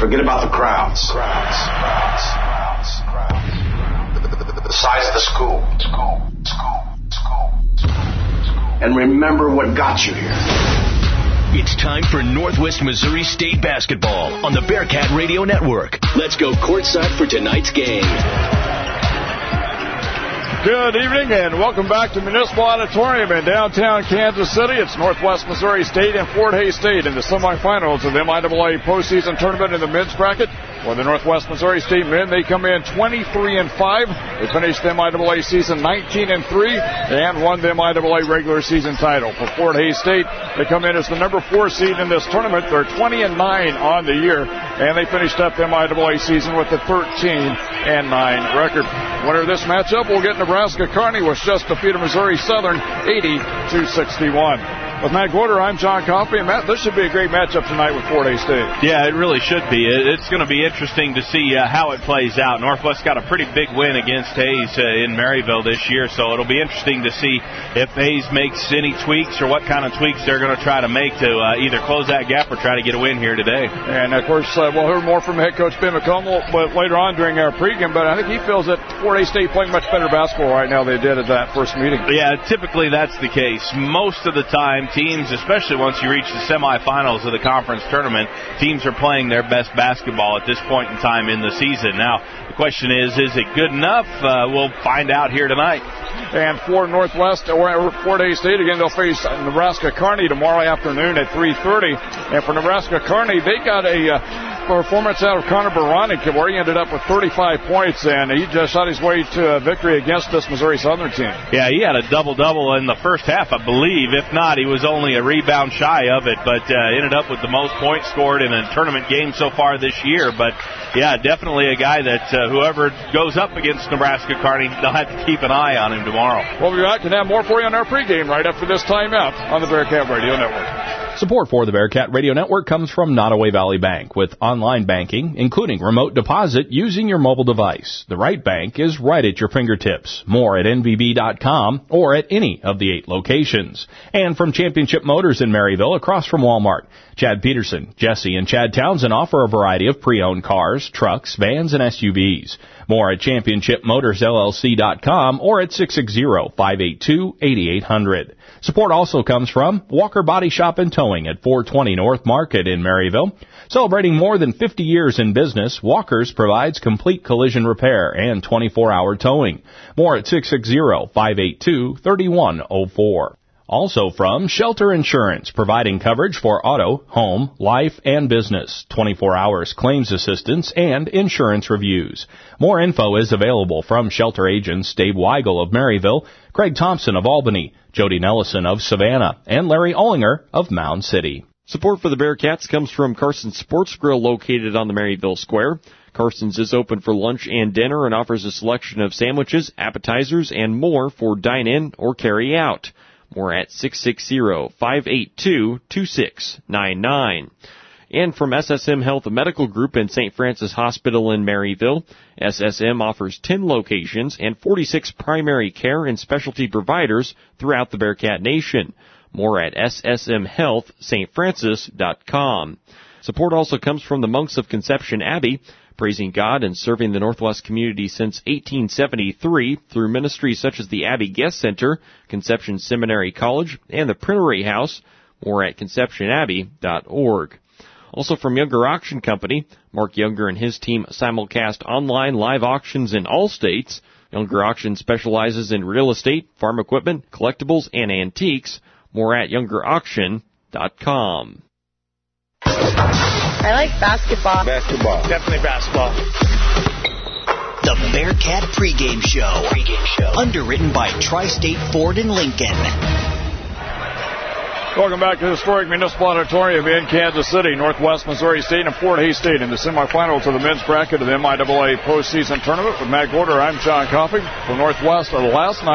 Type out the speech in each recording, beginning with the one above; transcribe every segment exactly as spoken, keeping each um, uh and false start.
Forget about the crowds. Crowds, crowds, crowds, crowds. The size of the school. School, school, school, school. And remember what got you here. It's time for Northwest Missouri State basketball on the Bearcat Radio Network. Let's go courtside for tonight's game. Good evening and welcome back to Municipal Auditorium in downtown Kansas City. It's Northwest Missouri State and Fort Hays State in the semifinals of the M I A A postseason tournament in the men's bracket. For the Northwest Missouri State men, they come in twenty-three and five. They finished the M I A A season nineteen and three and won the M I A A regular season title. For Fort Hays State, they come in as the number four seed in this tournament. They're twenty and nine on the year, and they finished up the M I A A season with a thirteen and nine record. Winner of this matchup will get Nebraska Kearney, which just defeated Missouri Southern eighty to sixty-one. With Matt Gorder, I'm John Coffey. And Matt, this should be a great matchup tonight with Fort Hays State. Yeah, it really should be. It's going to be interesting to see uh, how it plays out. Northwest got a pretty big win against Hays uh, in Maryville this year, so it'll be interesting to see if Hays makes any tweaks or what kind of tweaks they're going to try to make to uh, either close that gap or try to get a win here today. And, of course, uh, we'll hear more from head coach Ben McCombs but later on during our pregame, but I think he feels that Fort Hays State playing much better basketball right now than they did at that first meeting. Yeah, typically that's the case. Most of the time, teams, especially once you reach the semifinals of the conference tournament, teams are playing their best basketball at this point in time in the season. Now, the question is, is it good enough? Uh, we'll find out here tonight. And for Northwest, or Fort Hays State, again, they'll face Nebraska Kearney tomorrow afternoon at three thirty. And for Nebraska Kearney, they got a uh, performance out of Connor Baranik, where he ended up with thirty-five points, and he just shot his way to a victory against this Missouri Southern team. Yeah, he had a double-double in the first half, I believe. If not, he was only a rebound shy of it, but uh, ended up with the most points scored in a tournament game so far this year. But, yeah, definitely a guy that uh, whoever goes up against Nebraska Kearney, they'll have to keep an eye on him tomorrow. We'll be back and have more for you on our pregame right after this timeout on the Bearcat Radio Network. Support for the Bearcat Radio Network comes from Nottoway Valley Bank with online banking, including remote deposit using your mobile device. The right bank is right at your fingertips. More at N V B dot com or at any of the eight locations. And from Championship Motors in Maryville, across from Walmart, Chad Peterson, Jesse, and Chad Townsend offer a variety of pre-owned cars, trucks, vans, and S U Vs. More at Championship Motors L L C dot com or at six six zero, five eight two, eight eight zero zero. Support also comes from Walker Body Shop and Towing at four twenty North Market in Maryville. Celebrating more than fifty years in business, Walker's provides complete collision repair and twenty-four hour towing. More at six six zero, five eight two, three one zero four. Also from Shelter Insurance, providing coverage for auto, home, life, and business, twenty-four hours claims assistance, and insurance reviews. More info is available from Shelter agents Dave Weigel of Maryville, Craig Thompson of Albany, Jody Nellison of Savannah, and Larry Ollinger of Mound City. Support for the Bearcats comes from Carson's Sports Grill, located on the Maryville Square. Carson's is open for lunch and dinner and offers a selection of sandwiches, appetizers, and more for dine-in or carry out. More at six six zero, five eight two, two six nine nine. And from S S M Health Medical Group in Saint Francis Hospital in Maryville, S S M offers ten locations and forty-six primary care and specialty providers throughout the Bearcat Nation. More at S S M health st francis dot com. Support also comes from the Monks of Conception Abbey, praising God and serving the Northwest community since eighteen seventy-three through ministries such as the Abbey Guest Center, Conception Seminary College, and the Printery House. More at conception abbey dot org. Also from Younger Auction Company, Mark Younger and his team simulcast online live auctions in all states. Younger Auction specializes in real estate, farm equipment, collectibles, and antiques. More at younger auction dot com. I like basketball. Basketball. Definitely basketball. The Bearcat Pregame Show. Pregame Show. Underwritten by Tri-State Ford and Lincoln. Welcome back to the historic Municipal Auditorium in Kansas City. Northwest Missouri State and Fort Hays State in the semifinals of the men's bracket of the M I A A postseason tournament. With Matt Gorder, I'm John Coffey. For Northwest, last night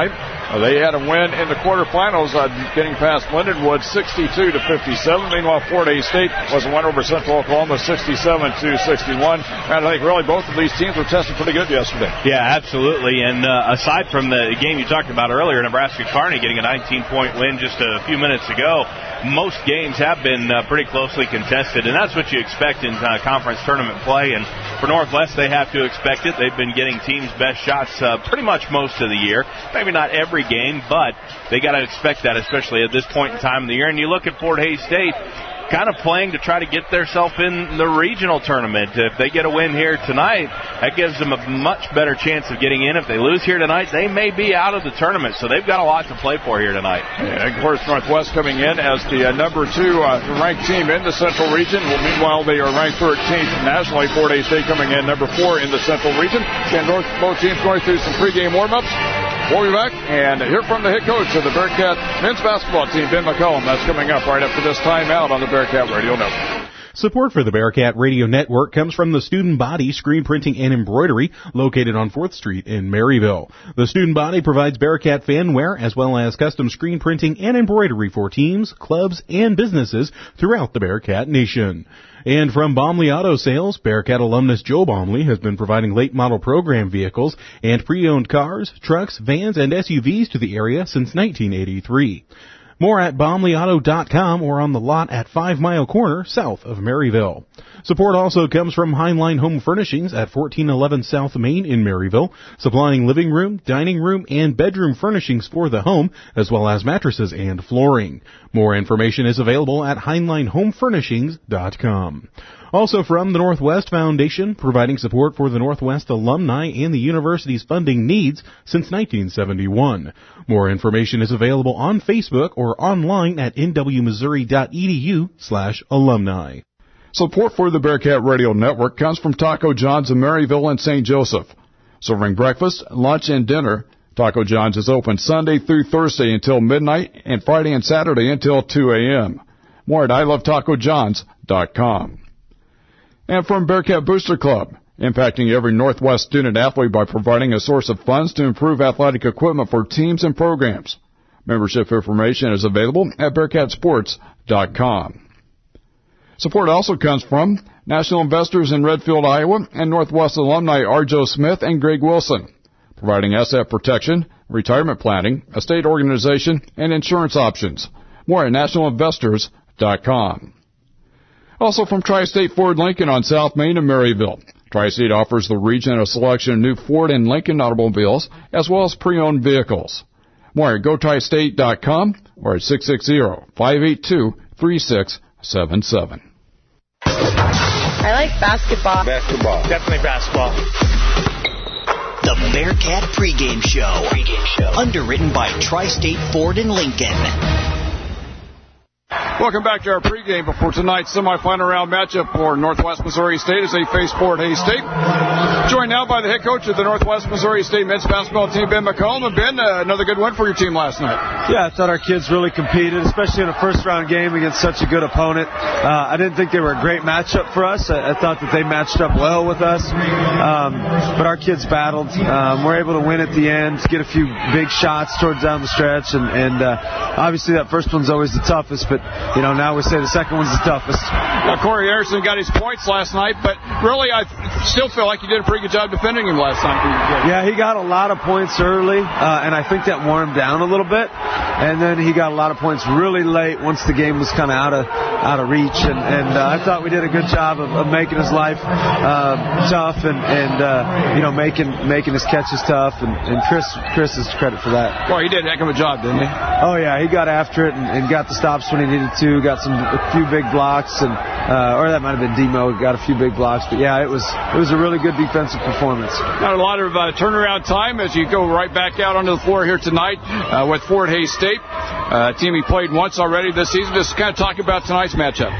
Uh, they had a win in the quarterfinals, uh, getting past Lindenwood sixty-two to fifty-seven. Meanwhile, Fort Hays State was a win over Central Oklahoma sixty-seven to sixty-one. And I think really both of these teams were tested pretty good yesterday. Yeah, absolutely. And uh, aside from the game you talked about earlier, Nebraska-Kearney getting a nineteen-point win just a few minutes ago, most games have been uh, pretty closely contested, and that's what you expect in uh, conference tournament play. And for Northwest, they have to expect it. They've been getting teams' best shots uh, pretty much most of the year. Maybe not every game, but they got to expect that, especially at this point in time of the year. And you look at Fort Hays State, kind of playing to try to get themselves in the regional tournament. If they get a win here tonight, that gives them a much better chance of getting in. If they lose here tonight, they may be out of the tournament, so they've got a lot to play for here tonight. And of course, Northwest coming in as the uh, number two uh, ranked team in the Central Region. Well, meanwhile, they are ranked thirteenth nationally. Fort Hays State coming in number four in the Central Region. Again, North, both teams going through some pregame warm-ups. We'll be back and hear from the head coach of the Bearcat men's basketball team, Ben McCollum. That's coming up right after this timeout on the Bearcat Radio Network. Support for the Bearcat Radio Network comes from the Student Body Screen Printing and Embroidery, located on fourth Street in Maryville. The Student Body provides Bearcat fan wear as well as custom screen printing and embroidery for teams, clubs, and businesses throughout the Bearcat Nation. And from Baumley Auto Sales, Bearcat alumnus Joe Baumley has been providing late model program vehicles and pre-owned cars, trucks, vans, and S U Vs to the area since nineteen eighty-three. More at baumley auto dot com or on the lot at Five Mile Corner, south of Maryville. Support also comes from Heinlein Home Furnishings at fourteen eleven South Main in Maryville, supplying living room, dining room, and bedroom furnishings for the home, as well as mattresses and flooring. More information is available at heinlein home furnishings dot com. Also from the Northwest Foundation, providing support for the Northwest alumni and the university's funding needs since nineteen seventy-one. More information is available on Facebook or online at n w missouri dot e d u slash alumni. Support for the Bearcat Radio Network comes from Taco John's in Maryville and Saint Joseph. Serving breakfast, lunch, and dinner, Taco John's is open Sunday through Thursday until midnight and Friday and Saturday until two a.m. More at i love taco johns dot com. And from Bearcat Booster Club, impacting every Northwest student athlete by providing a source of funds to improve athletic equipment for teams and programs. Membership information is available at bearcat sports dot com. Support also comes from National Investors in Redfield, Iowa, and Northwest alumni R. Joe Smith and Greg Wilson, providing asset protection, retirement planning, estate organization, and insurance options. More at national investors dot com. Also from Tri-State Ford Lincoln on South Main in Maryville. Tri-State offers the region a selection of new Ford and Lincoln automobiles, as well as pre-owned vehicles. More at go tri state dot com or at six six zero, five eight two, three six seven seven. I like basketball. Basketball. Definitely basketball. The Bearcat Pregame Show. Pregame Show. Underwritten by Tri-State Ford and Lincoln. Welcome back to our pregame before tonight's semifinal round matchup for Northwest Missouri State as they face Fort Hays State. Joined now by the head coach of the Northwest Missouri State men's basketball team, Ben McCollum. And Ben, uh, another good win for your team last night. Yeah, I thought our kids really competed, especially in a first-round game against such a good opponent. Uh, I didn't think they were a great matchup for us. I, I thought that they matched up well with us. Um, but our kids battled. Um, we're able to win at the end, get a few big shots towards down the stretch. And, and uh, obviously that first one's always the toughest, but you know, now we say the second one's the toughest. Now, Corey Anderson got his points last night, but really I still feel like you did a pretty good job defending him last night. Yeah, he got a lot of points early, uh, and I think that wore him down a little bit. And then he got a lot of points really late once the game was kind of out of out of reach. And, and uh, I thought we did a good job of, of making his life uh, tough and, and uh, you know, making making his catches tough. And, and Chris Chris is credit for that. Well, he did a heck of a job, didn't he? Oh, yeah, he got after it and, and got the stops when he needed to, got some a few big blocks, and uh, or that might have been Demo, got a few big blocks. But, yeah, it was it was a really good defensive performance. Not a lot of uh, turnaround time as you go right back out onto the floor here tonight uh, with Fort Hays State, uh, a team he played once already this season. Just kind of talk about tonight's matchup.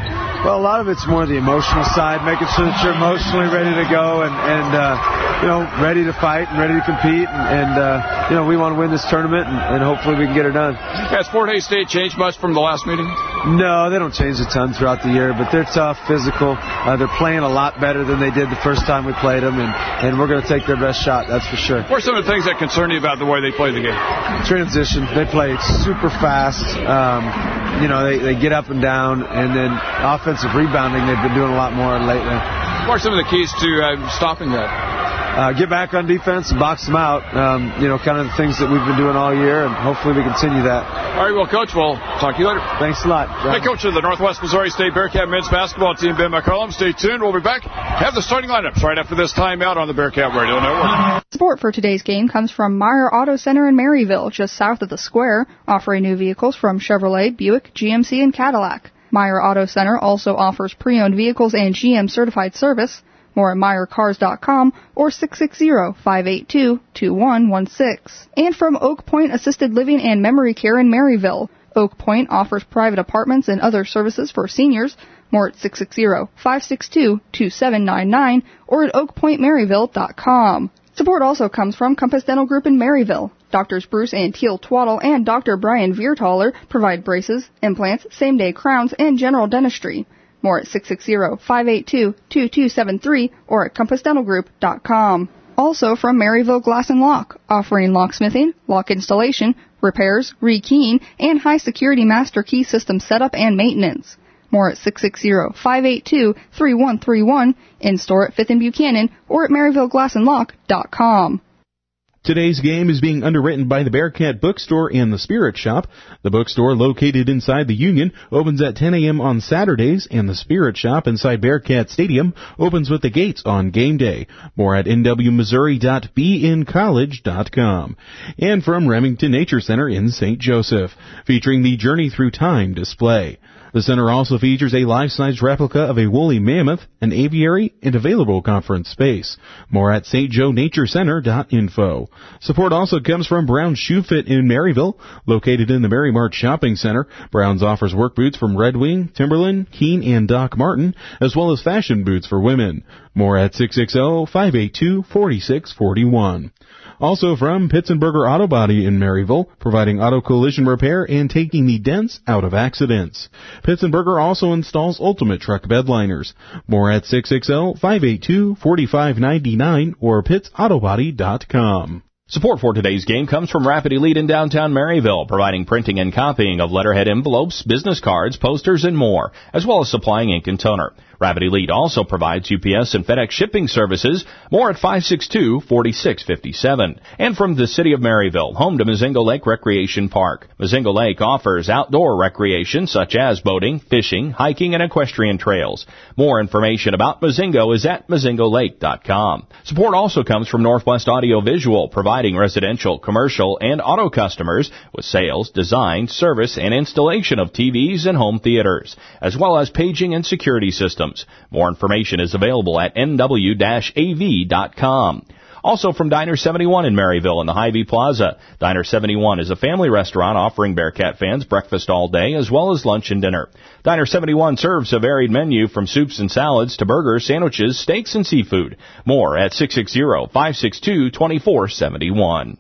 Well, a lot of it's more the emotional side, making sure that you're emotionally ready to go and, and uh, you know, ready to fight and ready to compete. And, and uh, you know, we want to win this tournament, and, and hopefully we can get it done. Has Fort Hays State changed much from the last meeting? No, they don't change a ton throughout the year, but they're tough, physical. Uh, they're playing a lot better than they did the first time we played them, and, and we're going to take their best shot, that's for sure. What are some of the things that concern you about the way they play the game? Transition. They play super fast. Um, you know, they, they get up and down, and then offensive rebounding, they've been doing a lot more lately. What are some of the keys to uh, stopping that? Uh, get back on defense and box them out. Um, you know, kind of the things that we've been doing all year, and hopefully we continue that. All right, well, Coach, we'll talk to you later. Thanks a lot. John. Hey, Coach of the Northwest Missouri State Bearcat men's basketball team, Ben McCollum. Stay tuned. We'll be back. Have the starting lineups right after this timeout on the Bearcat Radio Network. Support for today's game comes from Meyer Auto Center in Maryville, just south of the square, offering new vehicles from Chevrolet, Buick, G M C, and Cadillac. Meyer Auto Center also offers pre-owned vehicles and G M certified service. More at Meyer Cars dot com or six six zero, five eight two, two one one six. And from Oak Point Assisted Living and Memory Care in Maryville. Oak Point offers private apartments and other services for seniors. More at six six zero, five six two, two seven nine nine or at oak point maryville dot com. Support also comes from Compass Dental Group in Maryville. Doctors Bruce and Teal Twaddle and Doctor Brian Viertaler provide braces, implants, same-day crowns, and general dentistry. More at six six zero, five eight two, two two seven three or at compass dental group dot com. Also from Maryville Glass and Lock, offering locksmithing, lock installation, repairs, rekeying, and high-security master key system setup and maintenance. More at six six zero, five eight two, three one three one, in-store at fifth and Buchanan, or at maryville glass and lock dot com. Today's game is being underwritten by the Bearcat Bookstore and the Spirit Shop. The bookstore, located inside the Union, opens at ten a.m. on Saturdays, and the Spirit Shop inside Bearcat Stadium opens with the gates on game day. More at n w missouri dot b in college dot com. And from Remington Nature Center in Saint Joseph, featuring the Journey Through Time display. The center also features a life-size replica of a woolly mammoth, an aviary, and available conference space. More at s t joe nature center dot info. Support also comes from Brown's Shoe Fit in Maryville, located in the Mary Mart Shopping Center. Brown's offers work boots from Red Wing, Timberland, Keen, and Doc Martin, as well as fashion boots for women. More at six six zero, five eight two, four six four one. Also from Pitzenberger Auto Body in Maryville, providing auto collision repair and taking the dents out of accidents. Pitzenberger also installs ultimate truck bedliners. More at six six zero, five eight two, four five nine nine or pitts auto body dot com. Support for today's game comes from Rapid Elite in downtown Maryville, providing printing and copying of letterhead envelopes, business cards, posters, and more, as well as supplying ink and toner. Rapid Elite also provides U P S and FedEx shipping services. More at five six two, four six five seven. And from the city of Maryville, home to Mozingo Lake Recreation Park. Mozingo Lake offers outdoor recreation such as boating, fishing, hiking, and equestrian trails. More information about Mozingo is at mozingo lake dot com. Support also comes from Northwest Audio Visual, providing residential, commercial, and auto customers with sales, design, service, and installation of T Vs and home theaters, as well as paging and security systems. More information is available at n w dash a v dot com. Also from Diner seventy-one in Maryville in the Hy-Vee Plaza. Diner seventy-one is a family restaurant offering Bearcat fans breakfast all day as well as lunch and dinner. Diner seventy-one serves a varied menu from soups and salads to burgers, sandwiches, steaks, and seafood. More at six six zero, five six two, two four seven one.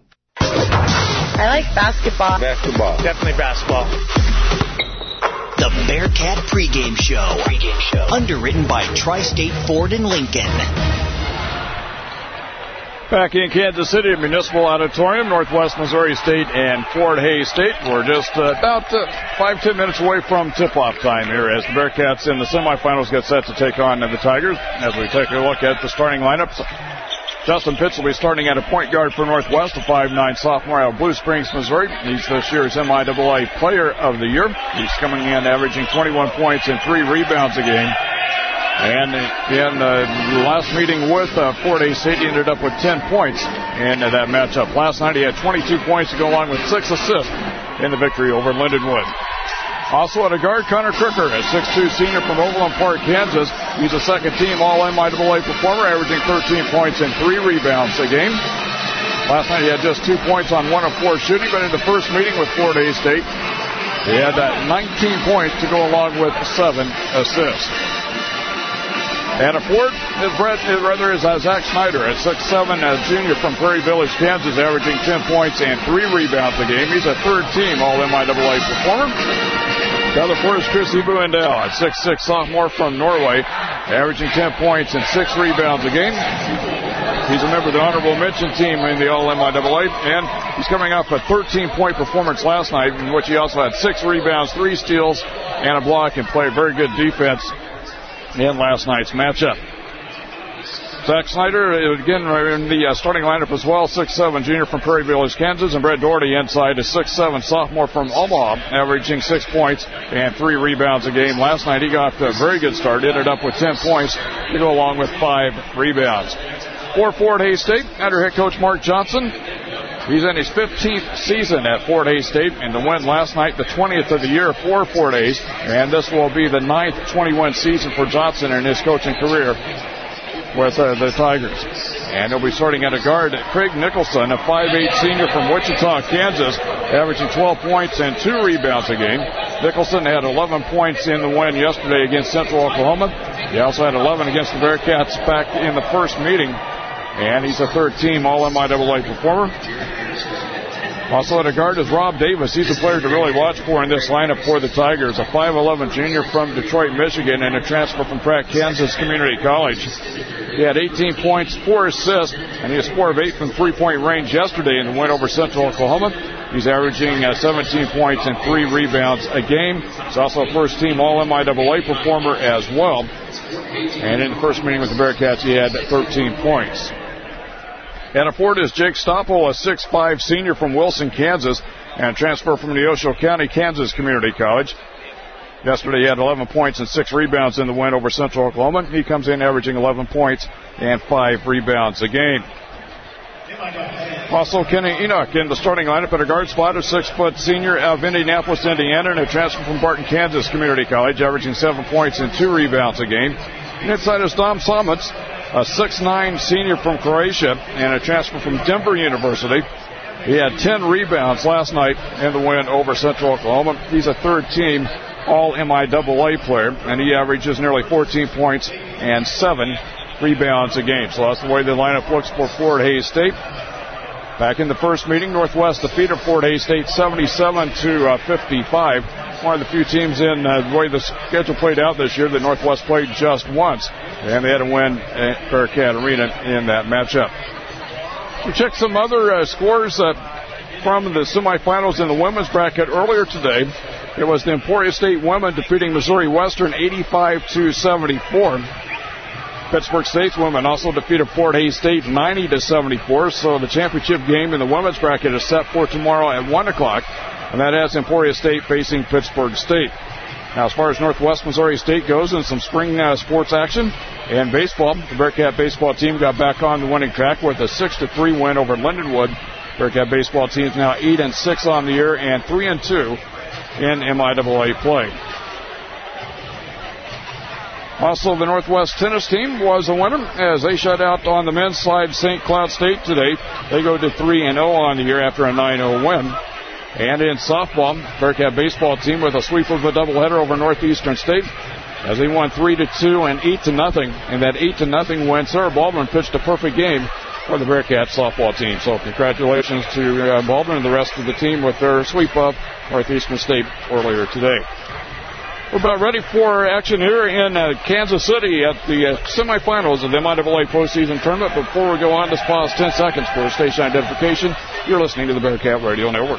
I like basketball. Basketball. Definitely basketball. The Bearcat pregame show. Pregame show. Underwritten by Tri-State Ford in Lincoln. Back in Kansas City, Municipal Auditorium, Northwest Missouri State and Fort Hays State. We're just uh, about uh, five, ten minutes away from tip-off time here as the Bearcats in the semifinals get set to take on the Tigers. As we take a look at the starting lineups, Justin Pitts will be starting at a point guard for Northwest, a five nine sophomore out of Blue Springs, Missouri. He's this year's M I A A Player of the Year. He's coming in averaging twenty-one points and three rebounds a game. And in the last meeting with uh, Fort Hays State, he ended up with ten points in uh, that matchup. Last night he had twenty-two points to go along with six assists in the victory over Lindenwood. Also at a guard, Connor Crooker, a six two senior from Overland Park, Kansas. He's a second-team All-M I A A performer, averaging thirteen points and three rebounds a game. Last night he had just two points on one of four shooting, but in the first meeting with Fort Hays State, He had uh, nineteen points to go along with seven assists. And a fourth is Brett, is rather is uh, Zach Snyder at six seven, a junior from Prairie Village, Kansas, averaging ten points and three rebounds a game. He's a third-team All-M I A A performer. The other four is Chrissy Buendel at six six, sophomore from Norway, averaging ten points and six rebounds a game. He's a member of the honorable mention team in the All-M I A A, and he's coming off a thirteen-point performance last night, in which he also had six rebounds, three steals, and a block, and played very good defense in last night's matchup. Zach Snyder, again, in the uh, starting lineup as well, six seven, junior from Prairie Village, Kansas, and Brett Doherty inside, a six seven, sophomore from Omaha, averaging six points and three rebounds a game. Last night he got a very good start, ended up with ten points to go along with five rebounds. For Fort Hays State, under head coach Mark Johnson, he's in his fifteenth season at Fort Hays State, and the win last night, the twentieth of the year for Fort Hays, and this will be the ninth twenty-one season for Johnson in his coaching career with uh, the Tigers. And he'll be starting at a guard, Craig Nicholson, a five eight senior from Wichita, Kansas, averaging twelve points and two rebounds a game. Nicholson had eleven points in the win yesterday against Central Oklahoma. He also had eleven against the Bearcats back in the first meeting. And he's a third-team All-M I A A performer. Also at a guard is Rob Davis. He's a player to really watch for in this lineup for the Tigers. A five eleven junior from Detroit, Michigan, and a transfer from Pratt, Kansas Community College. He had eighteen points, four assists, and he had a score of eight from three-point range yesterday in the win over Central Oklahoma. He's averaging uh, seventeen points and three rebounds a game. He's also a first-team All-M I A A performer as well. And in the first meeting with the Bearcats, he had thirteen points. And a forward is Jake Stoppel, a six five senior from Wilson, Kansas, and a transfer from Neosho County, Kansas Community College. Yesterday he had eleven points and six rebounds in the win over Central Oklahoma. He comes in averaging eleven points and five rebounds a game. Also, Kenny Enoch in the starting lineup at a guard spot, a six-foot senior of Indianapolis, Indiana, and a transfer from Barton, Kansas Community College, averaging seven points and two rebounds a game. And inside is Dom Somets, a six nine senior from Croatia, and a transfer from Denver University. He had ten rebounds last night in the win over Central Oklahoma. He's a third-team All-M I A A player, and he averages nearly fourteen points and seven rebounds a game. So that's the way the lineup looks for Fort Hays State. Back in the first meeting, Northwest defeated Fort Hays State seventy-seven to fifty-five. One of the few teams in uh, the way the schedule played out this year that Northwest played just once, and they had to win at Bearcat Arena in that matchup. We checked some other uh, scores uh, from the semifinals in the women's bracket earlier today. It was the Emporia State women defeating Missouri Western eighty-five to seventy-four. Pittsburgh State's women also defeated Fort Hays State ninety to seventy-four. So the championship game in the women's bracket is set for tomorrow at one o'clock, and that has Emporia State facing Pittsburgh State. Now, as far as Northwest Missouri State goes, in some spring uh, sports action and baseball, the Bearcat baseball team got back on the winning track with a six to three win over Lindenwood. Bearcat baseball team is now eight and six on the year and three and two in M I A A play. Also, the Northwest tennis team was a winner as they shut out on the men's side Saint Cloud State today. They go to three and oh on the year after a nine oh win. And in softball, Bearcat baseball team with a sweep of a doubleheader over Northeastern State as they won three to two and eight to nothing. And that eight to nothing win, Sarah Baldwin pitched a perfect game for the Bearcat softball team. So congratulations to uh, Baldwin and the rest of the team with their sweep of Northeastern State earlier today. We're about ready for action here in uh, Kansas City at the uh, semifinals of the M I A A postseason tournament. But before we go on, just pause ten seconds for station identification. You're listening to the Bearcat Radio Network.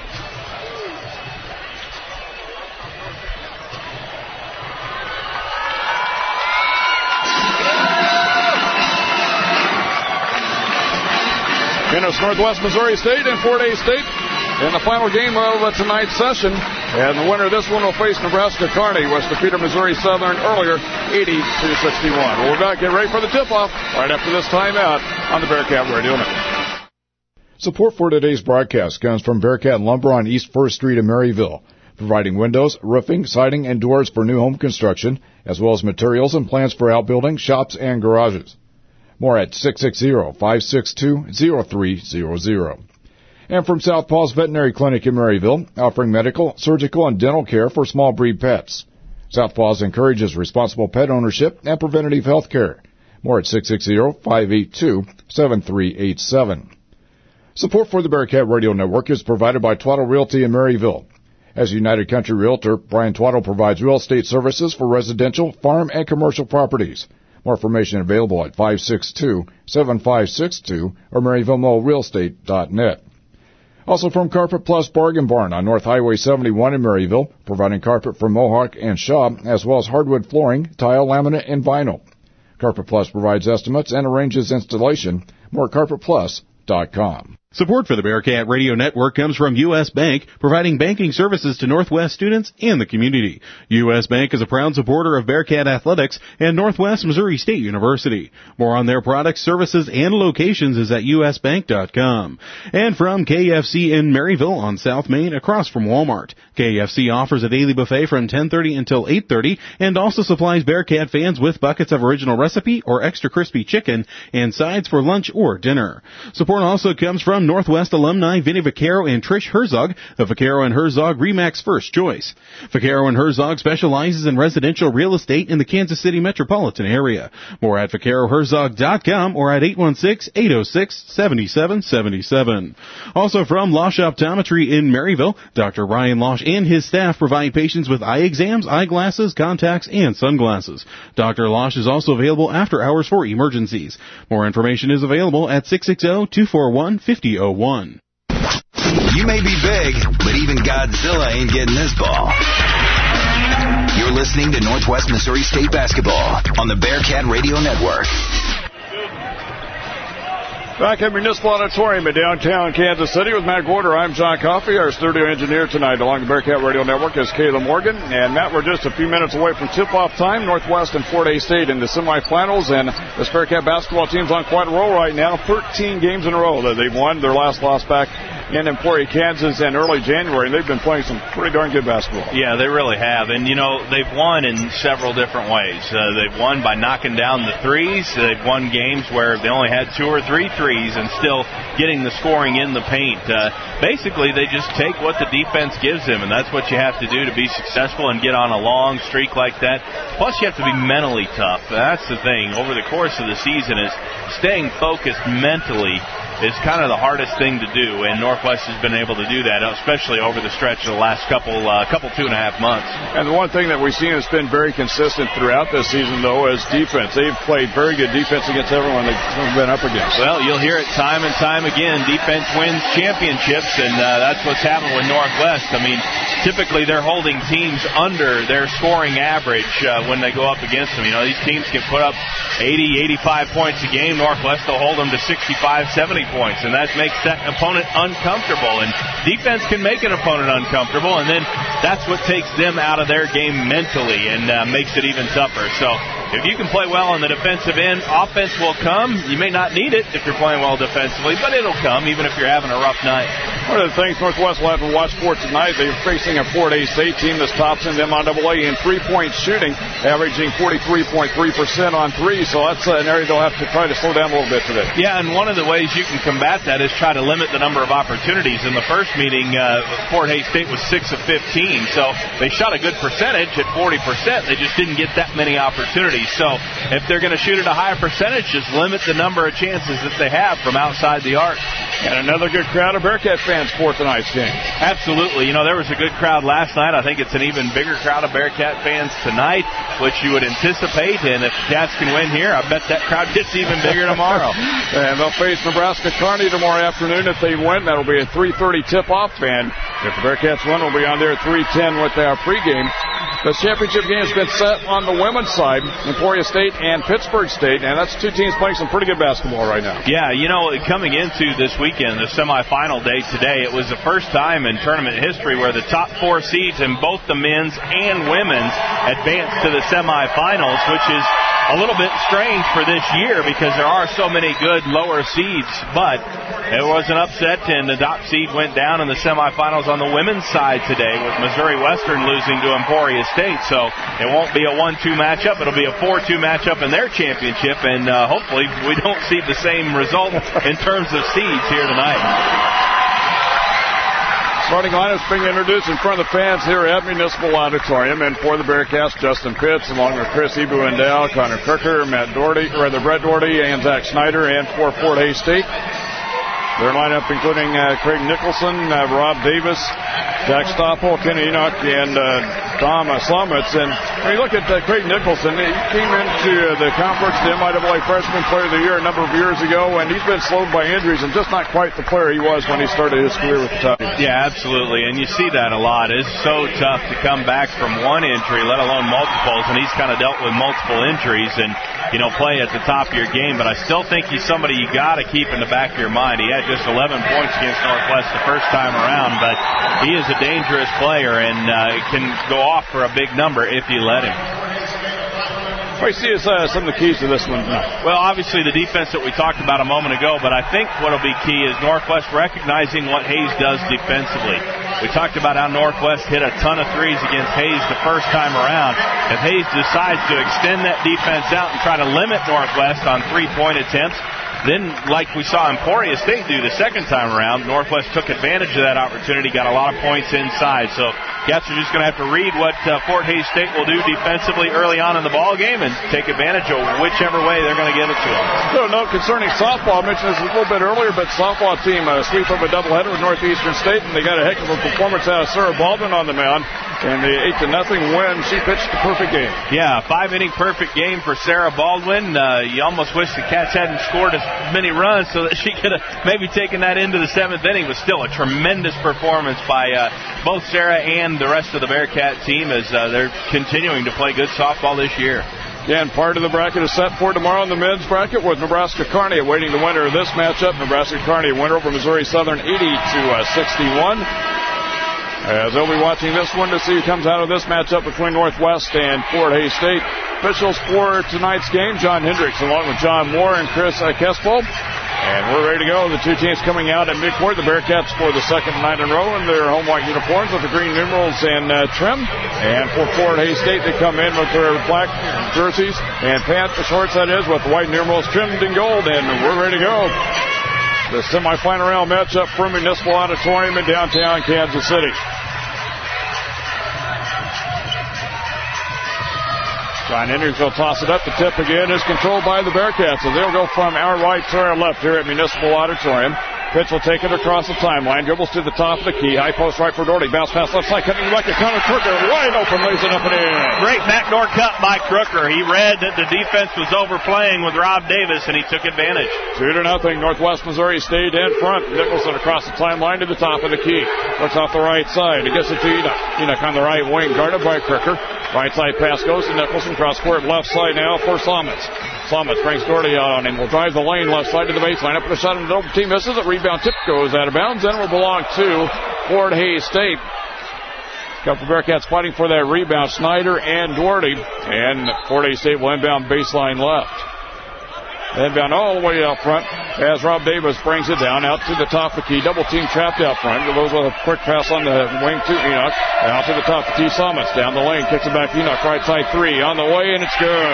And it's Northwest Missouri State and Fort Hays State in the final game of uh, tonight's session. And the winner of this one will face Nebraska Kearney, which defeated Missouri Southern earlier, eighty to sixty-one. We'll be back, get ready for the tip-off right after this timeout on the Bearcat Radio Network. Support for today's broadcast comes from Bearcat Lumber on East First Street in Maryville, providing windows, roofing, siding, and doors for new home construction, as well as materials and plans for outbuildings, shops, and garages. More at six six zero, five six two, zero three zero zero. And from Southpaw's Veterinary Clinic in Maryville, offering medical, surgical, and dental care for small breed pets. Southpaw's encourages responsible pet ownership and preventative health care. More at six six zero, five eight two, seven three eight seven. Support for the Bearcat Radio Network is provided by Twaddle Realty in Maryville. As United Country Realtor, Brian Twaddle provides real estate services for residential, farm, and commercial properties. More information available at five six two, seven five six two or maryville mall real estate dot net. Also from Carpet Plus Bargain Barn on North Highway seventy-one in Maryville, providing carpet from Mohawk and Shaw, as well as hardwood flooring, tile, laminate, and vinyl. Carpet Plus provides estimates and arranges installation. More at carpet plus dot com. Support for the Bearcat Radio Network comes from U S. Bank, providing banking services to Northwest students and the community. U S. Bank is a proud supporter of Bearcat Athletics and Northwest Missouri State University. More on their products, services, and locations is at u s bank dot com. And from K F C in Maryville on South Main, across from Walmart. K F C offers a daily buffet from ten thirty until eight thirty and also supplies Bearcat fans with buckets of original recipe or extra crispy chicken and sides for lunch or dinner. Support also comes from Northwest alumni Vinny Vaccaro and Trish Herzog, the Vaccaro and Herzog RE/MAX First Choice. Vaccaro and Herzog specializes in residential real estate in the Kansas City metropolitan area. More at vaccaro herzog dot com or at eight one six, eight oh six, seven seven seven seven. Also from Losh Optometry in Maryville, Doctor Ryan Losh and his staff provide patients with eye exams, eyeglasses, contacts, and sunglasses. Doctor Losh is also available after hours for emergencies. More information is available at six six zero, two four one, five oh zero one. You may be big, but even Godzilla ain't getting this ball. You're listening to Northwest Missouri State Basketball on the Bearcat Radio Network. Back at Municipal Auditorium in downtown Kansas City with Matt Gorder. I'm John Coffey. Our studio engineer tonight along the Bearcat Radio Network is Kayla Morgan. And Matt, we're just a few minutes away from tip-off time. Northwest and Fort Hays State in the semifinals. And this Bearcat basketball team's on quite a roll right now. thirteen games in a row that they've won. Their last loss back in Emporia, Kansas in early January. And they've been playing some pretty darn good basketball. Yeah, they really have. And, you know, they've won in several different ways. Uh, they've won by knocking down the threes. They've won games where they only had two or three threes and still getting the scoring in the paint. Uh, basically, they just take what the defense gives them, and that's what you have to do to be successful and get on a long streak like that. Plus, you have to be mentally tough. That's the thing. Over the course of the season is staying focused mentally is kind of the hardest thing to do, and Northwest has been able to do that, especially over the stretch of the last couple, uh, couple two and a half months. And the one thing that we've seen that's been very consistent throughout this season, though, is defense. They've played very good defense against everyone they've been up against. Well, you'll hear it time and time again. Defense wins championships, and uh, that's what's happened with Northwest. I mean, typically they're holding teams under their scoring average uh, when they go up against them. You know, these teams can put up eighty, eighty-five points a game. Northwest will hold them to sixty-five, seventy points, and that makes that opponent uncomfortable. And defense can make an opponent uncomfortable, and then that's what takes them out of their game mentally and uh, makes it even tougher. So if you can play well on the defensive end, offense will come. You may not need it if you're playing well defensively, but it'll come even if you're having a rough night. One of the things Northwest will have to watch for tonight, they're facing a Fort Hays State team that's tops in them on double A in three-point shooting, averaging forty-three point three percent on three, so that's an area they'll have to try to slow down a little bit today. Yeah, and one of the ways you can combat that is try to limit the number of opportunities. In the first meeting, uh, Fort Hays State was six of fifteen, so they shot a good percentage at forty percent. They just didn't get that many opportunities. So if they're going to shoot at a higher percentage, just limit the number of chances that they have from outside the arc. And another good crowd of Bearcat fans for tonight's game. Absolutely. You know, there was a good crowd last night. I think it's an even bigger crowd of Bearcat fans tonight, which you would anticipate. And if Cats can win here, I bet that crowd gets even bigger tomorrow. And they'll face Nebraska Kearney tomorrow afternoon. If they win, that'll be a three thirty tip-off. And if the Bearcats win, we'll be on there at three ten with our pregame. The championship game has been set on the women's side, Emporia State and Pittsburgh State, and that's two teams playing some pretty good basketball right now. Yeah, you know, coming into this weekend, the semifinal day today, it was the first time in tournament history where the top four seeds in both the men's and women's advanced to the semifinals, which is a little bit strange for this year because there are so many good lower seeds, but it was an upset, and the top seed went down in the semifinals on the women's side today with Missouri Western losing to Emporia State. So it won't be a one two matchup. It'll be a four two matchup in their championship, and uh, hopefully we don't see the same result in terms of seeds here tonight. Starting lineups being introduced in front of the fans here at Municipal Auditorium. And for the Bearcats, Justin Pitts, along with Chris Ibu-Endow, Connor Crooker, Matt Doherty, or rather Brett Doherty, and Zach Snyder. And for Fort Hays State, their lineup including uh, Craig Nicholson, uh, Rob Davis, Jack Stoppel, Kenny Enoch, and uh, Tom uh, Slumitz. And when you look at uh, Craig Nicholson, he came into uh, the conference, the M I A A Freshman Player of the Year a number of years ago, and he's been slowed by injuries and just not quite the player he was when he started his career with the Tigers. Yeah, absolutely, and you see that a lot. It's so tough to come back from one injury, let alone multiples, and he's kind of dealt with multiple injuries and, you know, play at the top of your game. But I still think he's somebody you got to keep in the back of your mind. He had just eleven points against Northwest the first time around, but he is a dangerous player and uh, can go off for a big number if you let him. What do you see as uh, some of the keys to this one? Well, obviously the defense that we talked about a moment ago, but I think what will be key is Northwest recognizing what Hays does defensively. We talked about how Northwest hit a ton of threes against Hays the first time around. If Hays decides to extend that defense out and try to limit Northwest on three-point attempts, then, like we saw Emporia State do the second time around, Northwest took advantage of that opportunity, got a lot of points inside. So, Cats are just going to have to read what uh, Fort Hays State will do defensively early on in the ball game and take advantage of whichever way they're going to give it to them. So, note concerning softball, I mentioned this a little bit earlier, but softball team uh, sweep up a doubleheader with Northeastern State, and they got a heck of a performance out of Sarah Baldwin on the mound. And the eight to nothing win, she pitched a perfect game. Yeah, five-inning perfect game for Sarah Baldwin. Uh, you almost wish the Cats hadn't scored as many runs so that she could have maybe taken that into the seventh inning. But still a tremendous performance by uh, both Sarah and the rest of the Bearcat team as uh, they're continuing to play good softball this year. Yeah, and part of the bracket is set for tomorrow in the men's bracket with Nebraska Kearney awaiting the winner of this matchup. Nebraska Kearney winner over Missouri Southern eighty to sixty-one. As they'll be watching this one to see who comes out of this matchup between Northwest and Fort Hays State. Officials for tonight's game, John Hendricks along with John Moore and Chris uh, Kespel. And we're ready to go. The two teams coming out at midcourt. The Bearcats for the second night in a row in their home white uniforms with the green numerals and uh, trim. And for Fort Hays State, they come in with their black jerseys and pants, the shorts that is, with the white numerals trimmed in gold. And we're ready to go. The semifinal round matchup for Municipal Auditorium in downtown Kansas City. John Hendricks will toss it up. The tip again is controlled by the Bearcats. So they'll go from our right to our left here at Municipal Auditorium. Pitch will take it across the timeline. Dribbles to the top of the key. High post right for Doherty. Bounce pass left side. Cutting like a Connor Crooker. Wide open. Lays it up and in. Great backdoor cut by Crooker. He read that the defense was overplaying with Rob Davis, and he took advantage. Two to nothing. Northwest Missouri stayed in front. Nicholson across the timeline to the top of the key. Looks off the right side. He gets it to Enoch. Enoch on the right wing. Guarded by Crooker. Right side pass goes to Nicholson. Cross court left side now for Slumitz. Slumitz brings Doherty out on him. Will drive the lane left side to the baseline. Up with a shot in the double team. Misses it. Rebound tip goes out of bounds. Then will belong to Fort Hays State. Couple Bearcats fighting for that rebound. Snyder and Doherty. And Fort Hays State will inbound baseline left. Inbound all the way out front as Rob Davis brings it down out to the top of the key. Double team trapped out front. Goes with a quick pass on the wing to Enoch. Out to the top of the key. Slumitz down the lane. Kicks it back to Enoch. Right side three on the way, and it's good.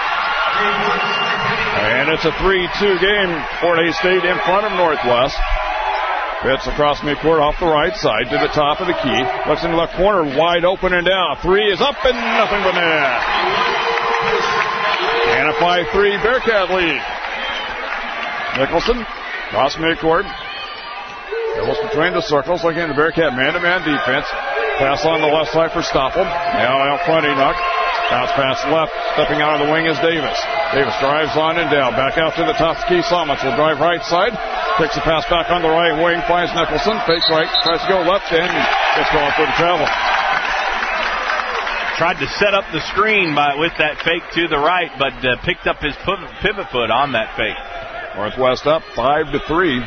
And it's a three two game. Fort Hays State in front of Northwest. Pitch across midcourt off the right side to the top of the key. Looks into the left corner. Wide open and down. Three is up and nothing but net. And a five three Bearcat lead. Nicholson, cross midcourt. Dribbles between the circles. Again, the Bearcat man-to-man defense. Pass on the left side for Stoppel. Now out front, Enoch. Bounce pass left. Stepping out of the wing is Davis. Davis drives on and down. Back out to the top of the key. Slumitz will drive right side. Picks the pass back on the right wing. Finds Nicholson. Fakes right. Tries to go left end. Gets going for the travel. Tried to set up the screen by with that fake to the right, but uh, picked up his pivot foot on that fake. Northwest up five to three.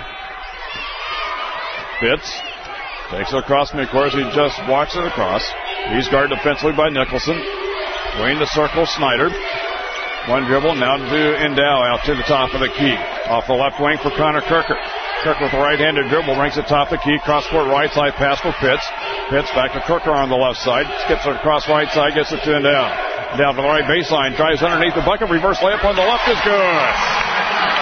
Pitts takes it across midcourt. He just walks it across. He's guarded defensively by Nicholson. Between the circle, Snyder. One dribble, now to Endow out to the top of the key. Off the left wing for Connor Kirker. Kirker with a right-handed dribble, brings it top of the key. Cross-court right side pass for Pitts. Pitts back to Kirker on the left side. Skips it across right side, gets it to Endow. Down to the right baseline, drives underneath the bucket. Reverse layup on the left is good.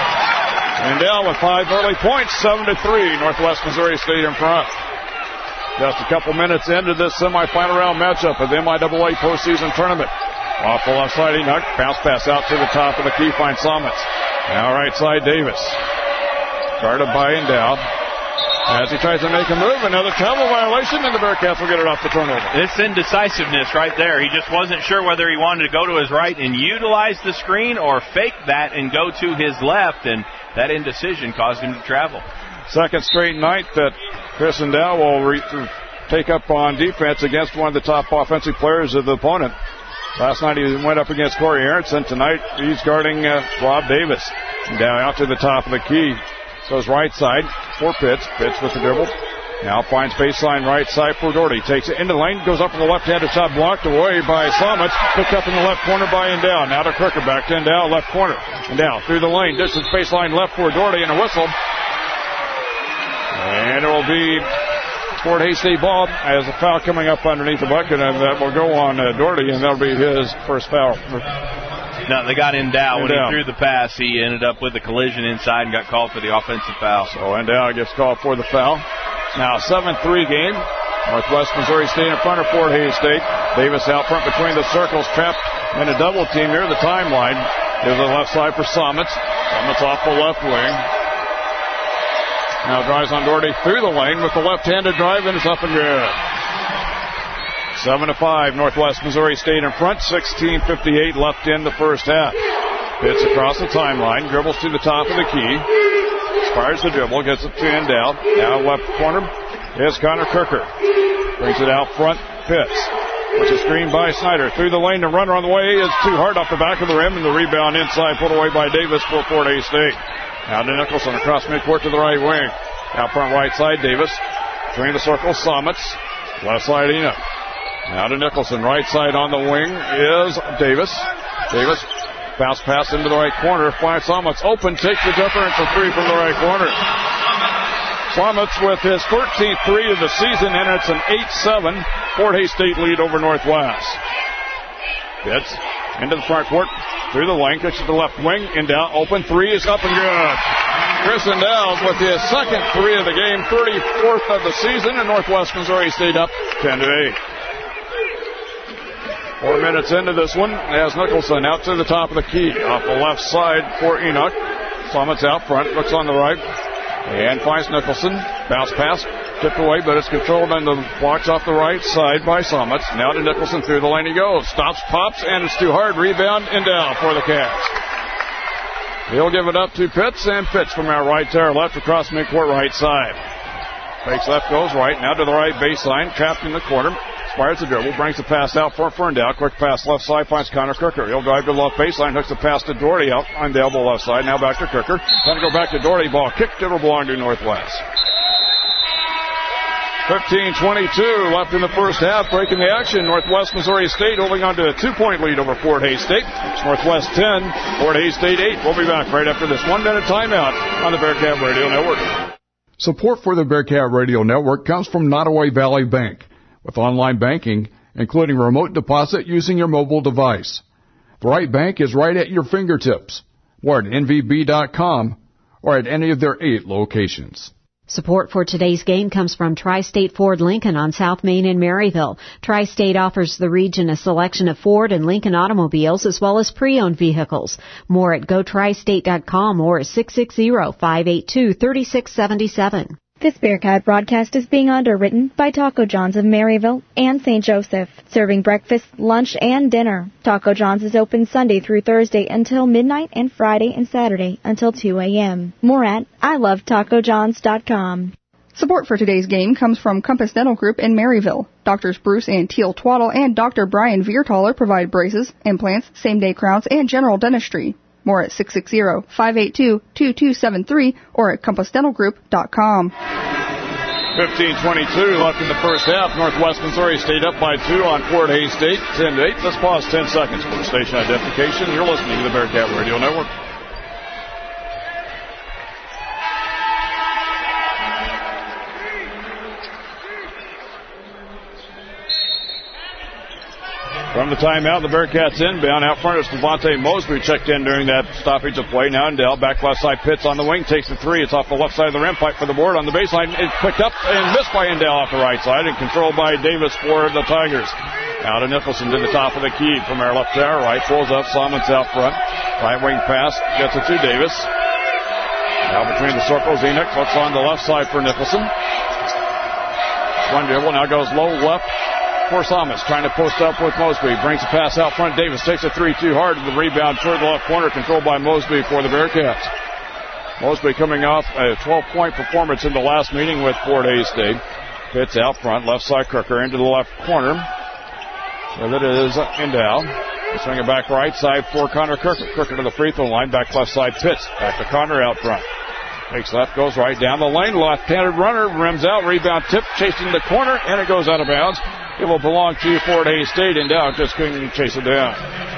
Endow with five early points, seven to three. Northwest Missouri State in front. Just a couple minutes into this semifinal round matchup of the M I A A postseason tournament. Off the left side, Enoch. Bounce pass out to the top of the key. Finds Somets. Now right side, Davis. Guarded by Endow. As he tries to make a move, another travel violation, and the Bearcats will get it off the turnover. It's indecisiveness right there. He just wasn't sure whether he wanted to go to his right and utilize the screen or fake that and go to his left, and that indecision caused him to travel. Second straight night that Chris Endow will re- take up on defense against one of the top offensive players of the opponent. Last night he went up against Corey Aronson. Tonight he's guarding uh, Rob Davis. Down out to the top of the key. Goes right side for Pitts. Pitts with the dribble. Now finds baseline right side for Doherty. Takes it into the lane. Goes up with the left-handed shot blocked away by Somets. Picked up in the left corner by Endow. Now to Crooker. Back to Endow. Left corner. Endow through the lane. Distance baseline left for Doherty and a whistle. And it will be Fort Hays State ball as a foul coming up underneath the bucket, and that will go on uh, Doherty, and that'll be his first foul. No, they got Endow. When he threw the pass, he ended up with a collision inside and got called for the offensive foul. So Endow gets called for the foul. Now seven three game. Northwest Missouri State in front of Fort Hays State. Davis out front between the circles, trapped in a double team near the timeline. Here's the left side for Somets. Somets off the left wing. Now drives on Doherty through the lane with the left-handed drive, and it's up and good. Seven to five, Northwest Missouri State in front. sixteen fifty-eight left in the first half. Pitts across the timeline, dribbles to the top of the key. Fires the dribble, gets it to Endow. Now left corner is Connor Kirker. Brings it out front, Pitts. Puts a screen by Snyder. Through the lane, the runner on the way is too hard off the back of the rim, and the rebound inside put away by Davis for Fort Hays State. Now to Nicholson across midcourt to the right wing. Out front right side, Davis. Between the circles, Somets. Left side, Enoch. Now to Nicholson. Right side on the wing is Davis. Davis. Bounce pass into the right corner. Finds Somets open. Takes the jumper and for three from the right corner. Somets with his thirteenth three of the season, and it's an eight seven Fort Hays State lead over Northwest. Pitts into the front court. Through the lane, kicks to the left wing. Endow, open three is up and good. Chris Endow with his second three of the game, thirty-fourth of the season, and Northwest Missouri State up ten to eight. Four minutes into this one, as Nicholson out to the top of the key. Off the left side for Enoch. Somets out front, looks on the right, and finds Nicholson. Bounce pass, tipped away, but it's controlled on the blocks off the right side by Somets. Now to Nicholson, through the lane he goes. Stops, pops, and it's too hard. Rebound, and down for the Cats. He'll give it up to Pitts, and Pitts from our right to our left across midcourt right side. Fakes left, goes right. Now to the right baseline, trapped in the corner. Fires the dribble, brings the pass out for Ferndale. Quick pass left side, finds Connor Kirker. He'll drive to the left baseline, hooks the pass to Doherty out on the elbow left side. Now back to Kirker. Then to go back to Doherty. Ball kicked. It'll belong to Northwest. fifteen twenty-two left in the first half. Breaking the action. Northwest Missouri State holding on to a two-point lead over Fort Hays State. It's Northwest ten, Fort Hays State eight. We'll be back right after this one-minute timeout on the Bearcat Radio Network. Support for the Bearcat Radio Network comes from Nottoway Valley Bank, with online banking, including remote deposit using your mobile device. The right bank is right at your fingertips, or at N V B dot com, or at any of their eight locations. Support for today's game comes from Tri-State Ford Lincoln on South Main in Maryville. Tri-State offers the region a selection of Ford and Lincoln automobiles as well as pre-owned vehicles. More at go tri state dot com or six six zero, five eight two, three six seven seven. This Bearcat broadcast is being underwritten by Taco John's of Maryville and Saint Joseph, serving breakfast, lunch, and dinner. Taco John's is open Sunday through Thursday until midnight and Friday and Saturday until two a.m. More at I love taco johns dot com. Support for today's game comes from Compass Dental Group in Maryville. Doctors Bruce and Teal Twaddle and Doctor Brian Viertaler provide braces, implants, same-day crowns, and general dentistry. More at six six zero, five eight two, two two seven three or at compass dental group dot com. fifteen twenty-two left in the first half. Northwest Missouri State up by two on Fort Hays State, ten to eight. Let's pause ten seconds for station identification. You're listening to the Bearcat Radio Network. From the timeout, the Bearcats inbound. Out front is Devontae Mosby, checked in during that stoppage of play. Now Endell, back left side, Pitts on the wing, takes the three. It's off the left side of the rim, fight for the board on the baseline. It's picked up and missed by Endell off the right side and controlled by Davis for the Tigers. Out to Nicholson to the top of the key from our left to our right. Pulls up, Simons out front. Right wing pass, gets it to Davis. Now between the circles, Enoch looks on the left side for Nicholson. One dribble, now goes low left for Thomas, trying to post up with Mosby. Brings a pass out front. Davis takes a three too hard. The rebound toward the left corner, controlled by Mosby for the Bearcats. Mosby coming off a twelve-point performance in the last meeting with Fort Hays State. Pitts out front, left side Crooker into the left corner. With it is Endell. Swing it back right side for Connor Crooker. Crooker to the free throw line, back left side Pitts. Back to Connor out front. Takes left, goes right down the lane. Left-handed runner, rims out, rebound tip, chasing the corner, and it goes out of bounds. It will belong to Fort Hays State. Endell just couldn't chase it down.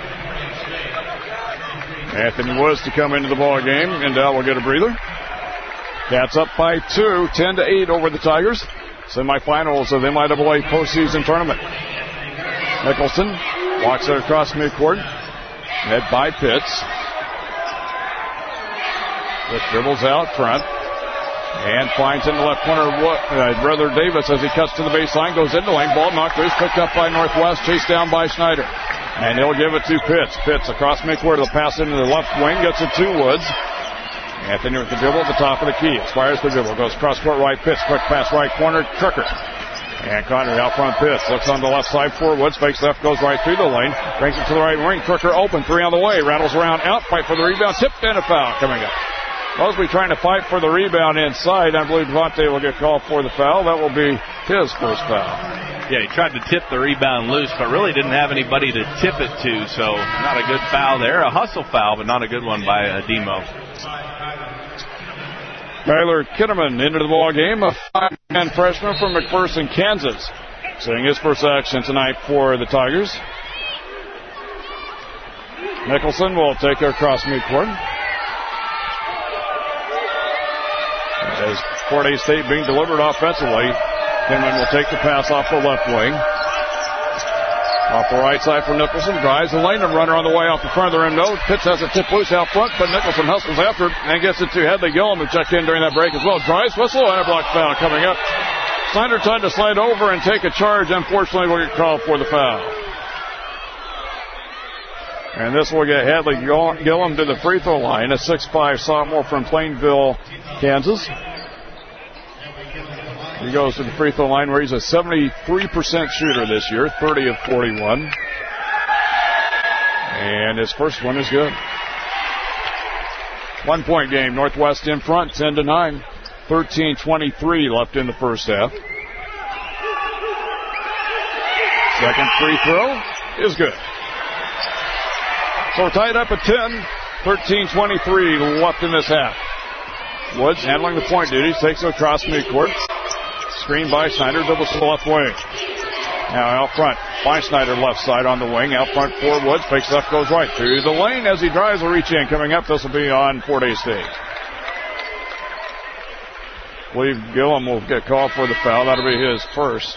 Anthony Woods to come into the ball game. Endell will get a breather. Cats up by two, ten to eight over the Tigers. Semifinals of the M I A A postseason tournament. Nicholson walks it across midcourt. Head by Pitts. With dribbles out front. And finds in the left corner uh, Brother Davis as he cuts to the baseline. Goes into lane. Ball knocked loose. Picked up by Northwest. Chased down by Schneider. And he'll give it to Pitts. Pitts across midcourt. He'll pass into the left wing. Gets it to Woods. Anthony with the dribble at the top of the key. Expires the dribble. Goes cross court right. Pitts. Quick pass right corner. Crooker. And Connor out front Pitts. Looks on the left side for Woods. Fakes left. Goes right through the lane. Brings it to the right wing. Crooker open. Three on the way. Rattles around out. Fight for the rebound. Tipped and a foul coming up. Mosby trying to fight for the rebound inside. I believe Devontae will get called for the foul. That will be his first foul. Yeah, he tried to tip the rebound loose, but really didn't have anybody to tip it to, so not a good foul there. A hustle foul, but not a good one by uh, Demo. Tyler Kinnaman into the ball game, a five-man freshman from McPherson, Kansas. Seeing his first action tonight for the Tigers. Nicholson will take it across midcourt. As Fort Hays State being delivered offensively, Kinnaman will take the pass off the left wing. Off the right side for Nicholson. Drives the lane and runner on the way off the front of the rim. No, Pitts has a tip loose out front, but Nicholson hustles after it and gets it to Headley Gillum, who checked in during that break as well. Drives, whistle, and a block foul coming up. Snyder tried to slide over and take a charge. Unfortunately, will get called for the foul. And this will get Hadley Gillum to the free throw line, a six five sophomore from Plainville, Kansas. He goes to the free throw line where he's a seventy-three percent shooter this year, thirty of forty-one. And his first one is good. One point game, Northwest in front, ten to nine. thirteen twenty-three left in the first half. Second free throw is good. So we're tied up at ten, thirteen twenty-three left in this half. Woods handling the point duties, takes it across midcourt. Screen by Schneider, doubles to the left wing. Now out front, by Schneider left side on the wing. Out front for Woods, fakes left, goes right through the lane as he drives a reach in. Coming up, this will be on Fort Hays State. I believe Gillum will get called for the foul. That'll be his first.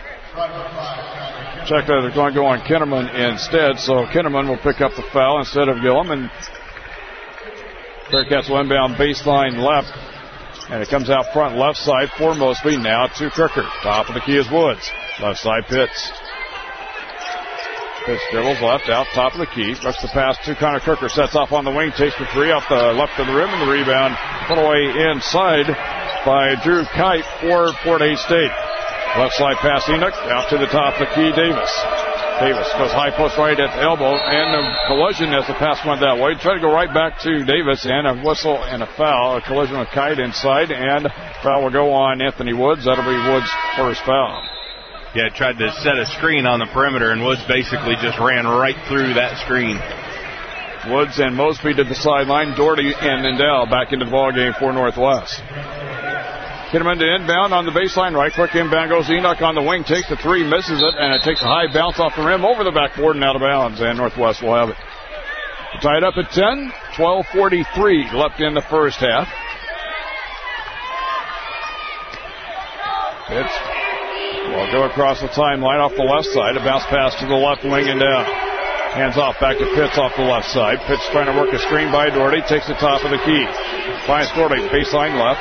Check that they're going to go on Kinnaman instead, so Kinnaman will pick up the foul instead of Gillum, and Bearcats will inbound baseline left, and it comes out front left side for Mosby. Now to Crooker. Top of the key is Woods. Left side Pitts. Pitts dribbles left out, top of the key. Lets the pass to Connor Crooker. Sets off on the wing, takes the three off the left of the rim, and the rebound put away inside by Drew Kite for Fort Hays State. Left side pass Enoch, out to the top of the key, Davis. Davis goes high post right at the elbow, and a collision as the pass went that way. Try to go right back to Davis, and a whistle and a foul. A collision with Kite inside, and foul will go on Anthony Woods. That'll be Woods' first foul. Yeah, tried to set a screen on the perimeter, and Woods basically just ran right through that screen. Woods and Mosby to the sideline. Doherty and Endell back into the ballgame for Northwest. Kinnaman to inbound on the baseline right. Quick inbound goes Enoch on the wing. Takes the three, misses it, and it takes a high bounce off the rim over the backboard and out of bounds. And Northwest will have it. Tied up at ten. twelve forty-three left in the first half. Pitts will go across the timeline off the left side. A bounce pass to the left wing and down. Hands off back to Pitts off the left side. Pitts trying to work a screen by Doherty. Takes the top of the key. Finds Doherty, baseline left.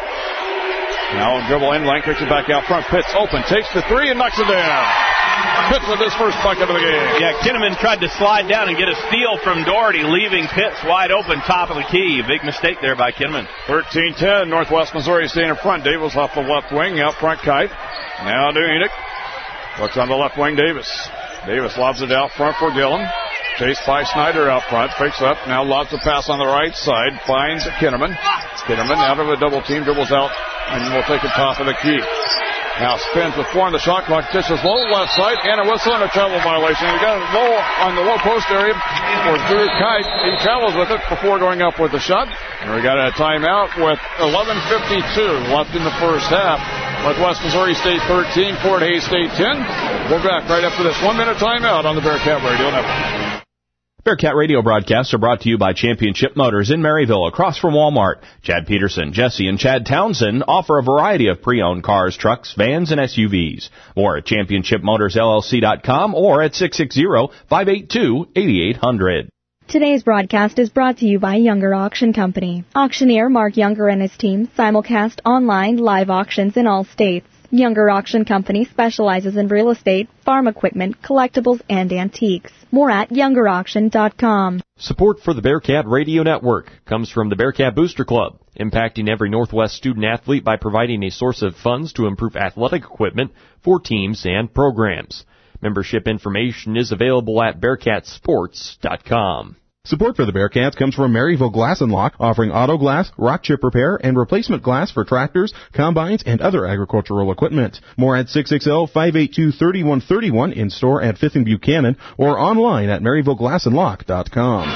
Now a dribble in lane, kicks it back out front. Pitts open, takes the three and knocks it down. Pitts with his first bucket of the game. Yeah, Kinnaman tried to slide down and get a steal from Doherty, leaving Pitts wide open, top of the key. Big mistake there by Kinnaman. thirteen ten, Northwest Missouri staying in front. Davis off the left wing, out front Kite. Now to Enoch. Looks on the left wing, Davis. Davis lobs it out front for Gillum. Chased by Snyder out front. Picks up. Now lobs the pass on the right side. Finds Kinnaman. Kinnaman out of a double team. Dribbles out and will take it top of the key. Now spins with four on the shot clock. Dishes low left side. And a whistle and a travel violation. We got it low on the low post area for Drew Kite. He travels with it before going up with the shot. And we got a timeout with eleven fifty-two left in the first half. Northwest Missouri State thirteen, Fort Hays State ten. We're back right after this one-minute timeout on the Bearcat Radio Network. Bearcat Radio broadcasts are brought to you by Championship Motors in Maryville, across from Walmart. Chad Peterson, Jesse, and Chad Townsend offer a variety of pre-owned cars, trucks, vans, and S U Vs. More at championship motors L L C dot com or at six six zero, five eight two, eight eight zero zero. Today's broadcast is brought to you by Younger Auction Company. Auctioneer Mark Younger and his team simulcast online live auctions in all states. Younger Auction Company specializes in real estate, farm equipment, collectibles, and antiques. More at younger auction dot com. Support for the Bearcat Radio Network comes from the Bearcat Booster Club, impacting every Northwest student-athlete by providing a source of funds to improve athletic equipment for teams and programs. Membership information is available at bearcat sports dot com. Support for the Bearcats comes from Maryville Glass and Lock, offering auto glass, rock chip repair, and replacement glass for tractors, combines, and other agricultural equipment. More at six six zero, five eight two, three one three one, in store at Fifth and Buchanan, or online at maryville glass and lock dot com.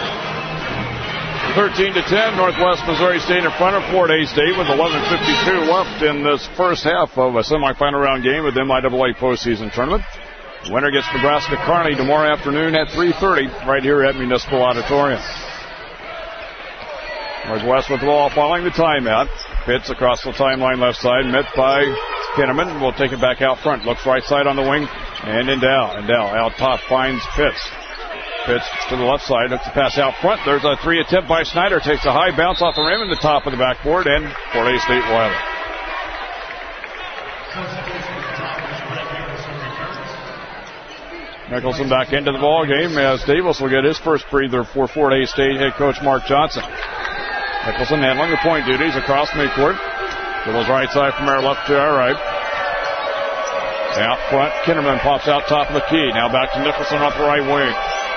thirteen to ten, Northwest Missouri State in front of Fort Hays State with eleven fifty-two left in this first half of a semifinal round game of the M I A A postseason tournament. The winner gets Nebraska Kearney tomorrow afternoon at three thirty right here at Municipal Auditorium. Northwest with the ball following the timeout. Pitts across the timeline left side, met by Kinnaman. Will take it back out front. Looks right side on the wing. And Endow. Endow out top finds Pitts. Pitts to the left side. Looks to pass out front. There's a three attempt by Snyder. Takes a high bounce off the rim in the top of the backboard. And Fort Hays State will have it. Nicholson back into the ball game as Davis will get his first breather for Fort Hays State head coach Mark Johnson. Nicholson handling the point duties across midcourt. Dribbles right side from our left to our right. Out front, Kinnaman pops out top of the key. Now back to Nicholson off the right wing.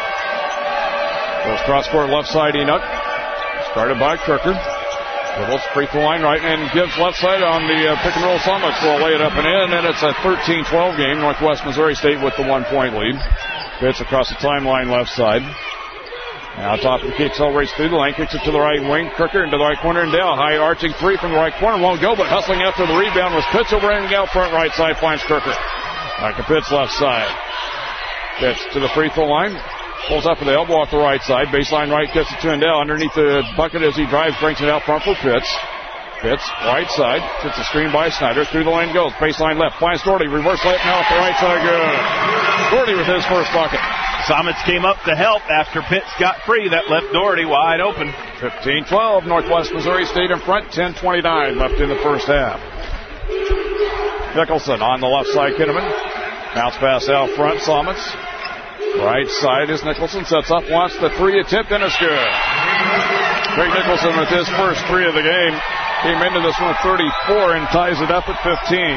Goes cross court left side, Enoch. Started by Crooker. Dribbles free throw line right and gives left side on the uh, pick and roll. Summits will lay it up and in, and it's a thirteen twelve game. Northwest Missouri State with the one point lead. Pitch across the timeline left side. Now top of the key, accelerates through the lane, kicks it to the right wing. Crooker into the right corner, and Dow high arching three from the right corner. Won't go, but hustling after the rebound was Pitts over and out front right side, finds Crooker. Back to Pitts left side. Pitts to the free throw line. Pulls up with the elbow off the right side. Baseline right, gets it to Endell. Underneath the bucket as he drives, brings it out front for Pitts. Pitts, right side. Gets a screen by Snyder. Through the lane goes. Baseline left. Finds Doherty. Reverse left now off the right side. Good. Doherty with his first bucket. Somets came up to help after Pitts got free. That left Doherty wide open. fifteen twelve. Northwest Missouri State in front. ten twenty-nine left in the first half. Nicholson on the left side. Kinnaman. Bounce pass out front. Somets. Right side is Nicholson, sets up, wants the three attempt, and it's good. Craig Nicholson with his first three of the game. Came into this one thirty-four and ties it up at fifteen.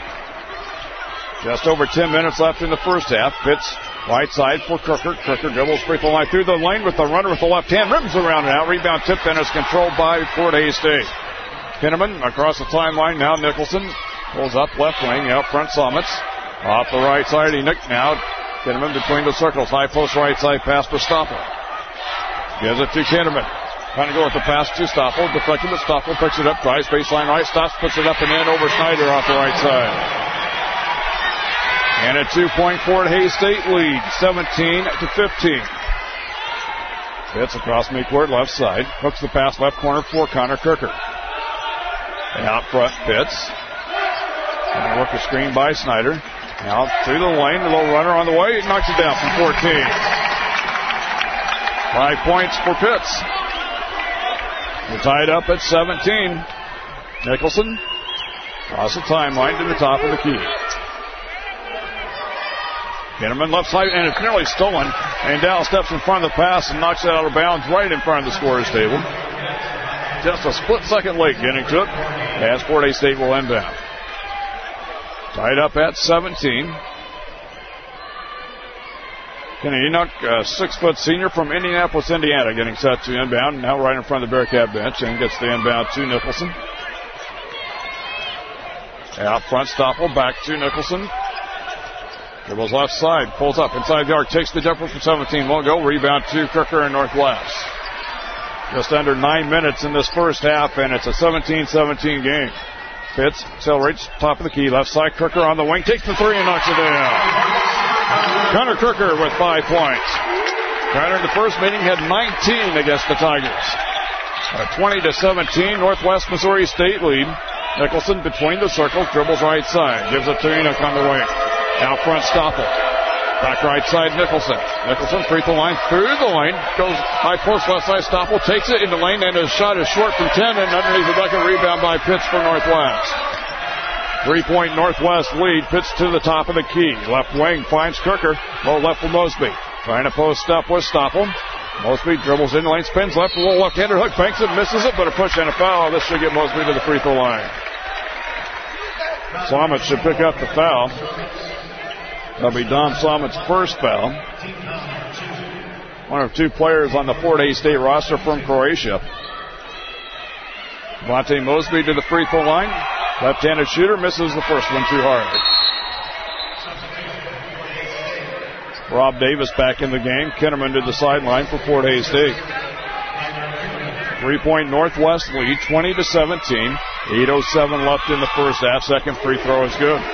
Just over ten minutes left in the first half. Pitts right side for Crooker. Crooker dribbles free throw line through the lane with the runner with the left hand. Rims around and out. Rebound tip and is controlled by Fort Hays State. Kinnaman across the timeline. Now Nicholson pulls up left wing. Out front Somets. Off the right side. Enoch now. Kinnaman between the circles. High post right side pass for Stoppel. Gives it to Kinnaman. Trying to go with the pass to Stoppel. Deflected, but Stoppel picks it up. Drives baseline right. Stops, puts it up and in over Snyder off the right side. And a two-point Fort Hays State lead. seventeen to fifteen. Pitts across midcourt left side. Hooks the pass left corner for Connor Crooker. And out front, Pitts. And work a screen by Snyder. Now through the lane, the little runner on the way, knocks it down from fourteen. Five points for Pitts. We're tied up at seventeen. Nicholson across the timeline to the top of the key. Kinnaman left side, and it's nearly stolen. And Dow steps in front of the pass and knocks it out of bounds right in front of the scorer's table. Just a split second late getting to it, as Fort Hays State will inbound. Tied up at seventeen. Kenny Enoch, a six-foot senior from Indianapolis, Indiana, getting set to inbound. Now right in front of the Bearcat bench and gets the inbound to Nicholson. Out front, Stoppel, back to Nicholson. Dribbles left side, pulls up inside the arc, takes the jumper from seventeen, won't go. Rebound to Crooker and Northwest. Just under nine minutes in this first half, and it's a seventeen seventeen game. Pitts accelerates, top of the key, left side. Crooker on the wing, takes the three and knocks it down. Connor Crooker with five points. Connor in the first meeting had nineteen against the Tigers. A twenty to seventeen Northwest Missouri State lead. Nicholson between the circles, dribbles right side, gives it to Enoch on the wing. Out front, Stoppel. Back right side, Nicholson. Nicholson, free throw line, through the lane. Goes high post left side, Stoppel takes it in the lane, and his shot is short from ten, and underneath the bucket, rebound by Pitts for Northwest. Three-point Northwest lead. Pitts to the top of the key. Left wing finds Crooker. Low left for Mosby. Trying to post up with Stoppel. Mosby dribbles in the lane, spins left, a little left-hander hook, banks it, misses it, but a push and a foul. This should get Mosby to the free throw line. Somit should pick up the foul. That'll be Dom Somit's first foul. One of two players on the Fort Hays State roster from Croatia. Vontae Mosby to the free throw line. Left-handed shooter misses the first one too hard. Rob Davis back in the game. Kinnaman to the sideline for Fort Hays State. Three-point Northwest lead, twenty to seventeen. eight oh seven left in the first half. Second free throw is good.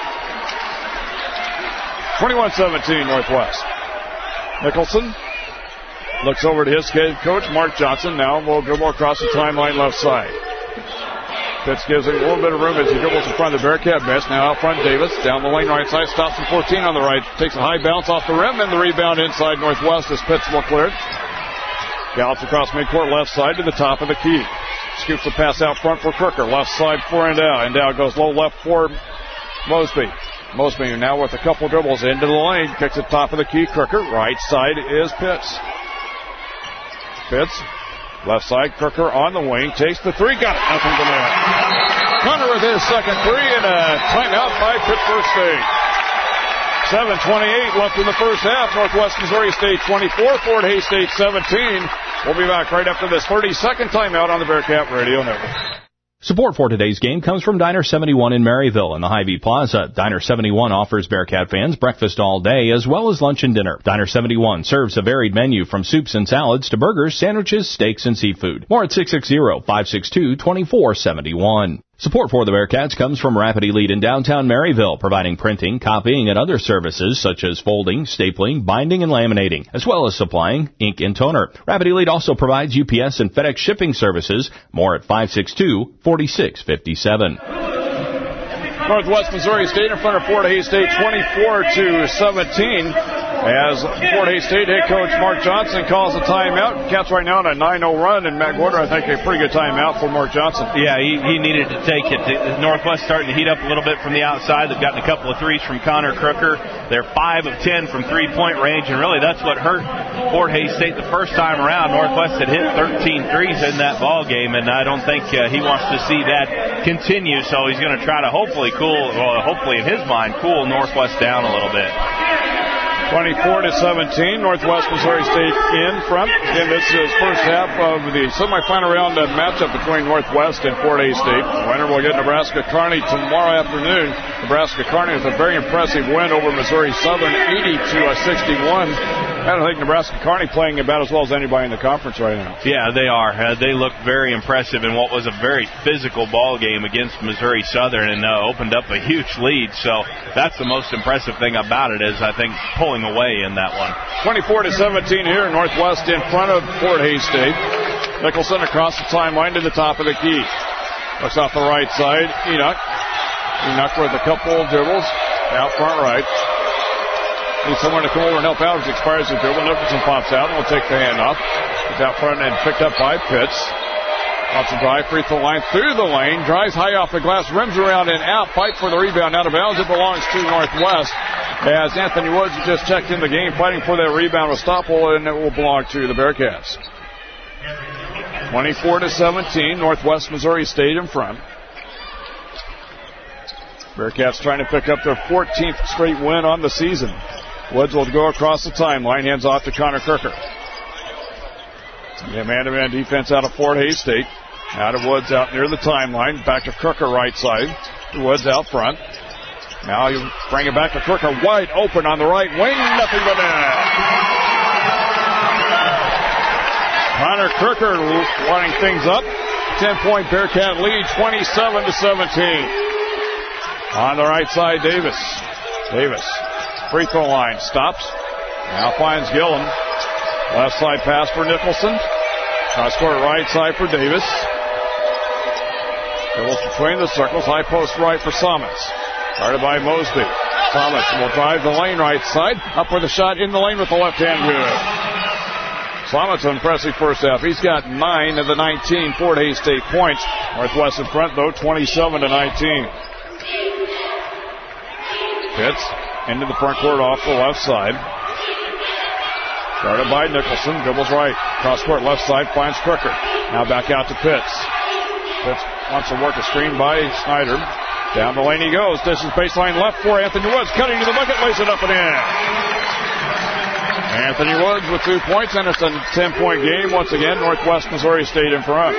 twenty-one seventeen Northwest. Nicholson looks over to his head coach, Mark Johnson. Now will dribble across the timeline left side. Pitts gives him a little bit of room as he dribbles in front of the Bearcat bench. Now out front, Davis. Down the lane right side. Stops from fourteen on the right. Takes a high bounce off the rim, and the rebound inside Northwest as Pitts will clear it. Gallops across midcourt left side to the top of the key. Scoops the pass out front for Crooker. Left side for Endow. Endow goes low left for Mosby. Mosby now with a couple dribbles into the lane. Kicks it top of the key. Crooker. Right side is Pitts. Pitts. Left side, Crooker on the wing. Takes the three. Got it. Nothing to net. Hunter with his second three and a timeout by Pittsburgh State. seven twenty-eight left in the first half. Northwest Missouri State twenty-four. Fort Hays State seventeen. We'll be back right after this thirty-second timeout on the Bearcat Radio Network. Support for today's game comes from Diner seventy-one in Maryville in the Hy-Vee Plaza. Diner seventy-one offers Bearcat fans breakfast all day as well as lunch and dinner. Diner seventy-one serves a varied menu from soups and salads to burgers, sandwiches, steaks, and seafood. More at six six zero, five six two, two four seven one. Support for the Bearcats comes from Rapid Elite in downtown Maryville, providing printing, copying, and other services such as folding, stapling, binding, and laminating, as well as supplying ink and toner. Rapid Elite also provides U P S and FedEx shipping services. More at five six two, four six five seven. Northwest Missouri State in front of Fort Hays State twenty-four to seventeen. As Fort Hays State head coach Mark Johnson calls a timeout. Cats right now on a nine oh run, and Matt Gorder, I think, a pretty good timeout for Mark Johnson. Yeah, he, he needed to take it. The Northwest starting to heat up a little bit from the outside. They've gotten a couple of threes from Connor Crooker. They're five of ten from three-point range, and really that's what hurt Fort Hays State the first time around. Northwest had hit thirteen threes in that ball game, and I don't think uh, he wants to see that continue, so he's going to try to hopefully cool, well, hopefully in his mind, cool Northwest down a little bit. twenty-four to seventeen, Northwest Missouri State in front. Again, this is first half of the semifinal round of matchup between Northwest and Fort Hays State. The winner will get Nebraska Kearney tomorrow afternoon. Nebraska Kearney with a very impressive win over Missouri Southern, eighty to sixty-one. I don't think Nebraska Kearney playing about as well as anybody in the conference right now. Yeah, they are. Uh, they looked very impressive in what was a very physical ball game against Missouri Southern, and uh, opened up a huge lead. So that's the most impressive thing about it, is I think pulling away in that one. twenty-four to seventeen here, Northwest in front of Fort Hays State. Nicholson across the timeline to the top of the key. Looks off the right side, Enoch. Enoch with a couple of dribbles. Left side, Pitts. Pitts left side, Crooker. Crooker on the wing. Takes the three. Got it. Nothing but net. Northwest Missouri State twenty-four, Fort Hays State twenty-four. Out front right. Needs someone to come over and help out as he expires the dribble. Nicholson pops out and will take the handoff. He's out front and picked up by Pitts. Wants to drive free throw line through the lane. Drives high off the glass. Rims around and out. Fight for the rebound. Out of bounds. It belongs to Northwest. As Anthony Woods just checked in the game, fighting for that rebound with Stoppel, and it will belong to the Bearcats. twenty-four to seventeen. Northwest Missouri State in front. Bearcats trying to pick up their fourteenth straight win on the season. Woods will go across the timeline. Hands off to Connor Kirker. Yeah, man-to-man defense out of Fort Hays State. Out of Woods out near the timeline. Back to Kirker right side. Woods out front. Now you bring it back to Kirker. Wide open on the right wing. Nothing but net. Connor Kirker lining things up. ten-point Bearcat lead, twenty-seven to seventeen. On the right side, Davis. Davis. Free throw line. Stops. Now finds Gillum. Left side pass for Nicholson. Cross court right side for Davis. Dribbles between the circles. High post right for Somets. Guarded by Mosby. Somets will drive the lane right side. Up with a shot in the lane with the left hand. Good. Somets impressive first half. He's got nine of the nineteen Fort Hays State points. Northwest in front though, twenty-seven to nineteen. Pitts into the front court off the left side. Guarded by Nicholson. Dribbles right. Cross court left side. Finds Crooker. Now back out to Pitts. Pitts wants to work a screen by Snyder. Down the lane he goes. Dishes baseline left for Anthony Woods. Cutting to the bucket. Lays it up and in. Anthony Woods with two points. And it's a ten-point game. Once again, Northwest Missouri State in front.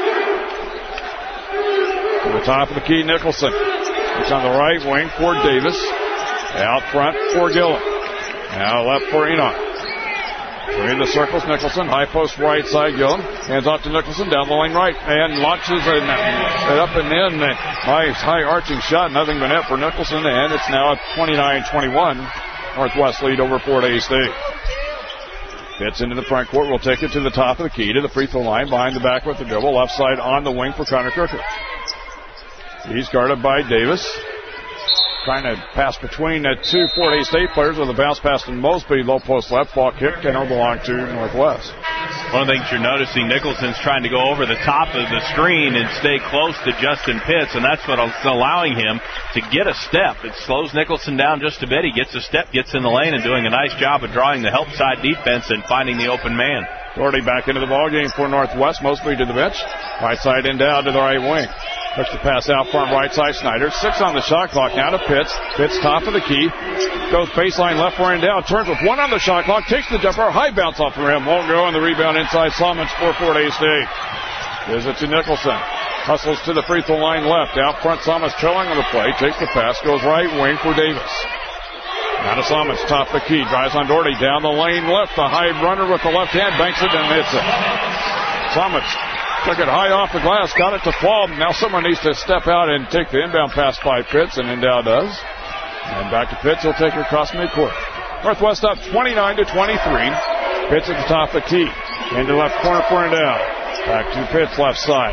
To the top of the key, Nicholson. It's on the right wing for Davis. Out front for Gillum. Now left for Enoch. Between the circles, Nicholson. High post right side, Gillum. Hands off to Nicholson. Down the lane right. And launches it up and in. Nice high arching shot. Nothing but net for Nicholson. And it's now a twenty-nine twenty-one. Northwest lead over Fort Hays State. Fits into the front court. We'll take it to the top of the key to the free throw line. Behind the back with the dribble. Left side on the wing for Connor Kirker. He's guarded by Davis. Trying to pass between the two Fort Hays State players with a bounce pass to Mosby. Low post left. Ball kick. And it'll belong to Northwest. One of the things you're noticing, Nicholson's trying to go over the top of the screen and stay close to Justin Pitts, and that's what's allowing him to get a step. It slows Nicholson down just a bit. He gets a step, gets in the lane, and doing a nice job of drawing the help side defense and finding the open man. Doherty back into the ballgame for Northwest. Mosby to the bench. Right side in down to the right wing. Looks to pass out front right side. Snyder. Six on the shot clock. Now to Pitts. Pitts top of the key. Goes baseline left for and down. Turns with one on the shot clock. Takes the jumper. High bounce off for him. Won't go. And the rebound inside Somets for Fort Hays State. Gives it to Nicholson. Hustles to the free throw line left. Out front Somets trailing on the play. Takes the pass. Goes right wing for Davis. Now to Somets. Top of the key. Drives on Doherty. Down the lane left. The high runner with the left hand. Banks it and hits it. Somets took it high off the glass, got it to fall. Now someone needs to step out and take the inbound pass by Pitts, and Endow does. And back to Pitts, he'll take it across midcourt. Northwest up twenty-nine to twenty-three. Pitts at the top of the key. Into left corner for Endow. Back to Pitts, left side.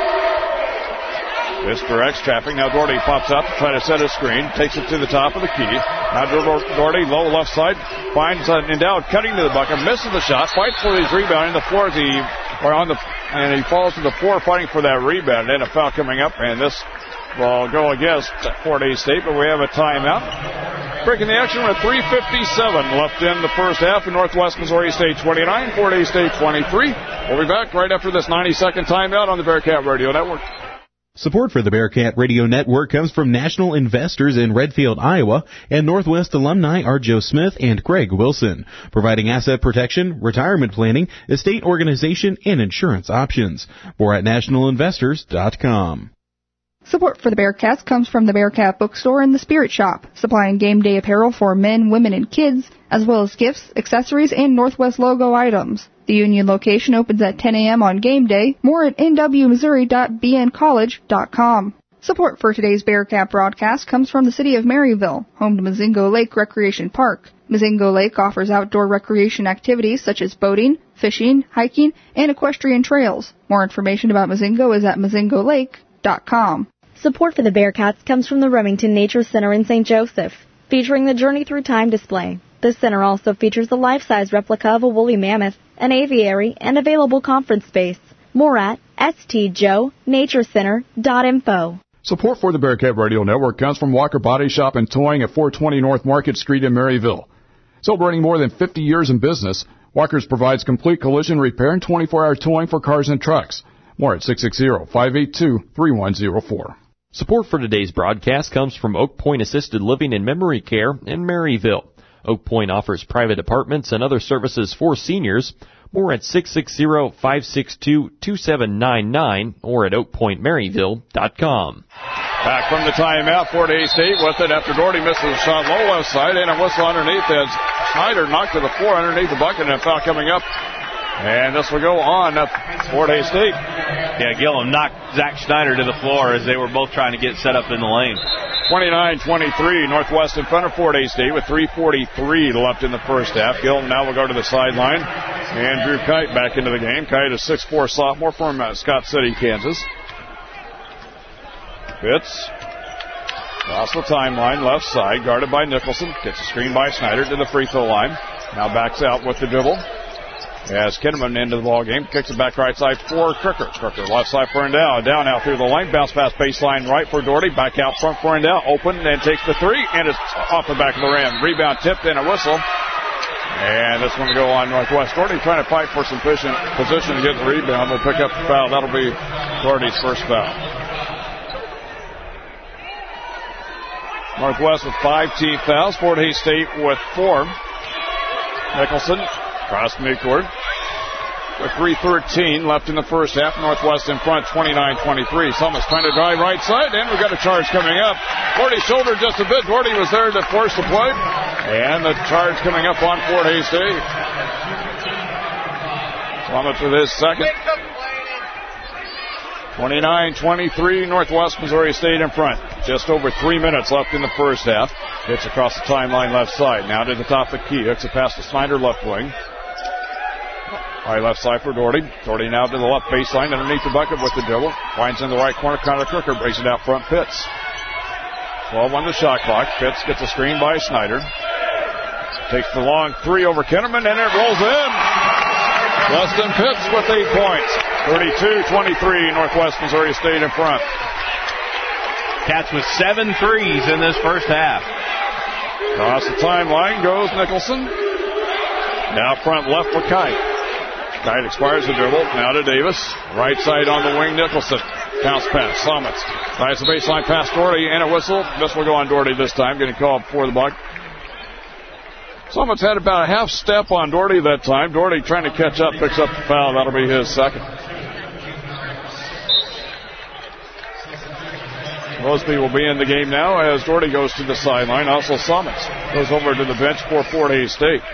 Mister X traffic. Now Doherty pops out to try to set a screen. Takes it to the top of the key. Now Doherty, low left side. Finds uh, Endow cutting to the bucket. Misses the shot. Fights for his rebound. In the floor, the, or on the, and he falls to the floor fighting for that rebound. And a foul coming up. And this will go against Fort Hays State. But we have a timeout. Breaking the action with three fifty-seven left in the first half. In Northwest Missouri State twenty-nine. Fort Hays State twenty-three. We'll be back right after this ninety-second timeout on the Bearcat Radio Network. Support for the Bearcat Radio Network comes from National Investors in Redfield, Iowa, and Northwest alumni are Joe Smith and Craig Wilson, providing asset protection, retirement planning, estate organization, and insurance options. More at national investors dot com. Support for the Bearcats comes from the Bearcat Bookstore and the Spirit Shop, supplying game day apparel for men, women, and kids, as well as gifts, accessories, and Northwest logo items. The Union location opens at ten a.m. on game day. More at n w missouri dot b n college dot com. Support for today's Bearcat broadcast comes from the city of Maryville, home to Mozingo Lake Recreation Park. Mozingo Lake offers outdoor recreation activities such as boating, fishing, hiking, and equestrian trails. More information about Mozingo is at mozingo lake dot com. Support for the Bearcats comes from the Remington Nature Center in Saint Joseph, featuring the Journey Through Time display. The center also features a life-size replica of a woolly mammoth, an aviary, and available conference space. More at s t joe nature center dot info. Support for the Bearcat Radio Network comes from Walker Body Shop and Towing at four twenty North Market Street in Maryville. Celebrating more than fifty years in business, Walker's provides complete collision repair and twenty-four hour towing for cars and trucks. More at six six zero, five eight two, three one zero four. Support for today's broadcast comes from Oak Point Assisted Living and Memory Care in Maryville. Oak Point offers private apartments and other services for seniors. More at six six zero, five six two, two seven nine nine or at oak point maryville dot com. Back from the timeout, Fort Hays State with it after Doherty misses a shot low left side, and a whistle underneath as Snyder knocked to the floor underneath the bucket, and a foul coming up. And this will go on at Fort Hays State. Yeah, Gillum knocked Zach Schneider to the floor as they were both trying to get set up in the lane. twenty-nine twenty-three, Northwest in front of Fort Hays State with three forty-three left in the first half. Gillum now will go to the sideline. And Drew Kite back into the game. Kite is six four sophomore from uh, Scott City, Kansas. Fitz. Across the timeline, left side, guarded by Nicholson. Gets a screen by Snyder to the free throw line. Now backs out with the dribble. As Kinnaman into the ball game, kicks it back right side for Crooker. Crooker left side for Endow. Down out through the lane, bounce pass baseline right for Doherty. Back out front for Endow. Open and takes the three, and it's off the back of the rim. Rebound tipped and a whistle. And this one to go on Northwest. Doherty trying to fight for some position, position to get the rebound. Will pick up the foul. That'll be Doherty's first foul. Northwest with five team fouls. Fort Hays State with four. Nicholson across midcourt with three thirteen left in the first half. Northwest in front, twenty-nine twenty-three. Summers trying to drive right side, and we've got a charge coming up. Doherty shouldered just a bit. Doherty was there to force the play. And the charge coming up on Fort Hays State. Summers with his second. twenty-nine twenty-three, Northwest Missouri State in front. Just over three minutes left in the first half. Hits across the timeline left side. Now to the top of the key. Hooks it past the Snyder left wing. All right, left side for Doherty. Doherty now to the left baseline underneath the bucket with the dribble. Finds in the right corner. Connor Crooker breaks it out front. Pitts. twelve on the shot clock. Pitts gets a screen by Snyder. Takes the long three over Kinnaman, and it rolls in. Weston Pitts with eight points. thirty-two twenty-three, Northwest Missouri State in front. Cats with seven threes in this first half. Across the timeline goes Nicholson. Now front left for Kite. Kite expires the dribble. Now to Davis. Right side on the wing, Nicholson. Bounce pass, Summits. Tries the baseline pass, Doherty, and a whistle. This will go on Doherty this time. Getting called before the buck. Summits had about a half step on Doherty that time. Doherty trying to catch up, picks up the foul. That'll be his second. Mosby will be in the game now as Doherty goes to the sideline. Also Summits goes over to the bench for Fort Hays State.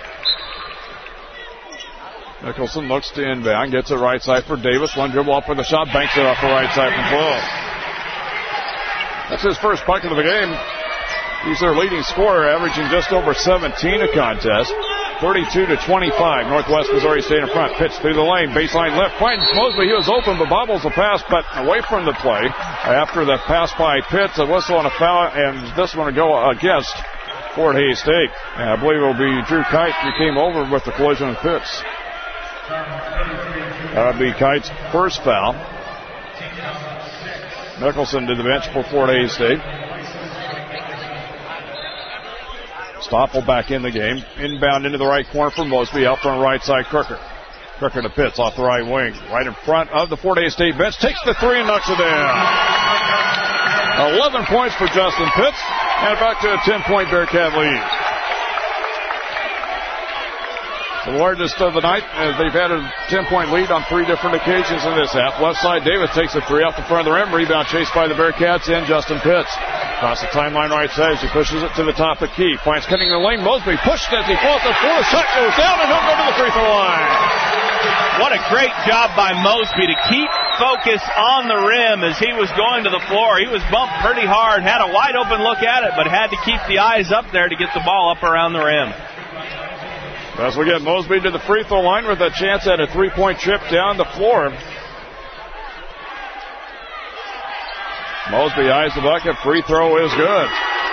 Nicholson looks to inbound, gets it right side for Davis. One dribble up for the shot, banks it off the right side from Close. That's his first bucket of the game. He's their leading scorer, averaging just over seventeen a contest. thirty-two to twenty-five. Northwest Missouri State in front. Pitch through the lane. Baseline left. Finds Mosby. He was open, but bobbles the pass, but away from the play. After the pass by Pitts, a whistle and a foul, and this one will go against Fort Hays State. And I believe it will be Drew Kite who came over with the collision with Pitts. That would be Kite's first foul. Nicholson to the bench for Fort Hays State. Stoppel back in the game. Inbound into the right corner for Mosby. Out front right side, Crooker. Crooker to Pitts off the right wing. Right in front of the Fort Hays State bench. Takes the three and knocks it down. eleven points for Justin Pitts. And back to a ten-point Bearcat lead. The largest of the night, as they've had a ten-point lead on three different occasions in this half. Left side, Davis takes a three off the front of the rim. Rebound chased by the Bearcats and Justin Pitts. Across the timeline right side as he pushes it to the top of the key. Finds cutting the lane. Mosby pushed as he falls to the floor. Shot goes down and he'll go to the free throw line. What a great job by Mosby to keep focus on the rim as he was going to the floor. He was bumped pretty hard, had a wide open look at it, but had to keep the eyes up there to get the ball up around the rim. As we get Mosby to the free throw line with a chance at a three-point trip down the floor. Mosby eyes the bucket. Free throw is good.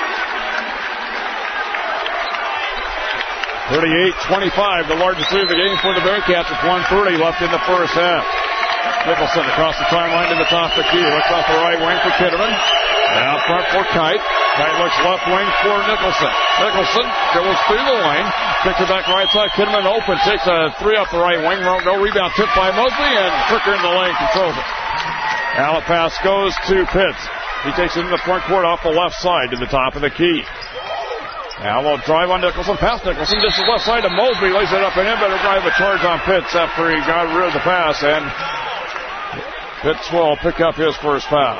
thirty-eight twenty-five, the largest lead of the game for the Bearcats with one thirty left in the first half. Nicholson across the timeline to the top of the key. Looks off the right wing for Kitterman. Out front for Kite. Kite looks left wing for Nicholson. Nicholson goes through the lane. Kicks it back right side. Kitterman open. Takes a three off the right wing. No rebound. Tipped by Mosley. And Crooker in the lane controls it. Outlet pass goes to Pitts. He takes it in the front court off the left side to the top of the key. Now we'll drive on Nicholson. Pass Nicholson. This is left side to Mosby. Lays it up and in. Better drive a charge on Pitts after he got rid of the pass. And Pitts will pick up his first foul.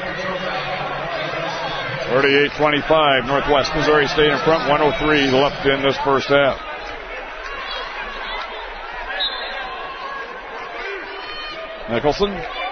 thirty-eight twenty-five. Northwest Missouri State in front. one oh three left in this first half. Nicholson.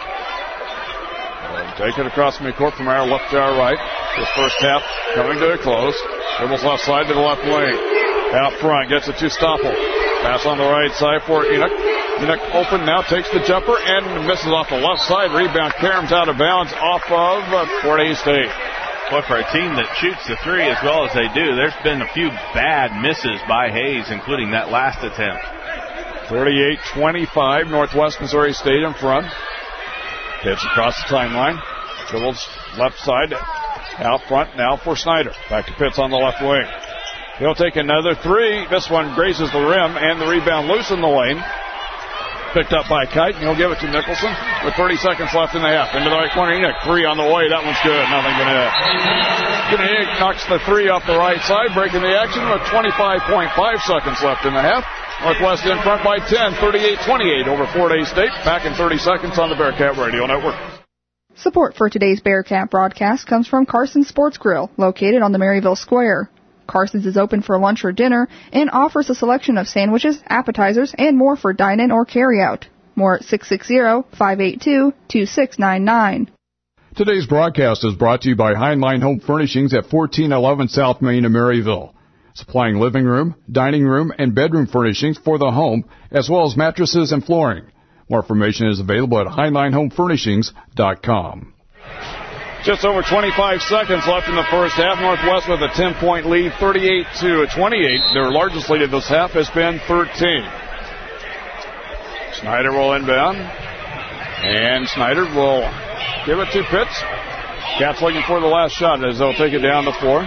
Take it across midcourt from our left to our right. This first half coming to a close. Dribbles left side to the left wing. Out front, gets it to Stoppel. Pass on the right side for Enoch. Enoch open now, takes the jumper and misses off the left side. Rebound, Karam's out of bounds off of uh, Fort Hays State. Boy, for a team that shoots the three as well as they do, there's been a few bad misses by Hayes, including that last attempt. thirty-eight twenty-five, Northwest Missouri State in front. Pitch across the timeline. Dribbles left side. Out front now for Snyder. Back to Pitts on the left wing. He'll take another three. This one grazes the rim and the rebound loose in the lane. Picked up by Kite, and he'll give it to Nicholson with thirty seconds left in the half. Into the right corner, Enoch. Three on the way. That one's good. Nothing going to hit. Enoch knocks the three off the right side, breaking the action with twenty-five point five seconds left in the half. Northwest in front by ten, thirty-eight twenty-eight over Fort Hays State. Back in thirty seconds on the Bearcat Radio Network. Support for today's Bearcat broadcast comes from Carson's Sports Grill, located on the Maryville Square. Carson's is open for lunch or dinner and offers a selection of sandwiches, appetizers, and more for dine-in or carry-out. More at six six zero, five eight two, two six nine nine. Today's broadcast is brought to you by Heinlein Home Furnishings at fourteen eleven South Main in Maryville. Supplying living room, dining room, and bedroom furnishings for the home, as well as mattresses and flooring. More information is available at heinlein home furnishings dot com. Just over twenty-five seconds left in the first half. Northwest with a ten-point lead, thirty-eight to twenty-eight. Their largest lead of this half has been thirteen. Snyder will inbound. And Snyder will give it to Pitts. Cats looking for the last shot as they'll take it down the floor.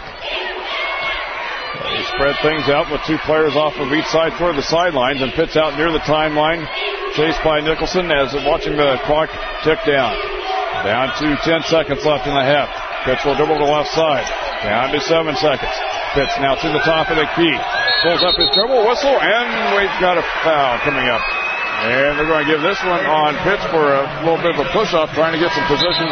They spread things out with two players off of each side toward the sidelines, and Pitts out near the timeline, chased by Nicholson as watching the clock tick down. Down to ten seconds left in the half. Pitts will dribble to the left side. Down to seven seconds. Pitts now to the top of the key. Pulls up his dribble, whistle, and we've got a foul coming up. And they're going to give this one on Pitts for a little bit of a push-up, trying to get some position.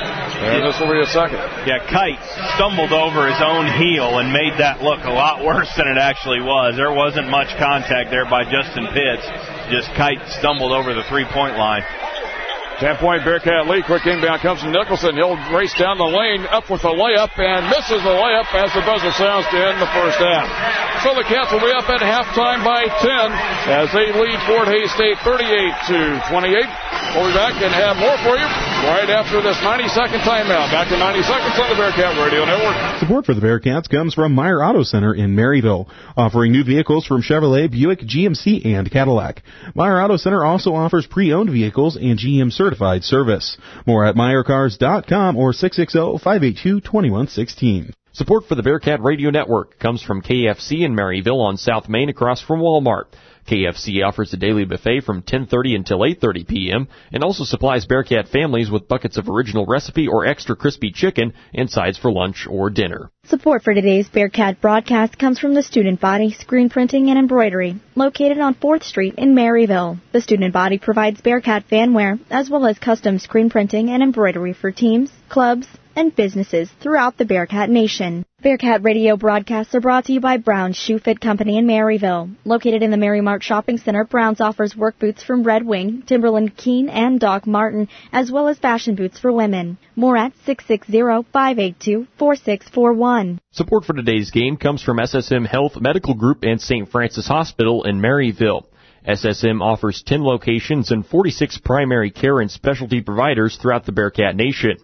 And this will be a second. Yeah, Kite stumbled over his own heel and made that look a lot worse than it actually was. There wasn't much contact there by Justin Pitts. Just Kite stumbled over the three-point line. ten-point Bearcat lead. Quick inbound comes from Nicholson. He'll race down the lane, up with a layup, and misses the layup as the buzzer sounds to end the first half. So the Cats will be up at halftime by ten as they lead Fort Hays State thirty-eight to twenty-eight. We'll be back and have more for you right after this ninety-second timeout. Back to ninety seconds on the Bearcat Radio Network. Support for the Bearcats comes from Meyer Auto Center in Maryville, offering new vehicles from Chevrolet, Buick, G M C, and Cadillac. Meyer Auto Center also offers pre-owned vehicles and G M certified service. More at meyer cars dot com or six six zero, five eight two, two one one six. Support for the Bearcat Radio Network comes from K F C in Maryville on South Main across from Walmart. K F C offers a daily buffet from ten thirty until eight thirty p.m. and also supplies Bearcat families with buckets of original recipe or extra crispy chicken and sides for lunch or dinner. Support for today's Bearcat broadcast comes from the Student Body Screen Printing and Embroidery, located on fourth Street in Maryville. The Student Body provides Bearcat fanwear as well as custom screen printing and embroidery for teams, clubs, and businesses throughout the Bearcat Nation. Bearcat Radio broadcasts are brought to you by Brown's Shoe Fit Company in Maryville. Located in the Mary Mart Shopping Center, Brown's offers work boots from Red Wing, Timberland Keen, and Doc Martin, as well as fashion boots for women. More at six six zero, five eight two, four six four one. Support for today's game comes from S S M Health Medical Group and Saint Francis Hospital in Maryville. S S M offers ten locations and forty-six primary care and specialty providers throughout the Bearcat Nation.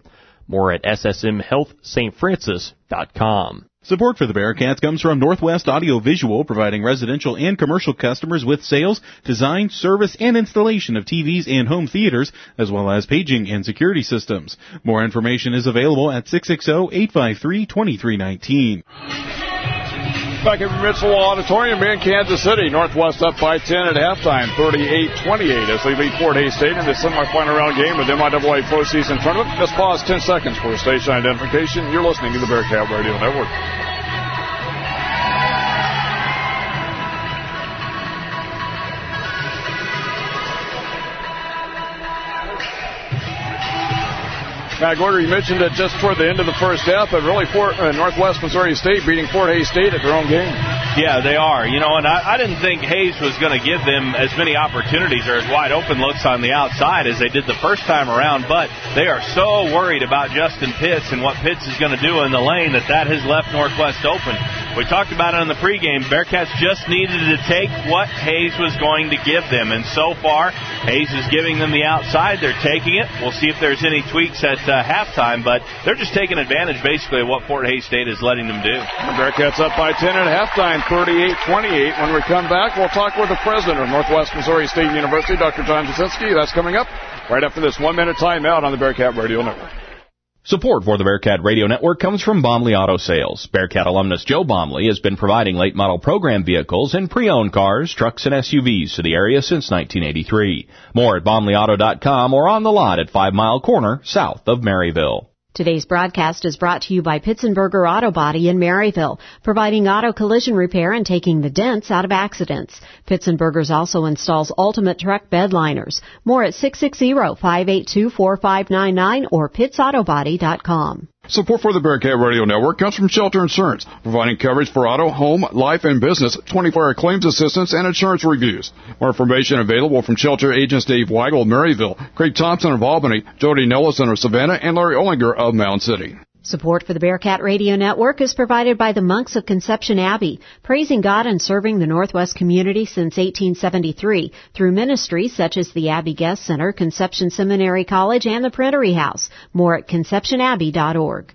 More at S S M health Saint Francis dot com. Support for the Bearcats comes from Northwest Audio Visual, providing residential and commercial customers with sales, design, service, and installation of T Vs and home theaters, as well as paging and security systems. More information is available at six six zero, eight five three, two three one nine. Back at Municipal Auditorium in Kansas City, Northwest up by ten at halftime, thirty-eight twenty-eight as they lead Fort Hays State in the semifinal round game of the M I A A postseason tournament. Just pause ten seconds for station identification. You're listening to the Bearcat Radio Network. Matt Gorder, you mentioned it just toward the end of the first half, but really Fort, uh, Northwest Missouri State beating Fort Hays State at their own game. Yeah, they are. You know, and I, I didn't think Hays was going to give them as many opportunities or as wide open looks on the outside as they did the first time around, but they are so worried about Justin Pitts and what Pitts is going to do in the lane that that has left Northwest open. We talked about it in the pregame. Bearcats just needed to take what Hays was going to give them, and so far, Hays is giving them the outside. They're taking it. We'll see if there's any tweaks at uh, halftime, but they're just taking advantage, basically, of what Fort Hays State is letting them do. The Bearcats up by ten at halftime, thirty-eight twenty-eight. When we come back, we'll talk with the president of Northwest Missouri State University, Doctor John Jasinski. That's coming up right after this one-minute timeout on the Bearcat Radio Network. Support for the Bearcat Radio Network comes from Bomley Auto Sales. Bearcat alumnus Joe Bomley has been providing late model program vehicles and pre-owned cars, trucks, and S U Vs to the area since nineteen eighty-three. More at bomley auto dot com or on the lot at Five Mile Corner, south of Maryville. Today's broadcast is brought to you by Pitzenberger Auto Body in Maryville, providing auto collision repair and taking the dents out of accidents. Pitzenberger's also installs ultimate truck bed liners. More at six six zero, five eight two, four five nine nine or pitts auto body dot com. Support for the Bearcat Radio Network comes from Shelter Insurance, providing coverage for auto, home, life, and business, twenty-four hour claims assistance, and insurance reviews. More information available from Shelter agents Dave Weigel of Maryville, Craig Thompson of Albany, Jody Nellison of Savannah, and Larry Ollinger of Mound City. Support for the Bearcat Radio Network is provided by the Monks of Conception Abbey, praising God and serving the Northwest community since eighteen seventy-three through ministries such as the Abbey Guest Center, Conception Seminary College, and the Printery House. More at conception abbey dot org.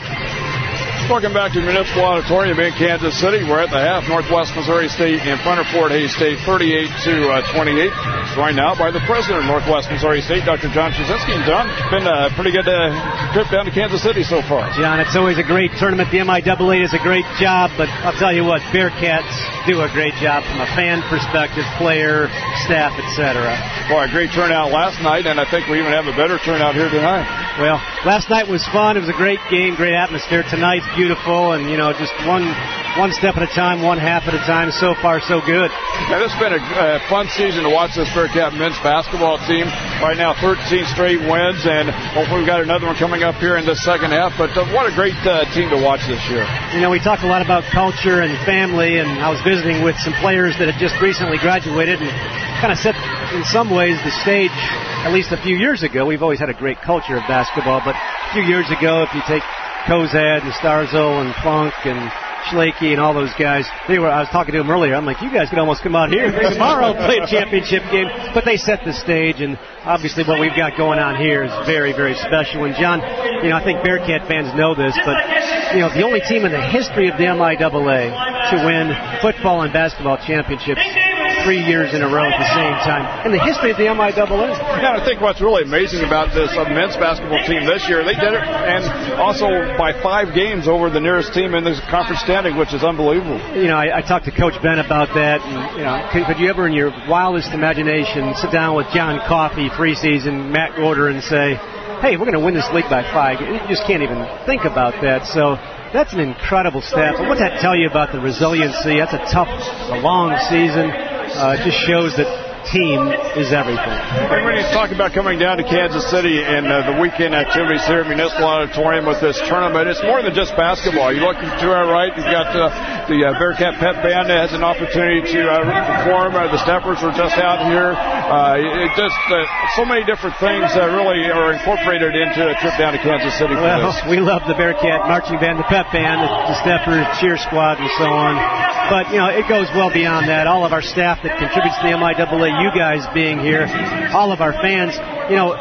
Welcome back to Municipal Auditorium in Kansas City. We're at the half. Northwest Missouri State in front of Fort Hays State, thirty-eight to twenty-eight. Joined now by the president of Northwest Missouri State, Doctor John Jasinski. And John, it's been a pretty good uh, trip down to Kansas City so far. John, it's always a great tournament. The M I A A does a great job, but I'll tell you what, Bearcats do a great job from a fan perspective, player, staff, et cetera. Boy, a great turnout last night, and I think we even have a better turnout here tonight. Well, last night was fun. It was a great game, great atmosphere. Tonight's beautiful, and, you know, just one one step at a time, one half at a time. So far, so good. Now, this has been a uh, fun season to watch this Bearcat men's basketball team. Right now, thirteen straight wins, and hopefully we've got another one coming up here in the second half. But uh, what a great uh, team to watch this year. You know, we talked a lot about culture and family, and I was visiting with some players that had just recently graduated and kind of set, in some ways, the stage. At least a few years ago, we've always had a great culture of basketball, but a few years ago, if you take Kozad and Starzo and Funk and Schlakey and all those guys, they were. I was talking to them earlier. I'm like, you guys could almost come out here tomorrow and play a championship game. But they set the stage, and obviously what we've got going on here is very, very special. And John, you know, I think Bearcat fans know this, but you know, the only team in the history of the M I A A to win football and basketball championships three years in a row at the same time in the history of the M I A A. Yeah, I think what's really amazing about this uh, men's basketball team this year, they did it, and also by five games over the nearest team in this conference standing, which is unbelievable. You know, I, I talked to Coach Ben about that, and, you know, could, could you ever in your wildest imagination sit down with John Coffey, preseason, Matt Gorder, and say, hey, we're going to win this league by five? You just can't even think about that. So that's an incredible stat. But what's that tell you about the resiliency? That's a tough, a long season. Uh, it just shows that team is everything. And when you talk about coming down to Kansas City and uh, the weekend activities here at Municipal Auditorium with this tournament, it's more than just basketball. You look to our right, you've got uh, the uh, Bearcat Pep Band that has an opportunity to uh, perform. Uh, the Steppers were just out here. Uh, it just uh, so many different things that really are incorporated into a trip down to Kansas City for well, this. We love the Bearcat Marching Band, the Pep Band, the Steppers, Cheer Squad, and so on. But, you know, it goes well beyond that. All of our staff that contributes to the M I A A, you guys being here, all of our fans, you know,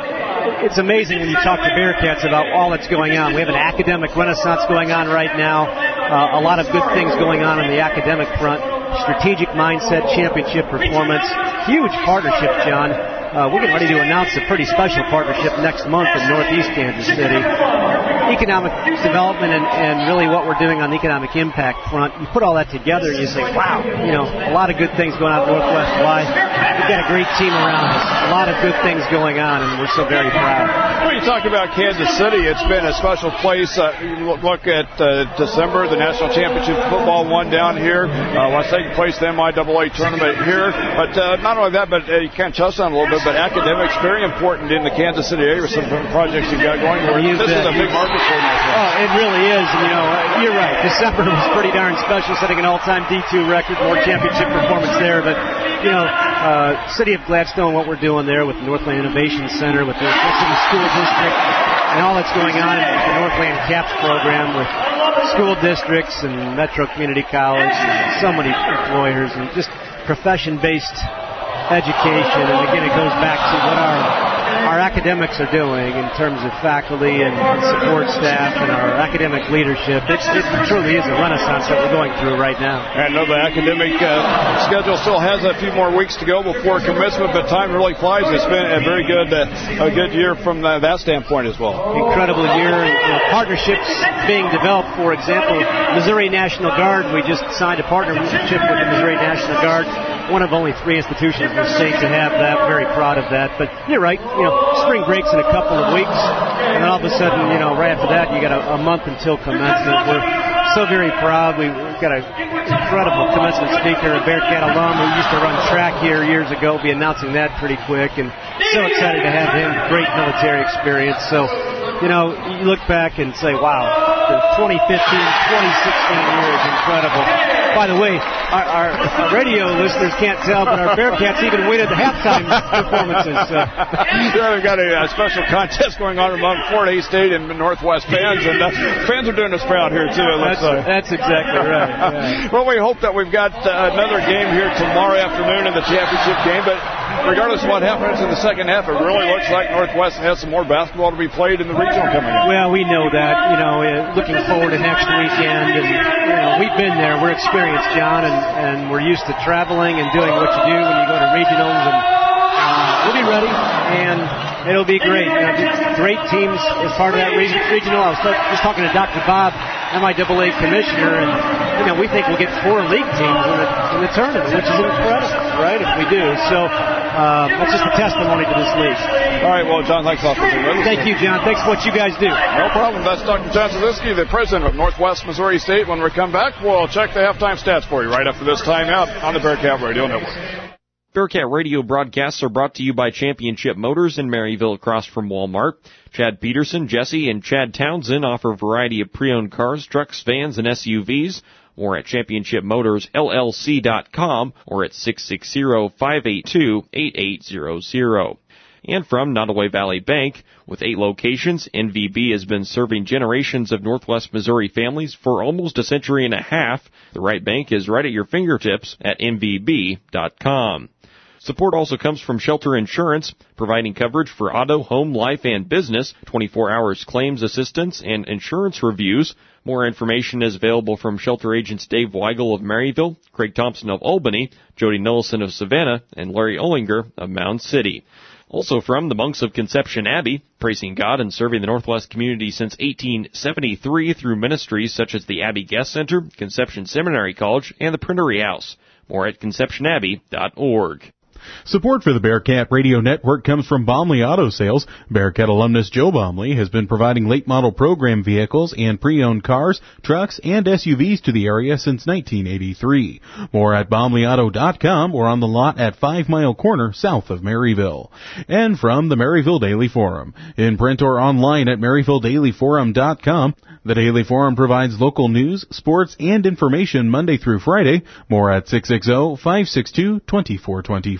it's amazing when you talk to Bearcats about all that's going on. We have an academic renaissance going on right now, uh, a lot of good things going on on the academic front, strategic mindset, championship performance, huge partnership, John. Uh, we're getting ready to announce a pretty special partnership next month in Northeast Kansas City. Economic development and, and really what we're doing on the economic impact front, you put all that together and you say, wow, you know, a lot of good things going on at Northwest Y. We've got a great team around us, a lot of good things going on, and we're so very proud. When you talk about Kansas City, it's been a special place. Uh, you look at uh, December, the National Championship Football one down here. Uh, what's taking place, the M I A A tournament here. But uh, not only that, but uh, you can't touch on it a little bit, but academics very important in the Kansas City area with some projects you've got going. Where this is a big market for you. Oh, it really is. And, you know, you're right. December was pretty darn special, setting an all-time D two record, more championship performance there. But, you know, uh, City of Gladstone, what we're doing there with the Northland Innovation Center, with the City School District, and all that's going on in the Northland CAPS program with school districts and Metro Community College and so many employers and just profession-based education. And again, it goes back to what our our academics are doing in terms of faculty and, and support staff and our academic leadership. It's, it truly is a renaissance that we're going through right now. And I know the academic uh, schedule still has a few more weeks to go before commencement, but time really flies. It's been a very good uh, a good year from the, that standpoint as well. Incredible year. And, you know, partnerships being developed. For example, Missouri National Guard. We just signed a partnership with the Missouri National Guard. One of only three institutions in the state to have that. Very proud of that. But you're right. You know, spring breaks in a couple of weeks, and then all of a sudden, you know, right after that, you got a, a month until commencement. We're so very proud. We've got an incredible commencement speaker, a Bearcat alum who used to run track here years ago. We'll be announcing that pretty quick, and so excited to have him. Great military experience. So, you know, you look back and say, wow, the twenty fifteen, twenty sixteen years, incredible. By the way, our, our, our radio listeners can't tell, but our Bearcats even win at the halftime performances. So. Yeah, we've got a, a special contest going on among Fort Hays State and Northwest fans, and uh, fans are doing us proud here, too. That's, uh, that's exactly right. Yeah. Well, we hope that we've got uh, another game here tomorrow afternoon in the championship game, but regardless of what happens in the second half, it really looks like Northwest has some more basketball to be played in the regional coming up. Well, we know that. You know, uh, looking forward to next weekend, and you know, we've been there. We're experienced, John, and, and we're used to traveling and doing what you do when you go to regionals, and uh, we'll be ready, and it'll be great. You know, great teams as part of that regional. I was just talking to Doctor Bob, M I A A commissioner, and you know, we think we'll get four league teams in the, in the tournament, which is incredible, right, if we do. So uh, that's just a testimony to this league. All right, well, John, thanks a lot for being with us. Thank you, John. Thanks for what you guys do. No problem. That's Doctor John Zazinski, the president of Northwest Missouri State. When we come back, we'll check the halftime stats for you right after this timeout on the Bearcat Radio Network. Bearcat Radio broadcasts are brought to you by Championship Motors in Maryville across from Walmart. Chad Peterson, Jesse, and Chad Townsend offer a variety of pre-owned cars, trucks, vans, and S U Vs. More at championship motors L L C dot com or at six six zero, five eight two, eight eight zero zero. And from Nottoway Valley Bank, with eight locations, N V B has been serving generations of Northwest Missouri families for almost a century and a half. The right bank is right at your fingertips at N V B dot com. Support also comes from Shelter Insurance, providing coverage for auto, home, life, and business, twenty-four hours claims assistance, and insurance reviews. More information is available from Shelter agents Dave Weigel of Maryville, Craig Thompson of Albany, Jody Nillison of Savannah, and Larry Ollinger of Mound City. Also from the Monks of Conception Abbey, praising God and serving the Northwest community since eighteen seventy-three through ministries such as the Abbey Guest Center, Conception Seminary College, and the Printery House. More at conception abbey dot org. Support for the Bearcat Radio Network comes from Baumley Auto Sales. Bearcat alumnus Joe Baumley has been providing late-model program vehicles and pre-owned cars, trucks, and S U Vs to the area since nineteen eighty-three. More at baumley auto dot com or on the lot at Five Mile Corner south of Maryville. And from the Maryville Daily Forum. In print or online at maryville daily forum dot com. The Daily Forum provides local news, sports, and information Monday through Friday. More at six six zero, five six two, two four two four.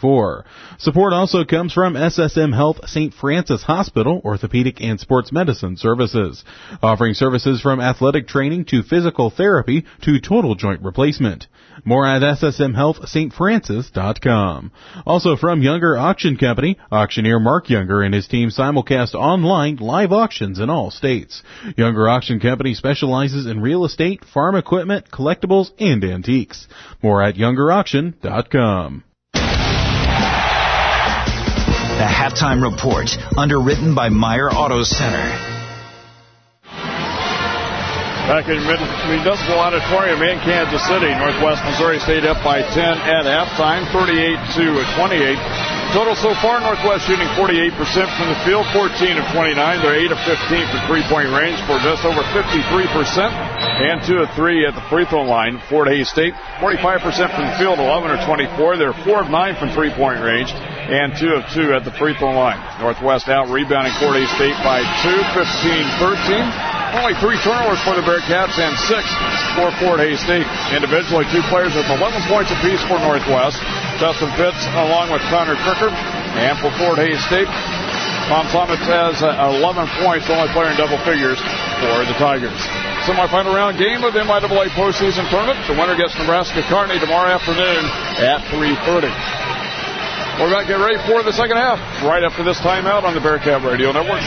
four. Support also comes from S S M Health Saint Francis Hospital, Orthopedic and Sports Medicine Services, offering services from athletic training to physical therapy to total joint replacement. More at S S M Health Saint Francis dot com. Also from Younger Auction Company, auctioneer Mark Younger and his team simulcast online live auctions in all states. Younger Auction Company specializes in real estate, farm equipment, collectibles, and antiques. More at Younger Auction dot com. The Halftime Report, underwritten by Meyer Auto Center. Back in Municipal Auditorium in Kansas City, Northwest Missouri State up by ten at halftime, thirty-eight to twenty-eight. Total so far, Northwest shooting forty-eight percent from the field, fourteen of twenty-nine. They're eight of fifteen from three-point range for just over fifty-three percent, and two of three at the free throw line. Fort Hays State, forty-five percent from the field, eleven of twenty-four. They're four of nine from three-point range, and two of two at the free throw line. Northwest out rebounding Fort Hays State by two, fifteen thirteen. Only three turnovers for the Bearcats and six for Fort Hays State. Individually, two players with eleven points apiece for Northwest. Justin Pitts along with Connor Tricker. And for Fort Hays State, Tom Thomas has eleven points, only player in double figures for the Tigers. Semifinal round game of the M I A A postseason tournament. The winner gets Nebraska Kearney tomorrow afternoon at three thirty. We're about to get ready for the second half right after this timeout on the Bearcat Radio Network.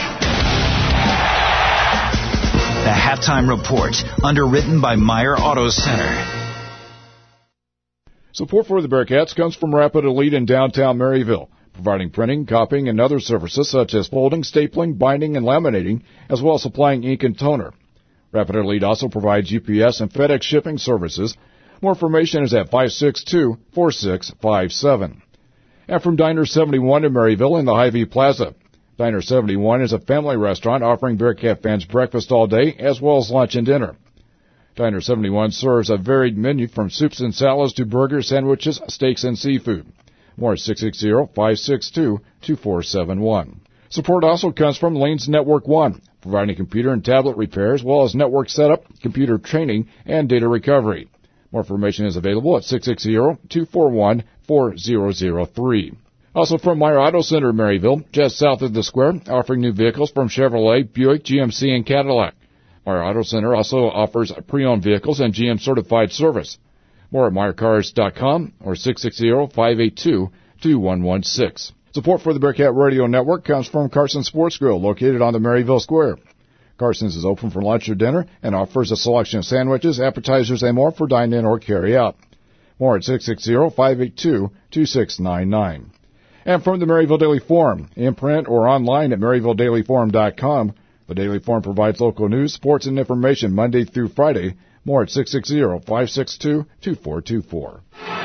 The Halftime Report, underwritten by Meyer Auto Center. Support for the Bearcats comes from Rapid Elite in downtown Maryville, providing printing, copying, and other services such as folding, stapling, binding, and laminating, as well as supplying ink and toner. Rapid Elite also provides U P S and FedEx shipping services. More information is at five six two, four six five seven. And from Diner seventy-one in Maryville in the Hy-Vee Plaza. Diner seventy-one is a family restaurant offering Bearcat fans breakfast all day as well as lunch and dinner. Diner seventy-one serves a varied menu from soups and salads to burgers, sandwiches, steaks, and seafood. More at six six zero, five six two, two four seven one. Support also comes from Lanes Network One, providing computer and tablet repair as well as network setup, computer training, and data recovery. More information is available at six six zero, two four one, four zero zero three. Also from Meyer Auto Center in Maryville, just south of the square, offering new vehicles from Chevrolet, Buick, G M C, and Cadillac. Meyer Auto Center also offers pre-owned vehicles and G M certified service. More at Meyer Cars dot com or six six zero, five eight two, two one one six. Support for the Bearcat Radio Network comes from Carson's Sports Grill, located on the Maryville Square. Carson's is open for lunch or dinner and offers a selection of sandwiches, appetizers, and more for dine-in or carry-out. More at six six zero, five eight two, two six nine nine. And from the Maryville Daily Forum, in print or online at maryville daily forum dot com, the Daily Forum provides local news, sports, and information Monday through Friday. More at six six zero, five six two, two four two four.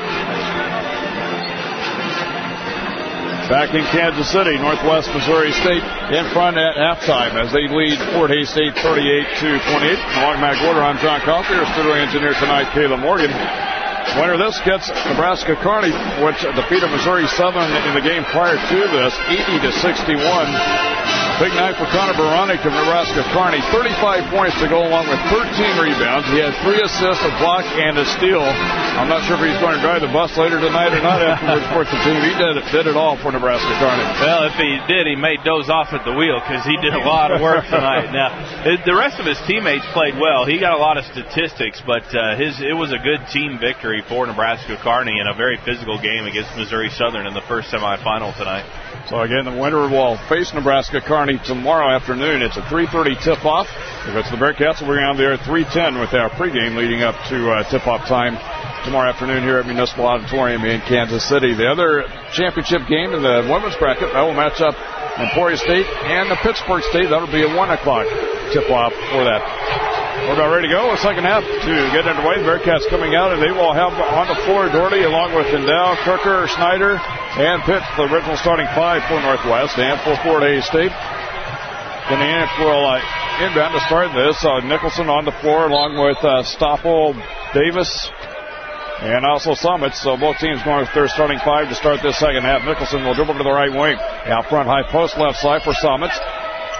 Back in Kansas City, Northwest Missouri State in front at halftime as they lead Fort Hays State thirty-eight to twenty-eight. Along Mac Order, I'm John Coffey, our studio engineer tonight, Kayla Morgan. Winner this gets Nebraska Kearney, which defeated Missouri Southern in the game prior to this, eighty to sixty-one. Big night for Connor Baranik of Nebraska Kearney. thirty-five points to go along with thirteen rebounds. He had three assists, a block, and a steal. I'm not sure if he's going to drive the bus later tonight or not afterwards for the team. He did it, did it all for Nebraska Kearney. Well, if he did, he may doze off at the wheel because he did a lot of work tonight. Now, the rest of his teammates played well. He got a lot of statistics, but uh, his it was a good team victory for Nebraska Kearney in a very physical game against Missouri Southern in the first semifinal tonight. So again, the winner will face Nebraska Kearney tomorrow afternoon. It's a three thirty tip-off. If it's the Bearcats, we're on there at three ten with our pregame leading up to uh, tip-off time tomorrow afternoon here at Municipal Auditorium in Kansas City. The other championship game in the women's bracket, that will match up Emporia State and the Pittsburgh State. That'll be a one o'clock tip-off for that. We're about ready to go. The second half to get underway. The Bearcats coming out, and they will have on the floor Doherty along with Endow, Crooker, Schneider, and Pitts, the original starting five for Northwest, and for Fort Hays State. Then the Ants will uh, inbound to start this. Uh, Nicholson on the floor along with uh, Stoppel, Davis, and also Summit. So both teams going with their starting five to start this second half. Nicholson will dribble to the right wing. Out front, high post, left side for Summit.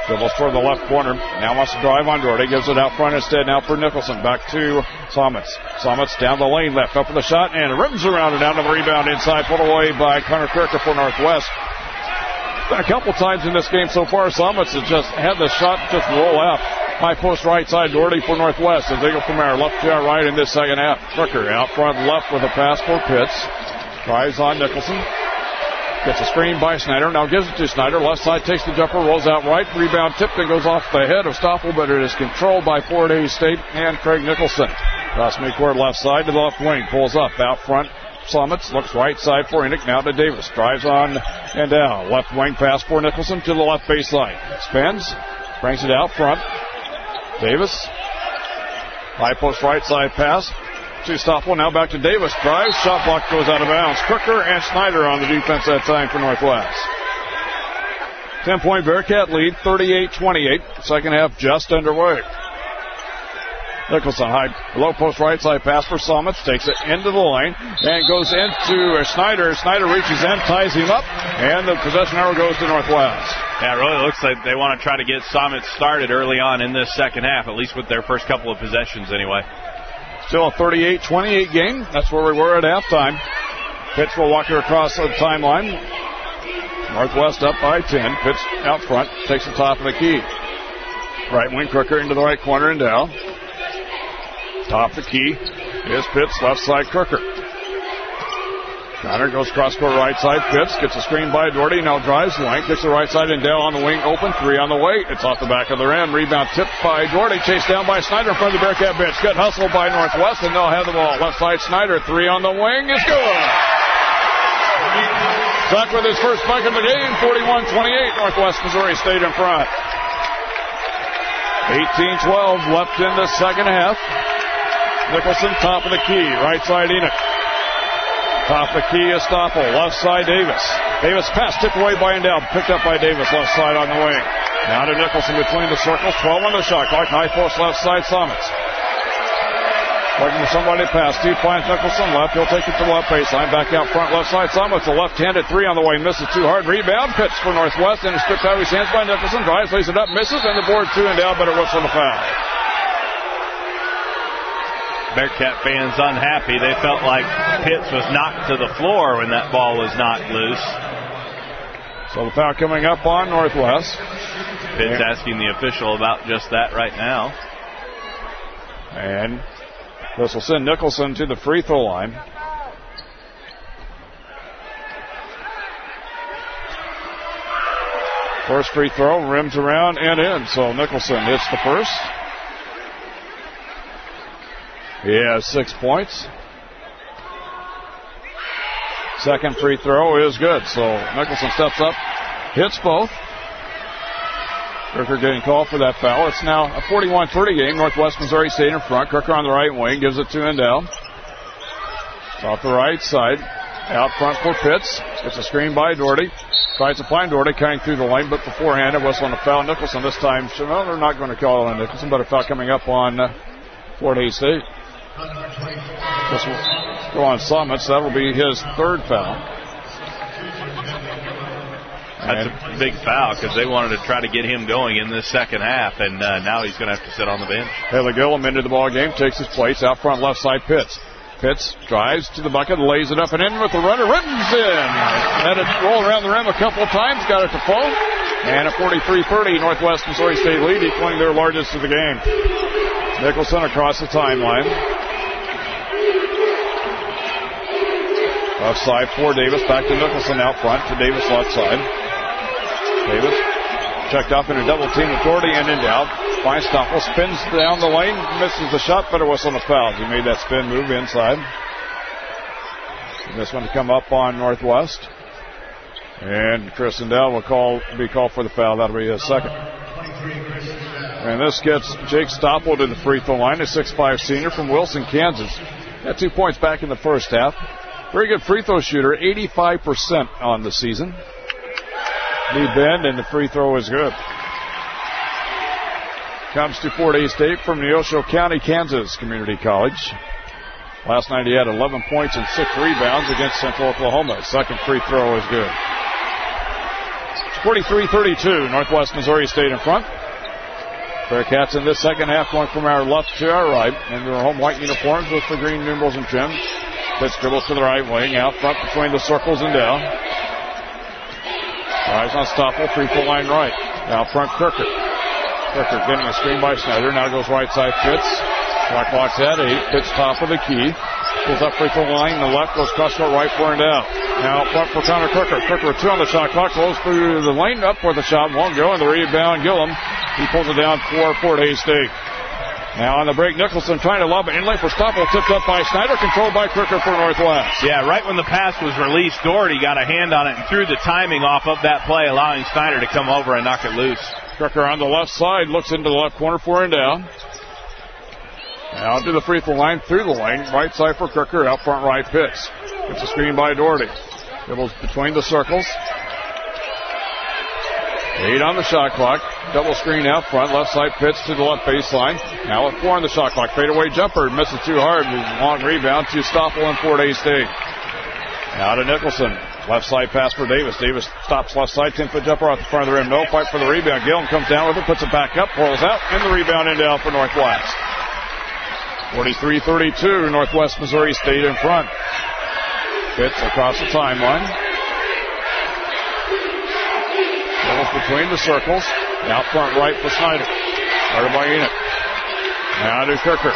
Dribbles toward the left corner. Now wants to drive on Doherty. Gives it out front instead. Now for Nicholson. Back to Somets. Somets down the lane left. Up for the shot and rims around and down to the rebound inside. Put away by Connor Kirker for Northwest. Been a couple times in this game so far. Somets has just had the shot just roll out. High post right side. Doherty for Northwest as they go from there. Left to right in this second half. Kirker out front left with a pass for Pitts. Drives on Nicholson. Gets a screen by Snyder. Now gives it to Snyder. Left side takes the jumper. Rolls out right. Rebound tipped and goes off the head of Stoffel, but it is controlled by Fort Hays State and Craig Nicholson. Cross midcourt left side to the left wing. Pulls up out front. Somets looks right side for Enoch. Now to Davis. Drives on and down. Left wing pass for Nicholson to the left baseline. Spins. Brings it out front. Davis. High post right side pass. To Stoffel, now back to Davis. Drives, shot block goes out of bounds. Crooker and Snyder on the defense that time for Northwest. ten-point Bearcat lead, thirty-eight twenty-eight. Second half just underway. Nicholson, high, low post right side pass for Somets. Takes it into the lane and goes into Snyder. Snyder reaches in, ties him up, and the possession arrow goes to Northwest. Yeah, it really looks like they want to try to get Somets started early on in this second half, at least with their first couple of possessions anyway. Still a thirty-eight twenty-eight game. That's where we were at halftime. Pitts will walk her across the timeline. Northwest up by ten. Pitts out front. Takes the top of the key. Right wing Crooker into the right corner and down. Top of the key is Pitts. Left side Crooker. Connor goes cross court right side. Pitts gets a screen by Doherty. Now drives length. Gets the right side and Dale on the wing. Open. Three on the way. It's off the back of the rim. Rebound tipped by Doherty. Chased down by Snyder in front of the Bearcat bench. Good hustle by Northwest and they'll have the ball. Left side Snyder. Three on the wing. It's good. Zach with his first bucket of the game. forty-one twenty-eight. Northwest Missouri State in front. eighteen twelve left in the second half. Nicholson top of the key. Right side Enoch. Top of the key is Stoffel. Left side Davis. Davis pass tipped away by and down. Picked up by Davis. Left side on the wing. Now to Nicholson between the circles. twelve on the shot clock. High post left side Somets. Looking for somebody to pass. Steve finds Nicholson left. He'll take it to the left baseline. Back out front left side Somets. A left-handed three on the way. Misses too hard. Rebound. Pitch for Northwest. And it's stripped out of his hands by Nicholson. Drives, lays it up. Misses. And the board two and down. But it whistle the foul. Bearcat fans unhappy. They felt like Pitts was knocked to the floor when that ball was knocked loose. So the foul coming up on Northwest. Pitts asking the official about just that right now. And this will send Nicholson to the free throw line. First free throw, rims around and in. So Nicholson hits the first. He has six points. Second free throw is good. So Nicholson steps up, hits both. Kirker getting called for that foul. It's now a forty-one thirty game. Northwest Missouri State in front. Kirker on the right wing. Gives it to Endell. It's off the right side. Out front for Pitts. Gets a screen by Doherty. Tries to find Doherty coming through the lane, but beforehand a whistle on the foul. Nicholson this time. Well, they're not going to call it on Nicholson, but a foul coming up on uh, Fort Hays State. This will go on Somets. That will be his third foul. That's a big foul because they wanted to try to get him going in this second half, and uh, now he's going to have to sit on the bench. Haley Gillum into the ball game, takes his place out front left side. Pitts. Pitts drives to the bucket, lays it up and in with the runner. Rittens in. Had it roll around the rim a couple of times, got it to fall. And a forty-three thirty Northwest Missouri State lead, equaling their largest of the game. Nicholson across the timeline. Left side for Davis. Back to Nicholson out front to Davis left side. Davis checked up in a double team with Doherty and in down. Finds Stoffel. Spins down the lane. Misses the shot, but it wasn't a foul. He made that spin move inside. And this one to come up on Northwest. And Chris Endell will call, be called for the foul. That'll be his second. And this gets Jake Stoffel to the free throw line. A six five senior from Wilson, Kansas. Got two points back in the first half. Very good free throw shooter, eighty-five percent on the season. Knee bend, and the free throw is good. Comes to Fort Hays State from Neosho County, Kansas Community College. Last night he had eleven points and six rebounds against Central Oklahoma. Second free throw is good. forty-three thirty-two, Northwest Missouri State in front. Bearcats in this second half going from our left to our right in their home white uniforms with the green numerals and trim. Pitch dribbles to the right wing, out front between the circles and down. Rise unstoppable, free throw line right. Out front, Kirker. Kirker getting a screen by Snyder. Now goes right side, Pitts. Clock clock's at eight. Pitts top of the key. Pulls up free throw line. The left goes cross court right, burned out. Now up front for Connor Kirker. Kirker with two on the shot clock. Goes through the lane up for the shot. Won't go. And the rebound, Gillum. He pulls it down for Fort Hays State. Now on the break, Nicholson trying to lob it inlay for Stoppel. Tipped up by Snyder. Controlled by Kirker for Northwest. Yeah, right when the pass was released, Doherty got a hand on it and threw the timing off of that play, allowing Snyder to come over and knock it loose. Kirker on the left side. Looks into the left corner for and down. Now to the free throw line, through the lane. Right side for Kirker, out front right Pitts. Gets a screen by Doherty. Dribbles between the circles. Eight on the shot clock. Double screen out front. Left side Pitts to the left baseline. Now at four on the shot clock. Fadeaway jumper. Misses too hard. Long rebound to Stoppel and Fort Hays State. Now to Nicholson. Left side pass for Davis. Davis stops left side. ten-foot jumper off the front of the rim. No fight for the rebound. Gillum comes down with it. Puts it back up. Pulls out. And the rebound in down for Northwest. forty-three thirty-two, Northwest Missouri State in front. Pitts across the timeline. Dribbles between the circles. Out front right for Snyder. Started by Enoch. Now to Kirker.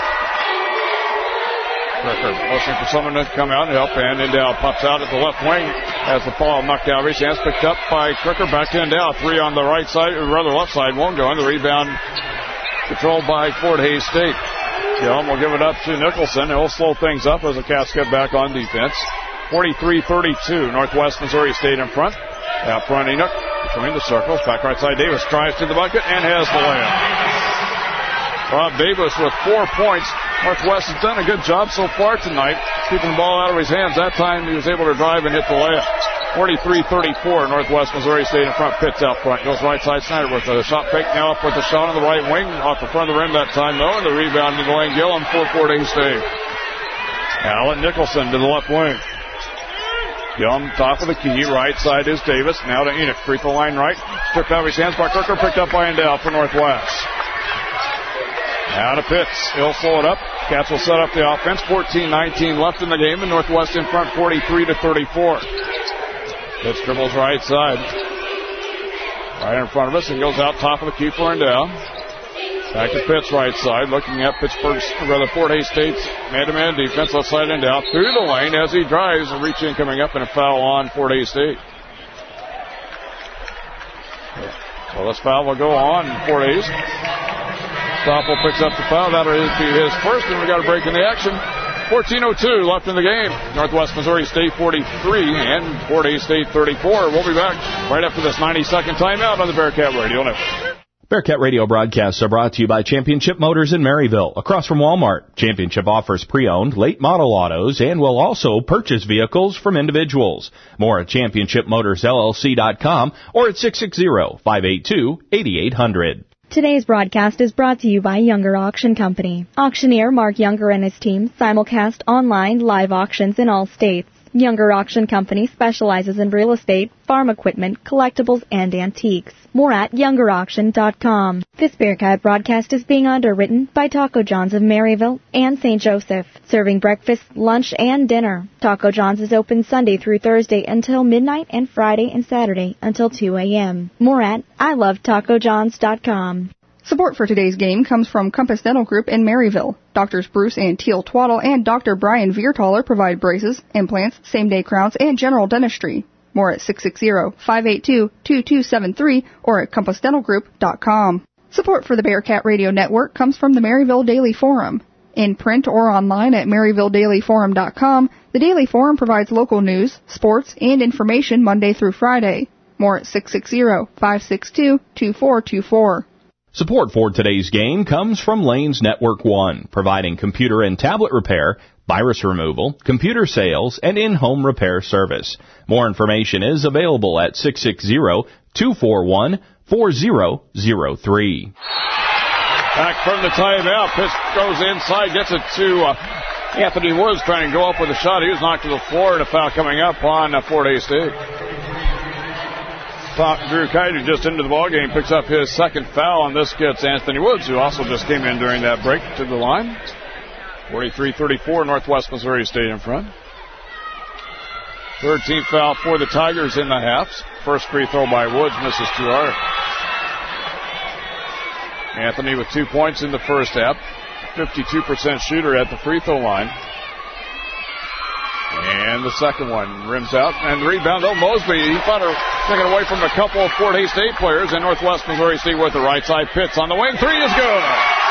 Kirker looking for someone to come out and help. And Endow pops out at the left wing as the ball knocked out. Reach hands picked up by Kirker. Back to Endow. Three on the right side, or rather left side. Won't go in. The rebound controlled by Fort Hays State. Gillum will give it up to Nicholson. He'll slow things up as the Cats get back on defense. forty-three thirty-two, Northwest Missouri State in front. Out front, Enoch between the circles. Back right side, Davis tries to the bucket and has the layup. Rob Davis with four points. Northwest has done a good job so far tonight, keeping the ball out of his hands. That time he was able to drive and hit the layup. forty-three thirty-four, Northwest Missouri State in front. Pitts out front. Goes right side, Snyder with a shot fake. Now up with the shot on the right wing. Off the front of the rim that time, though. And the rebound to Dwayne Gillum for Fort Hays State. Allen Nicholson to the left wing. Gillum top of the key. Right side is Davis. Now to Enoch. Free throw line right. Stripped out of his hands by Kirker. Picked up by Endow for Northwest. Now to Pitts. He'll slow it up. Cats will set up the offense. fourteen nineteen left in the game. And Northwest in front forty-three to thirty-four. Pitts dribbles right side. Right in front of us and goes out top of the key for Endow. Back to Pitts right side. Looking at Pittsburgh's, rather Fort Hays State's man-to-man defense. Left side Endow through the lane as he drives. A reach in coming up and a foul on Fort Hays State. So this foul will go on Fort Hays. Stoppel picks up the foul. That'll be his first, and we got a break in the action. fourteen oh two left in the game. Northwest Missouri State forty-three and Fort Hays State thirty-four. We'll be back right after this ninety-second timeout on the Bearcat Radio Network. Bearcat Radio broadcasts are brought to you by Championship Motors in Maryville, across from Walmart. Championship offers pre-owned, late model autos, and will also purchase vehicles from individuals. More at championship motors L L C dot com or at six six zero, five eight two, eight eight zero zero. Today's broadcast is brought to you by Younger Auction Company. Auctioneer Mark Younger and his team simulcast online live auctions in all states. Younger Auction Company specializes in real estate, farm equipment, collectibles, and antiques. More at younger auction dot com. This Bearcat broadcast is being underwritten by Taco John's of Maryville and Saint Joseph, serving breakfast, lunch, and dinner. Taco John's is open Sunday through Thursday until midnight and Friday and Saturday until two a.m. More at I love taco johns dot com. Support for today's game comes from Compass Dental Group in Maryville. Doctors Bruce and Teal Twaddle and Doctor Brian Viertaler provide braces, implants, same-day crowns, and general dentistry. More at six six zero, five eight two, two two seven three or at compass dental group dot com. Support for the Bearcat Radio Network comes from the Maryville Daily Forum. In print or online at maryville daily forum dot com, the Daily Forum provides local news, sports, and information Monday through Friday. More at six six zero, five six two, two four two four. Support for today's game comes from Lanes Network One, providing computer and tablet repair, virus removal, computer sales, and in-home repair service. More information is available at six six zero, two four one, four zero zero three. Back from the timeout. Pitch goes inside, gets it to uh, Anthony Woods trying to go up with a shot. He was knocked to the floor and a foul coming up on uh, Fort Hays State. Drew Kite, who just into the ballgame, picks up his second foul, and this gets Anthony Woods, who also just came in during that break, to the line. forty-three thirty-four, Northwest Missouri State in front. thirteenth foul for the Tigers in the half. First free throw by Woods, misses too hard. Anthony with two points in the first half. fifty-two percent shooter at the free throw line. And the second one rims out. And the rebound, oh, Mosby, he found her taken away from a couple of Fort Hays State players. And Northwest Missouri State with the right side. Pitts on the wing. Three is good.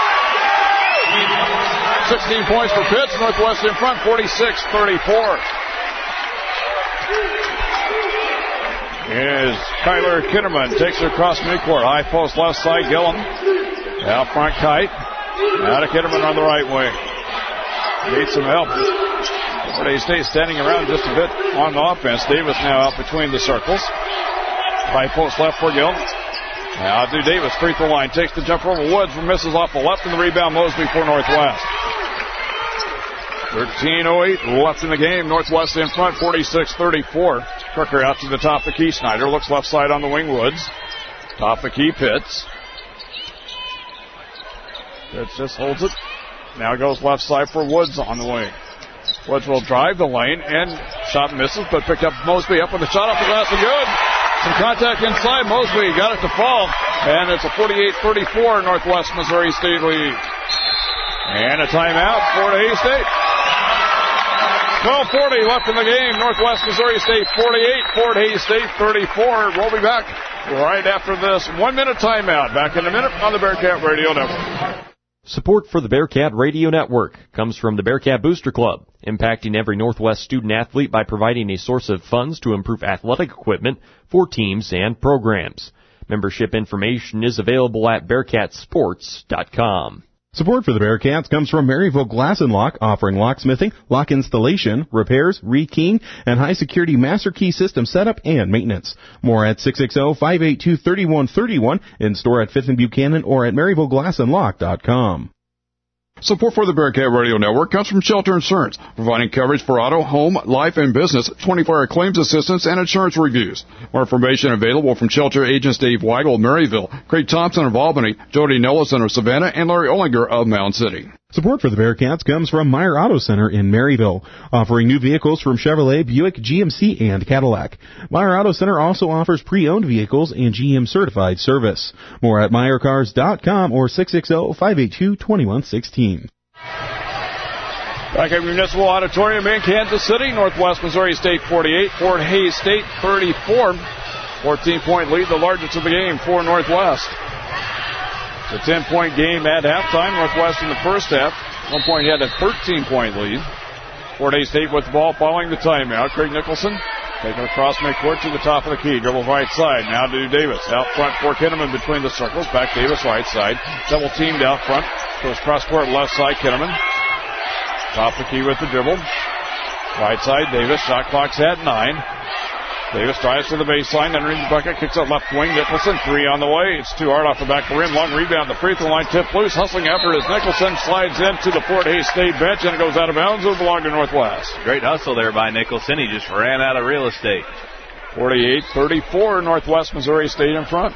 sixteen points for Pitts. Northwest in front, forty-six thirty-four. Is Kyler Kinnerman, takes it across midcourt. High post left side, Gillum. Out front, Kite. Now to Kinnerman on the right wing. Needs some help. Fort Hays State standing around just a bit on the offense. Davis now out between the circles. High post left for Gillum. Now to Davis, free throw line. Takes the jumper over Woods, misses off the left, and the rebound Mosby for Northwest. thirteen oh eight left in the game. Northwest in front, forty-six thirty-four. Crooker out to the top of the key. Snyder looks left side on the wing. Woods. Top of the key, Pitts. Pitts just holds it. Now goes left side for Woods on the wing. Woods will drive the lane, and shot misses, but picked up Mosby up with the shot off the glass and good. Some contact inside. Mosby got it to fall, and it's a forty-eight thirty-four Northwest Missouri State lead. And a timeout, Fort Hays State. twelve forty left in the game. Northwest Missouri State forty-eight, Fort Hays State thirty-four. We'll be back right after this one-minute timeout. Back in a minute on the Bearcat Radio Network. Support for the Bearcat Radio Network comes from the Bearcat Booster Club, impacting every Northwest student-athlete by providing a source of funds to improve athletic equipment for teams and programs. Membership information is available at bearcat sports dot com. Support for the Bearcats comes from Maryville Glass and Lock, offering locksmithing, lock installation, repairs, rekeying, and high-security master key system setup and maintenance. More at six six zero, five eight two, three one three one, in store at Fifth and Buchanan or at maryville glass and lock dot com. Support for the Bearcat Radio Network comes from Shelter Insurance, providing coverage for auto, home, life, and business, twenty-four hour claims assistance, and insurance reviews. More information available from Shelter agents Dave Weigel of Maryville, Craig Thompson of Albany, Jody Nellison of Savannah, and Larry Ollinger of Mound City. Support for the Bearcats comes from Meyer Auto Center in Maryville, offering new vehicles from Chevrolet, Buick, G M C, and Cadillac. Meyer Auto Center also offers pre-owned vehicles and G M certified service. More at meyer cars dot com or six six zero, five eight two, two one one six. Back at Municipal Auditorium in Kansas City, Northwest Missouri State forty-eight, Fort Hays State thirty-four. fourteen-point lead, the largest of the game for Northwest. The ten-point game at halftime. Northwest in the first half. One point had a thirteen-point lead. Fort Hays State with the ball following the timeout. Craig Nicholson taking across midcourt to the top of the key. Dribbles right side. Now to Davis. Out front for Kinnaman between the circles. Back Davis right side. Double teamed out front. Goes cross court left side. Kinnaman. Top of the key with the dribble. Right side. Davis. Shot clock's at nine. Davis drives to the baseline, then the bucket, kicks out left wing. Nicholson, three on the way. It's too hard off the back of the rim. Long rebound. The free throw line tip loose. Hustling after as Nicholson slides into the Fort Hays State bench and it goes out of bounds. It belonged to Northwest. Great hustle there by Nicholson. He just ran out of real estate. forty-eight thirty-four, Northwest Missouri State in front.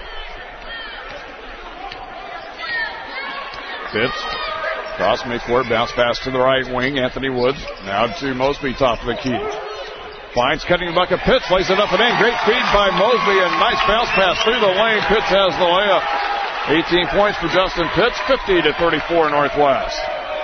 Pitts. Cross midcourt, bounce pass to the right wing. Anthony Woods. Now to Mosby, top of the key. Finds cutting the bucket. Pitts lays it up and in. Great feed by Mosby and nice bounce pass through the lane. Pitts has the layup. eighteen points for Justin Pitts. fifty to thirty-four Northwest.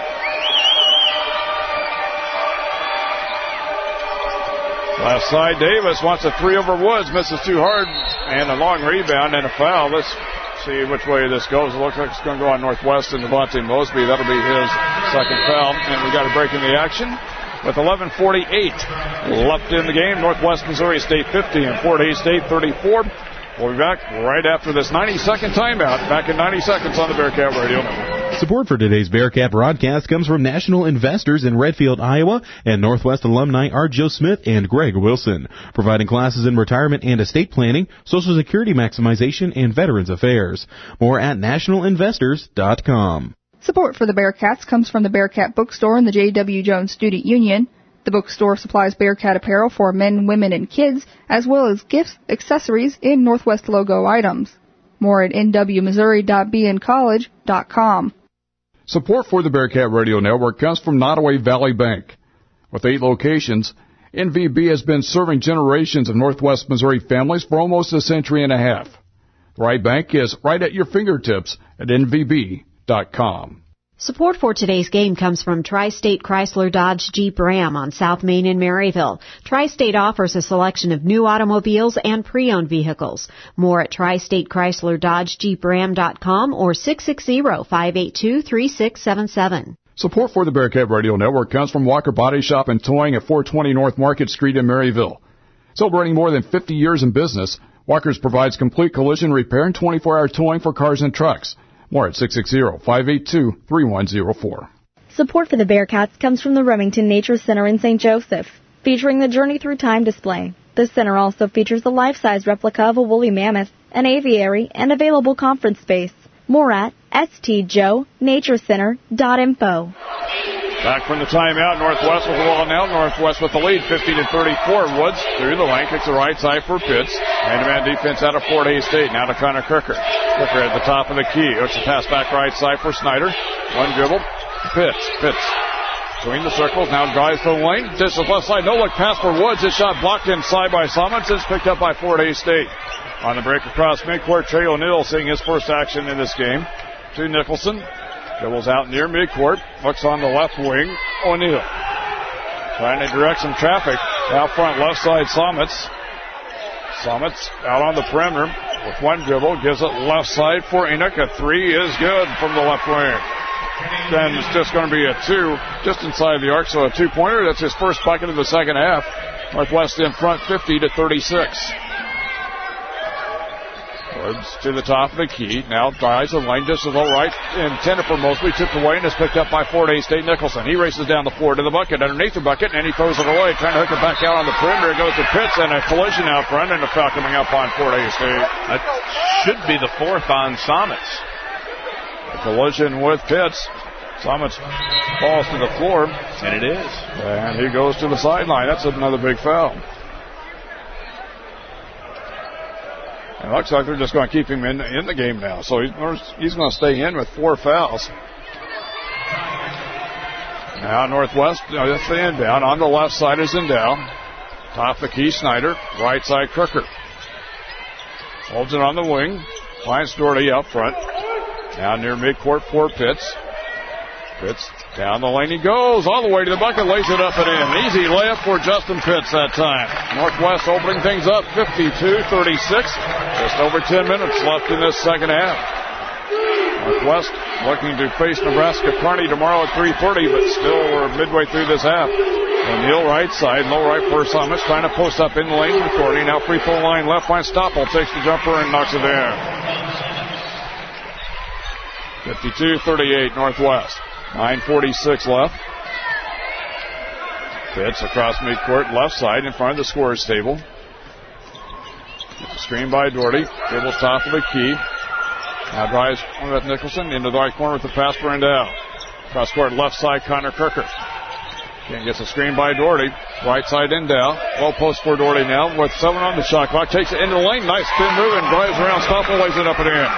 Left side, Davis wants a three over Woods. Misses too hard. And a long rebound and a foul. Let's see which way this goes. It looks like it's going to go on Northwest and Devontae Mosby. That'll be his second foul. And we got a break in the action. With eleven forty-eight left in the game, Northwest Missouri State fifty and Fort Hays State thirty-four. We'll be back right after this ninety-second timeout. Back in ninety seconds on the Bearcat Radio Network. Support for today's Bearcat broadcast comes from National Investors in Redfield, Iowa, and Northwest alumni are Joe Smith and Greg Wilson, providing classes in retirement and estate planning, Social Security maximization, and Veterans Affairs. More at national investors dot com. Support for the Bearcats comes from the Bearcat Bookstore and the J W. Jones Student Union. The bookstore supplies Bearcat apparel for men, women, and kids, as well as gifts, accessories, and Northwest logo items. More at n w missouri dot b n college dot com. Support for the Bearcat Radio Network comes from Nottoway Valley Bank. With eight locations, N V B has been serving generations of Northwest Missouri families for almost a century and a half. The right bank is right at your fingertips at n v b dot com. Support for today's game comes from Tri-State Chrysler Dodge Jeep Ram on South Main in Maryville. Tri-State offers a selection of new automobiles and pre-owned vehicles. More at tri state chrysler dodge jeep ram dot com or six six zero, five eight two, three six seven seven. Support for the Bearcat Radio Network comes from Walker Body Shop and Towing at four twenty North Market Street in Maryville. Celebrating more than fifty years in business, Walker's provides complete collision repair and twenty-four hour towing for cars and trucks. More at six six zero, five eight two, three one zero four. Support for the Bearcats comes from the Remington Nature Center in Saint Joseph, featuring the Journey Through Time display. The center also features a life-size replica of a woolly mammoth, an aviary, and available conference space. More at s t joe nature center dot info. Back from the timeout, Northwest with the ball now. Northwest with the lead, fifty to thirty-four. Woods through the lane, kicks the right side for Pitts. Man-to-man defense out of Fort Hays State. Now to Connor Crooker. Crooker at the top of the key. Hooks a pass back right side for Snyder. One dribble. Pitts. Pitts. Between the circles, now drives to the lane. This is left side. No look pass for Woods. This shot blocked inside by Summons. It's picked up by Fort Hays State. On the break across midcourt, Trey O'Neill seeing his first action in this game. To Nicholson. Dribbles out near midcourt. Looks on the left wing. O'Neill. Trying to direct some traffic. Out front, left side, Somets. Somets out on the perimeter with one dribble. Gives it left side for Enoch. A three is good from the left wing. Then it's just going to be a two just inside the arc. So a two-pointer. That's his first bucket of the second half. Northwest in front, fifty to thirty-six. Woods to the top of the key. Now drives the lane just a little right. Intended for Mosley. Tipped away and is picked up by Fort Hays State Nicholson. He races down the floor to the bucket. Underneath the bucket and he throws it away. Trying to hook it back out on the perimeter. It goes to Pitts and a collision out front and a foul coming up on Fort Hays State. That should be the fourth on Somets. A collision with Pitts. Somets falls to the floor. And it is. And he goes to the sideline. That's another big foul. It looks like they're just going to keep him in, in the game now. So he's, he's going to stay in with four fouls. Now Northwest, you know, that's the inbound. On the left side is Endow. Top of the key, Snyder. Right side, Crooker. Holds it on the wing. Finds Doherty up front. Down near midcourt for Pitts. Pitts down the lane he goes. All the way to the bucket. Lays it up and in. Easy layup for Justin Pitts that time. Northwest opening things up fifty-two thirty-six. Just over ten minutes left in this second half. Northwest looking to face Nebraska Kearney tomorrow at three thirty, but still we're midway through this half. O'Neill right side, low right for Summits, trying to post up in the lane with Doherty. Now free throw line left, finds Stoppel, takes the jumper and knocks it in. fifty-two thirty-eight Northwest. nine forty-six left. Pitts across midcourt, left side in front of the scorer's table. Screen by Doherty. Dribbles top of the key. Now drives with Nicholson into the right corner with the pass for Endow. Cross court left side, Connor Crooker. Again, gets a screen by Doherty. Right side Endow. Low post for Doherty now with seven on the shot clock. Takes it into the lane. Nice spin move and drives around. Stoppel lays it up and in.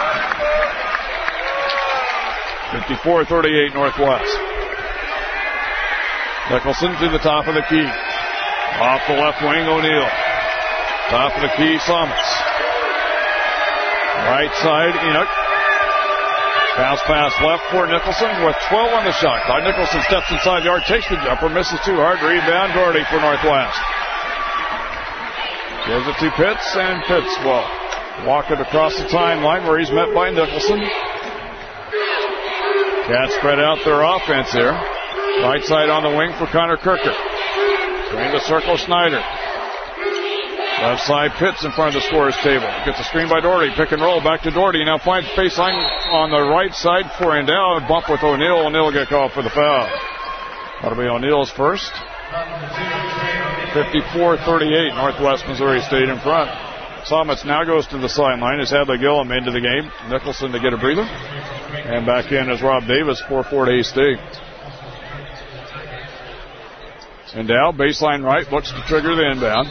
fifty-four thirty-eight Northwest. Nicholson to the top of the key. Off the left wing, O'Neill. Top of the key, Somets. Right side, Enoch. Bounce pass left for Nicholson with twelve on the shot clock. Nicholson steps inside the arc, takes the jumper, misses too hard. Rebound, Doherty for Northwest. Gives it to Pitts, and Pitts will walk it across the timeline where he's met by Nicholson. Cats spread out their offense here. Right side on the wing for Connor Crooker. Between the circle, Snyder. Left side, Pitts in front of the scorer's table. Gets a screen by Doherty. Pick and roll back to Doherty. Now finds baseline on the right side for Endow. Bump with O'Neill. O'Neill get called for the foul. That'll be O'Neill's first. fifty-four thirty-eight, Northwest Missouri State in front. Somets now goes to the sideline as Hadley Gillum into the game. Nicholson to get a breather. And back in is Rob Davis for Fort Hays State. And Dow, baseline right, looks to trigger the inbound.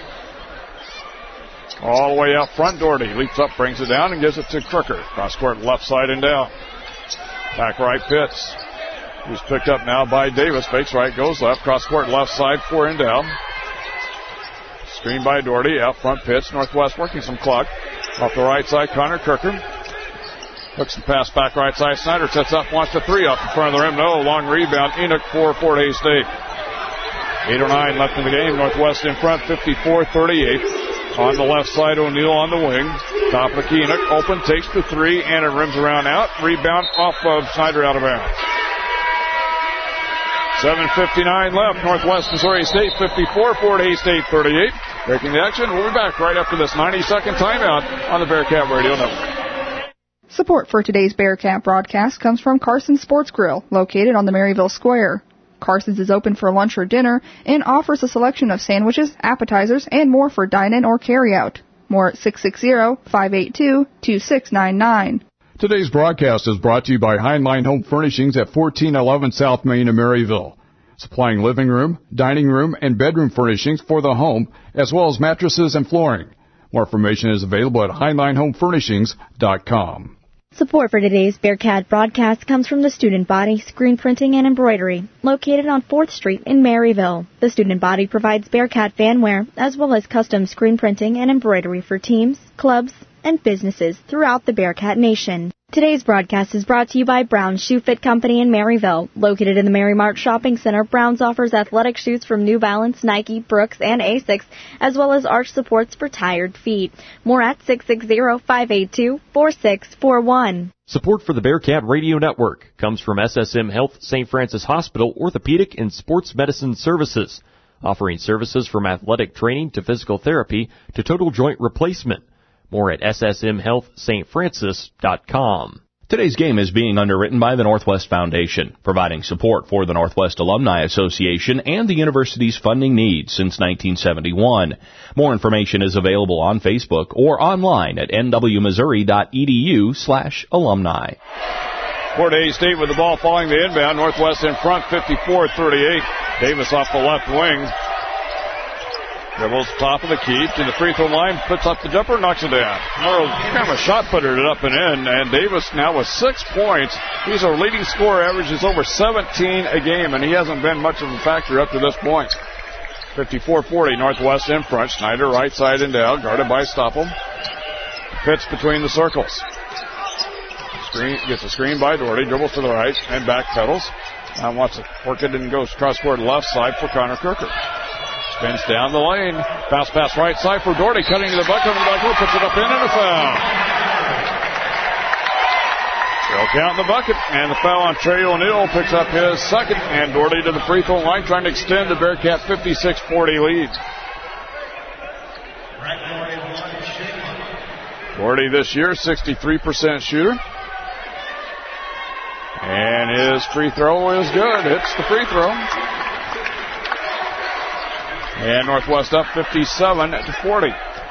All the way out front, Doherty leaps up, brings it down, and gives it to Crooker. Cross court left side and Dow. Back right, Pitts. Who's picked up now by Davis. Fakes right, goes left. Cross court left side for Endow. Screen by Doherty. Out front, Pitts. Northwest working some clock. Off the right side, Connor Crooker. Hooks the pass back right side. Snyder sets up, wants the three off in front of the rim. No, long rebound. Enoch for Fort Hays State. eight oh nine left in the game. Northwest in front, fifty-four thirty-eight. On the left side, O'Neal on the wing. Top of the key, Enoch open, takes the three, and it rims around out. Rebound off of Snyder out of bounds. seven fifty-nine left. Northwest Missouri State fifty-four, Fort Hays State thirty-eight. Breaking the action. We'll be back right after this ninety-second timeout on the Bearcat Radio Network. Support for today's Bearcat broadcast comes from Carson's Sports Grill, located on the Maryville Square. Carson's is open for lunch or dinner and offers a selection of sandwiches, appetizers, and more for dine-in or carry-out. More at six six zero, five eight two, two six nine nine. Today's broadcast is brought to you by Heinlein Home Furnishings at fourteen eleven South Main in Maryville. Supplying living room, dining room, and bedroom furnishings for the home, as well as mattresses and flooring. More information is available at heinlein home furnishings dot com. Support for today's Bearcat broadcast comes from the Student Body Screen Printing and Embroidery, located on fourth Street in Maryville. The Student Body provides Bearcat fanwear, as well as custom screen printing and embroidery for teams, clubs, and businesses throughout the Bearcat Nation. Today's broadcast is brought to you by Brown's Shoe Fit Company in Maryville. Located in the Mary Mart Shopping Center, Brown's offers athletic shoes from New Balance, Nike, Brooks, and Asics, as well as arch supports for tired feet. More at six six zero, five eight two, four six four one. Support for the Bearcat Radio Network comes from S S M Health Saint Francis Hospital Orthopedic and Sports Medicine Services, offering services from athletic training to physical therapy to total joint replacement. More at S S M health st francis dot com. Today's game is being underwritten by the Northwest Foundation, providing support for the Northwest Alumni Association and the university's funding needs since nineteen seventy-one. More information is available on Facebook or online at n w missouri dot e d u slash alumni. Fort Hays State with the ball following the inbound. Northwest in front, fifty-four thirty-eight. Davis off the left wing. Dribbles top of the key to the free throw line, puts up the jumper, knocks it down. Morrow kind of a shot putter it up and in, and Davis now with six points. He's our leading scorer, averages over seventeen a game, and he hasn't been much of a factor up to this point. fifty-four forty, Northwest in front. Snyder right side and down, guarded by Stoppel. Pitts between the circles. Screen, gets a screen by Doherty, dribbles to the right, and back pedals. Now wants to work it and goes cross court left side for Connor Crooker. Spins down the lane. Bounce pass right side for Doherty. Cutting to the bucket. The bucket puts it up in and a foul. They'll count the bucket. And the foul on Trey O'Neal picks up his second. And Doherty to the free throw line trying to extend the Bearcat fifty-six forty lead. Doherty this year, sixty-three percent shooter. And his free throw is good. Hits the free throw. And Northwest up fifty-seven to forty.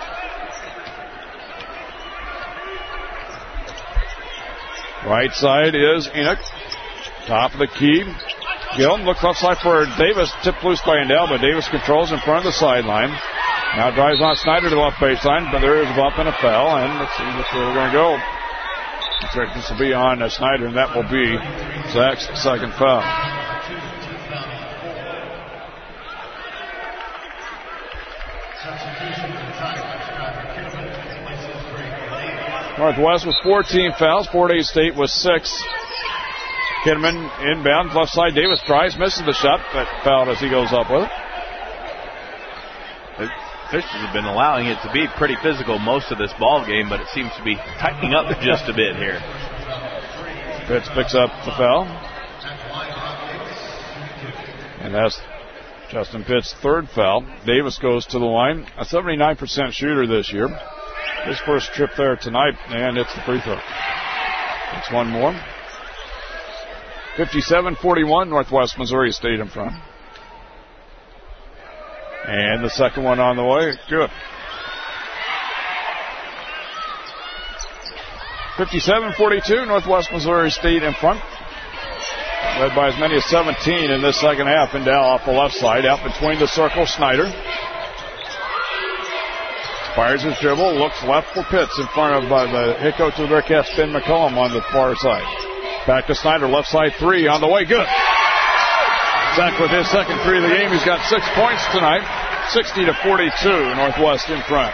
Right side is Enoch. Top of the key. Gilm looks left side for Davis. Tipped loose by Endell, but Davis controls in front of the sideline. Now drives on Snyder to the left baseline, but there is a bump and a foul. And let's see which way we're going to go. Looks like this will be on uh, Snyder, and that will be Zach's second foul. Northwest with fourteen fouls. Fort Hays State with six. Kidman inbound, left side. Davis tries, misses the shot, but fouled as he goes up with it. The Christians have been allowing it to be pretty physical most of this ball game, but it seems to be tightening up just a bit here. Pitts picks up the foul. And that's Justin Pitt's third foul. Davis goes to the line. A seventy-nine percent shooter this year. His first trip there tonight, and it's the free throw. It's one more. fifty-seven forty-one, Northwest Missouri State in front. And the second one on the way. Good. fifty-seven forty-two, Northwest Missouri State in front. led by as many as seventeen in this second half. Indell off the left side, out between the circle, Snyder. Fires his dribble, looks left for Pitts in front of uh, the head coach of the Bearcats, Ben McCollum, on the far side. Back to Snyder, left side three on the way, good. Zach with his second three of the game. He's got six points tonight, sixty to forty-two, Northwest in front.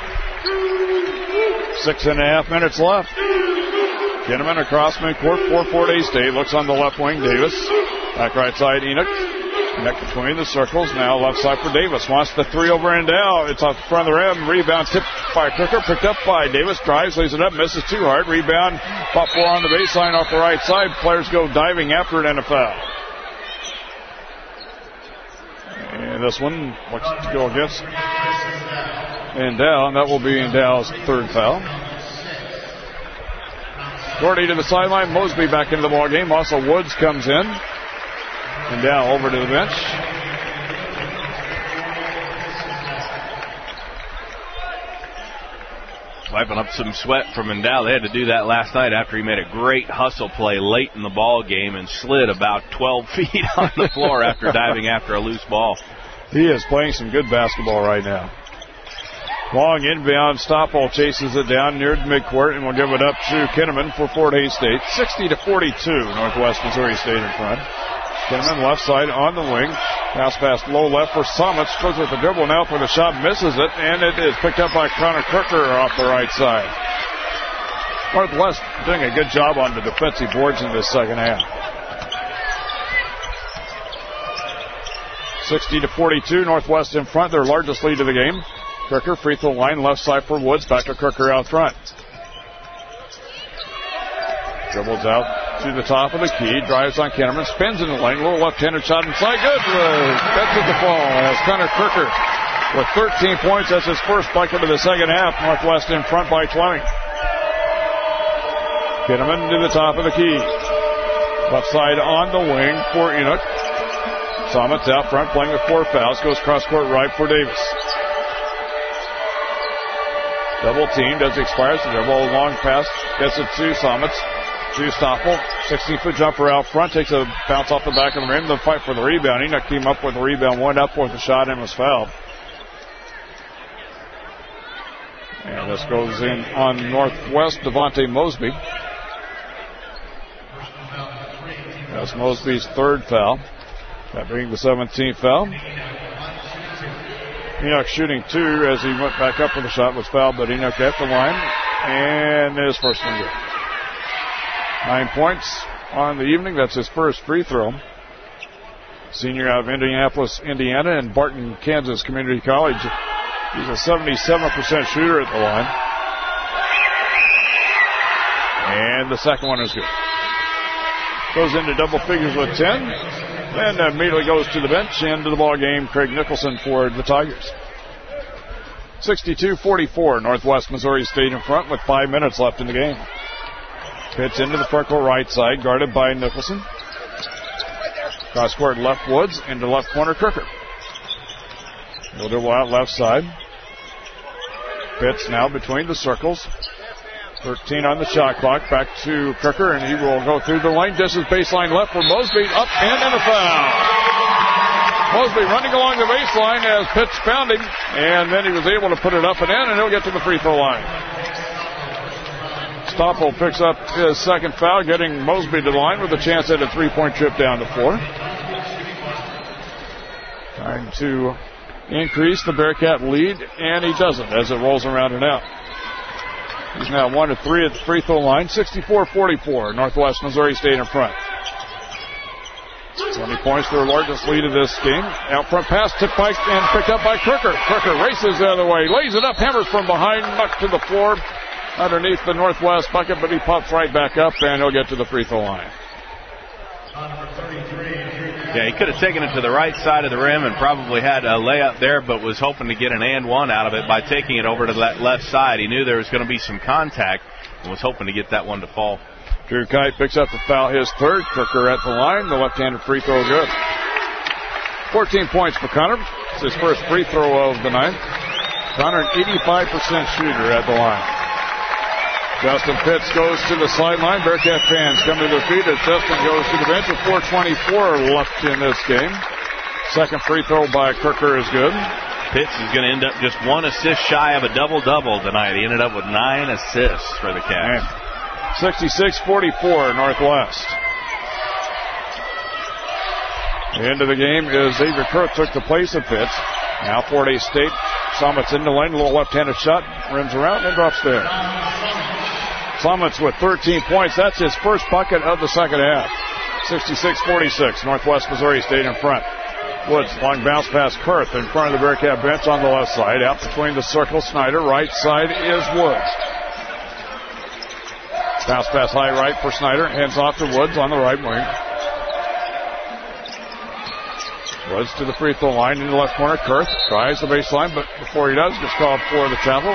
Six and a half minutes left. Kinnaman across midcourt for Fort Hays State. Looks on the left wing, Davis. Back right side, Enoch. Enoch between the circles. Now left side for Davis. Wants the three over and down. It's off the front of the rim. Rebound tipped by Crooker. Picked up by Davis. Drives, lays it up. Misses too hard. Rebound. Pop four on the baseline off the right side. Players go diving after it and a foul. And this one looks to go against Indell, and that will be Indell's third foul. Gordy to the sideline. Mosby back into the ball game. Also Woods comes in. Indell over to the bench. Wiping up some sweat from Indell. They had to do that last night after he made a great hustle play late in the ball game and slid about twelve feet on the floor after diving after a loose ball. He is playing some good basketball right now. Long inbound, Stoppel chases it down near midcourt and will give it up to Kinnaman for Fort Hays State. sixty to forty-two, Northwest Missouri State in front. Kinnaman left side on the wing. Pass pass low left for Summit. Goes with the dribble now for the shot. Misses it, and it is picked up by Connor Crooker off the right side. Northwest doing a good job on the defensive boards in this second half. sixty to forty-two, Northwest in front. Their largest lead of the game. Crooker, free throw line, left side for Woods. Back to Crooker out front. Dribbles out to the top of the key. Drives on Kinnaman. Spins in the lane. Little left-handed shot inside. Good. That's at the ball. As Connor Crooker with thirteen points. That's his first bucket of the second half. Northwest in front by twenty. Kinnaman to the top of the key. Left side on the wing for Enoch. Sommett's out front playing with four fouls. Goes cross-court right for Davis. Double teamed as he expires. The dribble, long pass, gets it to Sommet. To Stoppel. sixteen-foot jumper out front. Takes a bounce off the back of the rim. The fight for the rebound. Enoch came up with the rebound. Went up with the shot and was fouled. And this goes in on Northwest, Devontae Mosby. That's Mosby's third foul. That being the seventeenth foul. Enoch shooting two as he went back up with the shot, was fouled, but Enoch at the line, and his first one good. Nine points on the evening. That's his first free throw. Senior out of Indianapolis, Indiana, and Barton, Kansas Community College. He's a seventy-seven percent shooter at the line. And the second one is good. Goes into double figures with ten. And immediately goes to the bench. Into the ball game, Craig Nicholson for the Tigers. sixty-two forty-four, Northwest Missouri State in front with five minutes left in the game. Pitch into the front court right side, guarded by Nicholson. Cross court left Woods, into left corner Crooker. He'll dribble out left side. Pitch now between the circles. thirteen on the shot clock. Back to Crooker, and he will go through the lane. Dishes baseline left for Mosby. Up and in a foul. Mosby running along the baseline as Pitts found him, and then he was able to put it up and in, and he'll get to the free throw line. Stoppel picks up his second foul, getting Mosby to the line with a chance at a three-point trip down the floor. Trying to increase the Bearcat lead, and he doesn't as it rolls around and out. He's now one to three at the free throw line. sixty-four forty-four, Northwest Missouri State in front. twenty points, their largest lead of this game. Out front pass, tipped by and picked up by Crooker. Crooker races the other way, lays it up, hammers from behind, knocked to the floor underneath the Northwest bucket, but he pops right back up, and he'll get to the free throw line. Yeah, he could have taken it to the right side of the rim and probably had a layup there, but was hoping to get an and one out of it by taking it over to that left side. He knew there was going to be some contact and was hoping to get that one to fall. Drew Kite picks up the foul, his third. Crooker at the line. The left-handed free throw good. fourteen points for Connor. It's his first free throw of the night. Connor, an eighty-five percent shooter at the line. Justin Pitts goes to the sideline. Bearcat fans come to their feet as Justin goes to the bench with four twenty-four left in this game. Second free throw by Kirker is good. Pitts is going to end up just one assist shy of a double-double tonight. He ended up with nine assists for the Cats. sixty-six forty-four Northwest. The end of the game is Xavier Kurth took the place of Pitts. Now Fort Hays State. Summits in the lane, a little left-handed shot, rims around and drops there. Summits with thirteen points. That's his first bucket of the second half. sixty-six forty-six. Northwest Missouri State in front. Woods, long bounce pass Kurth in front of the Bearcat bench on the left side. Out between the circle, Snyder. Right side is Woods. Bounce pass high right for Snyder. Hands off to Woods on the right wing. Woods to the free throw line in the left corner. Kurth tries the baseline, but before he does, gets called for the travel.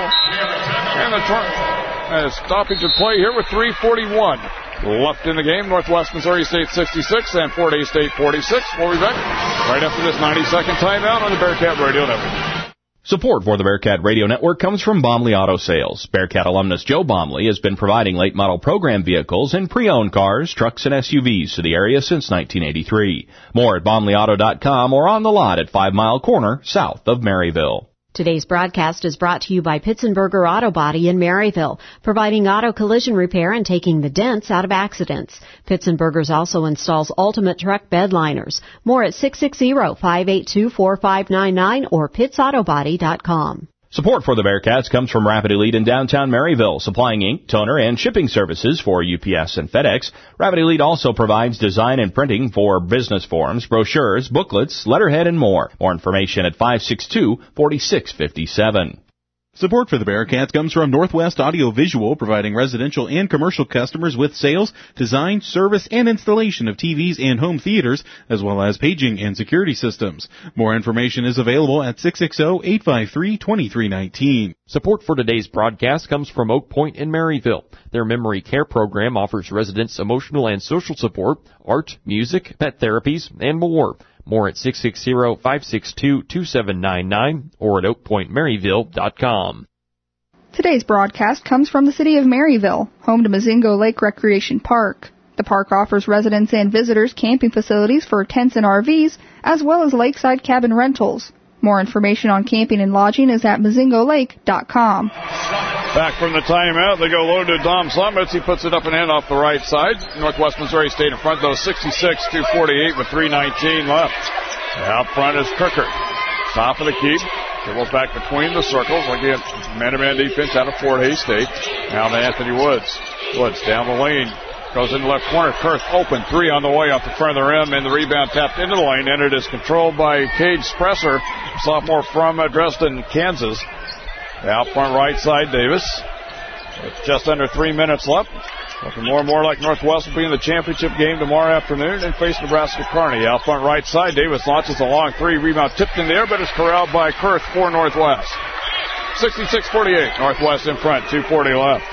And the turn. And a stoppage of play here with three forty-one left in the game. Northwest Missouri State sixty-six and Fort Hays State forty-six. We'll be back right after this ninety-second timeout on the Bearcat Radio Network. Support for the Bearcat Radio Network comes from Bomley Auto Sales. Bearcat alumnus Joe Bomley has been providing late model program vehicles and pre-owned cars, trucks, and S U Vs to the area since nineteen eighty-three. More at bomley auto dot com or on the lot at Five Mile Corner, south of Maryville. Today's broadcast is brought to you by Pitzenberger Auto Body in Maryville, providing auto collision repair and taking the dents out of accidents. Pitzenberger's also installs ultimate truck bed liners. More at six six zero, five eight two, four five nine nine or pitts auto body dot com. Support for the Bearcats comes from Rapid Elite in downtown Maryville, supplying ink, toner, and shipping services for U P S and FedEx. Rapid Elite also provides design and printing for business forms, brochures, booklets, letterhead, and more. More information at five six two, four six five seven. Support for the Bearcats comes from Northwest Audio Visual, providing residential and commercial customers with sales, design, service, and installation of T Vs and home theaters, as well as paging and security systems. More information is available at six six zero, eight five three, two three one nine. Support for today's broadcast comes from Oak Point in Maryville. Their memory care program offers residents emotional and social support, art, music, pet therapies, and more. More at six six zero, five six two, two seven nine nine or at oak point maryville dot com. Today's broadcast comes from the city of Maryville, home to Mazingo Lake Recreation Park. The park offers residents and visitors camping facilities for tents and R Vs, as well as lakeside cabin rentals. More information on camping and lodging is at mazingo lake dot com. Back from the timeout, they go low to Dom Summits. He puts it up and in off the right side. Northwest Missouri State in front, though, sixty-six to forty-eight with three nineteen left. Out front is Kirker. Top of the key. Dribbles back between the circles. Again, man-to-man defense out of Fort Hays State. Now to Anthony Woods. Woods down the lane. Goes in the left corner. Kurth open. Three on the way off the front of the rim. And the rebound tapped into the lane. Entered is controlled by Cade Spresser, sophomore from uh, Dresden, Kansas. Out front right side, Davis. With just under three minutes left. Looking more and more like Northwest will be in the championship game tomorrow afternoon and face Nebraska Kearney. Out front right side, Davis launches a long three. Rebound tipped in the air, but it's corralled by Kurth for Northwest. sixty-six forty-eight. Northwest in front. two forty left.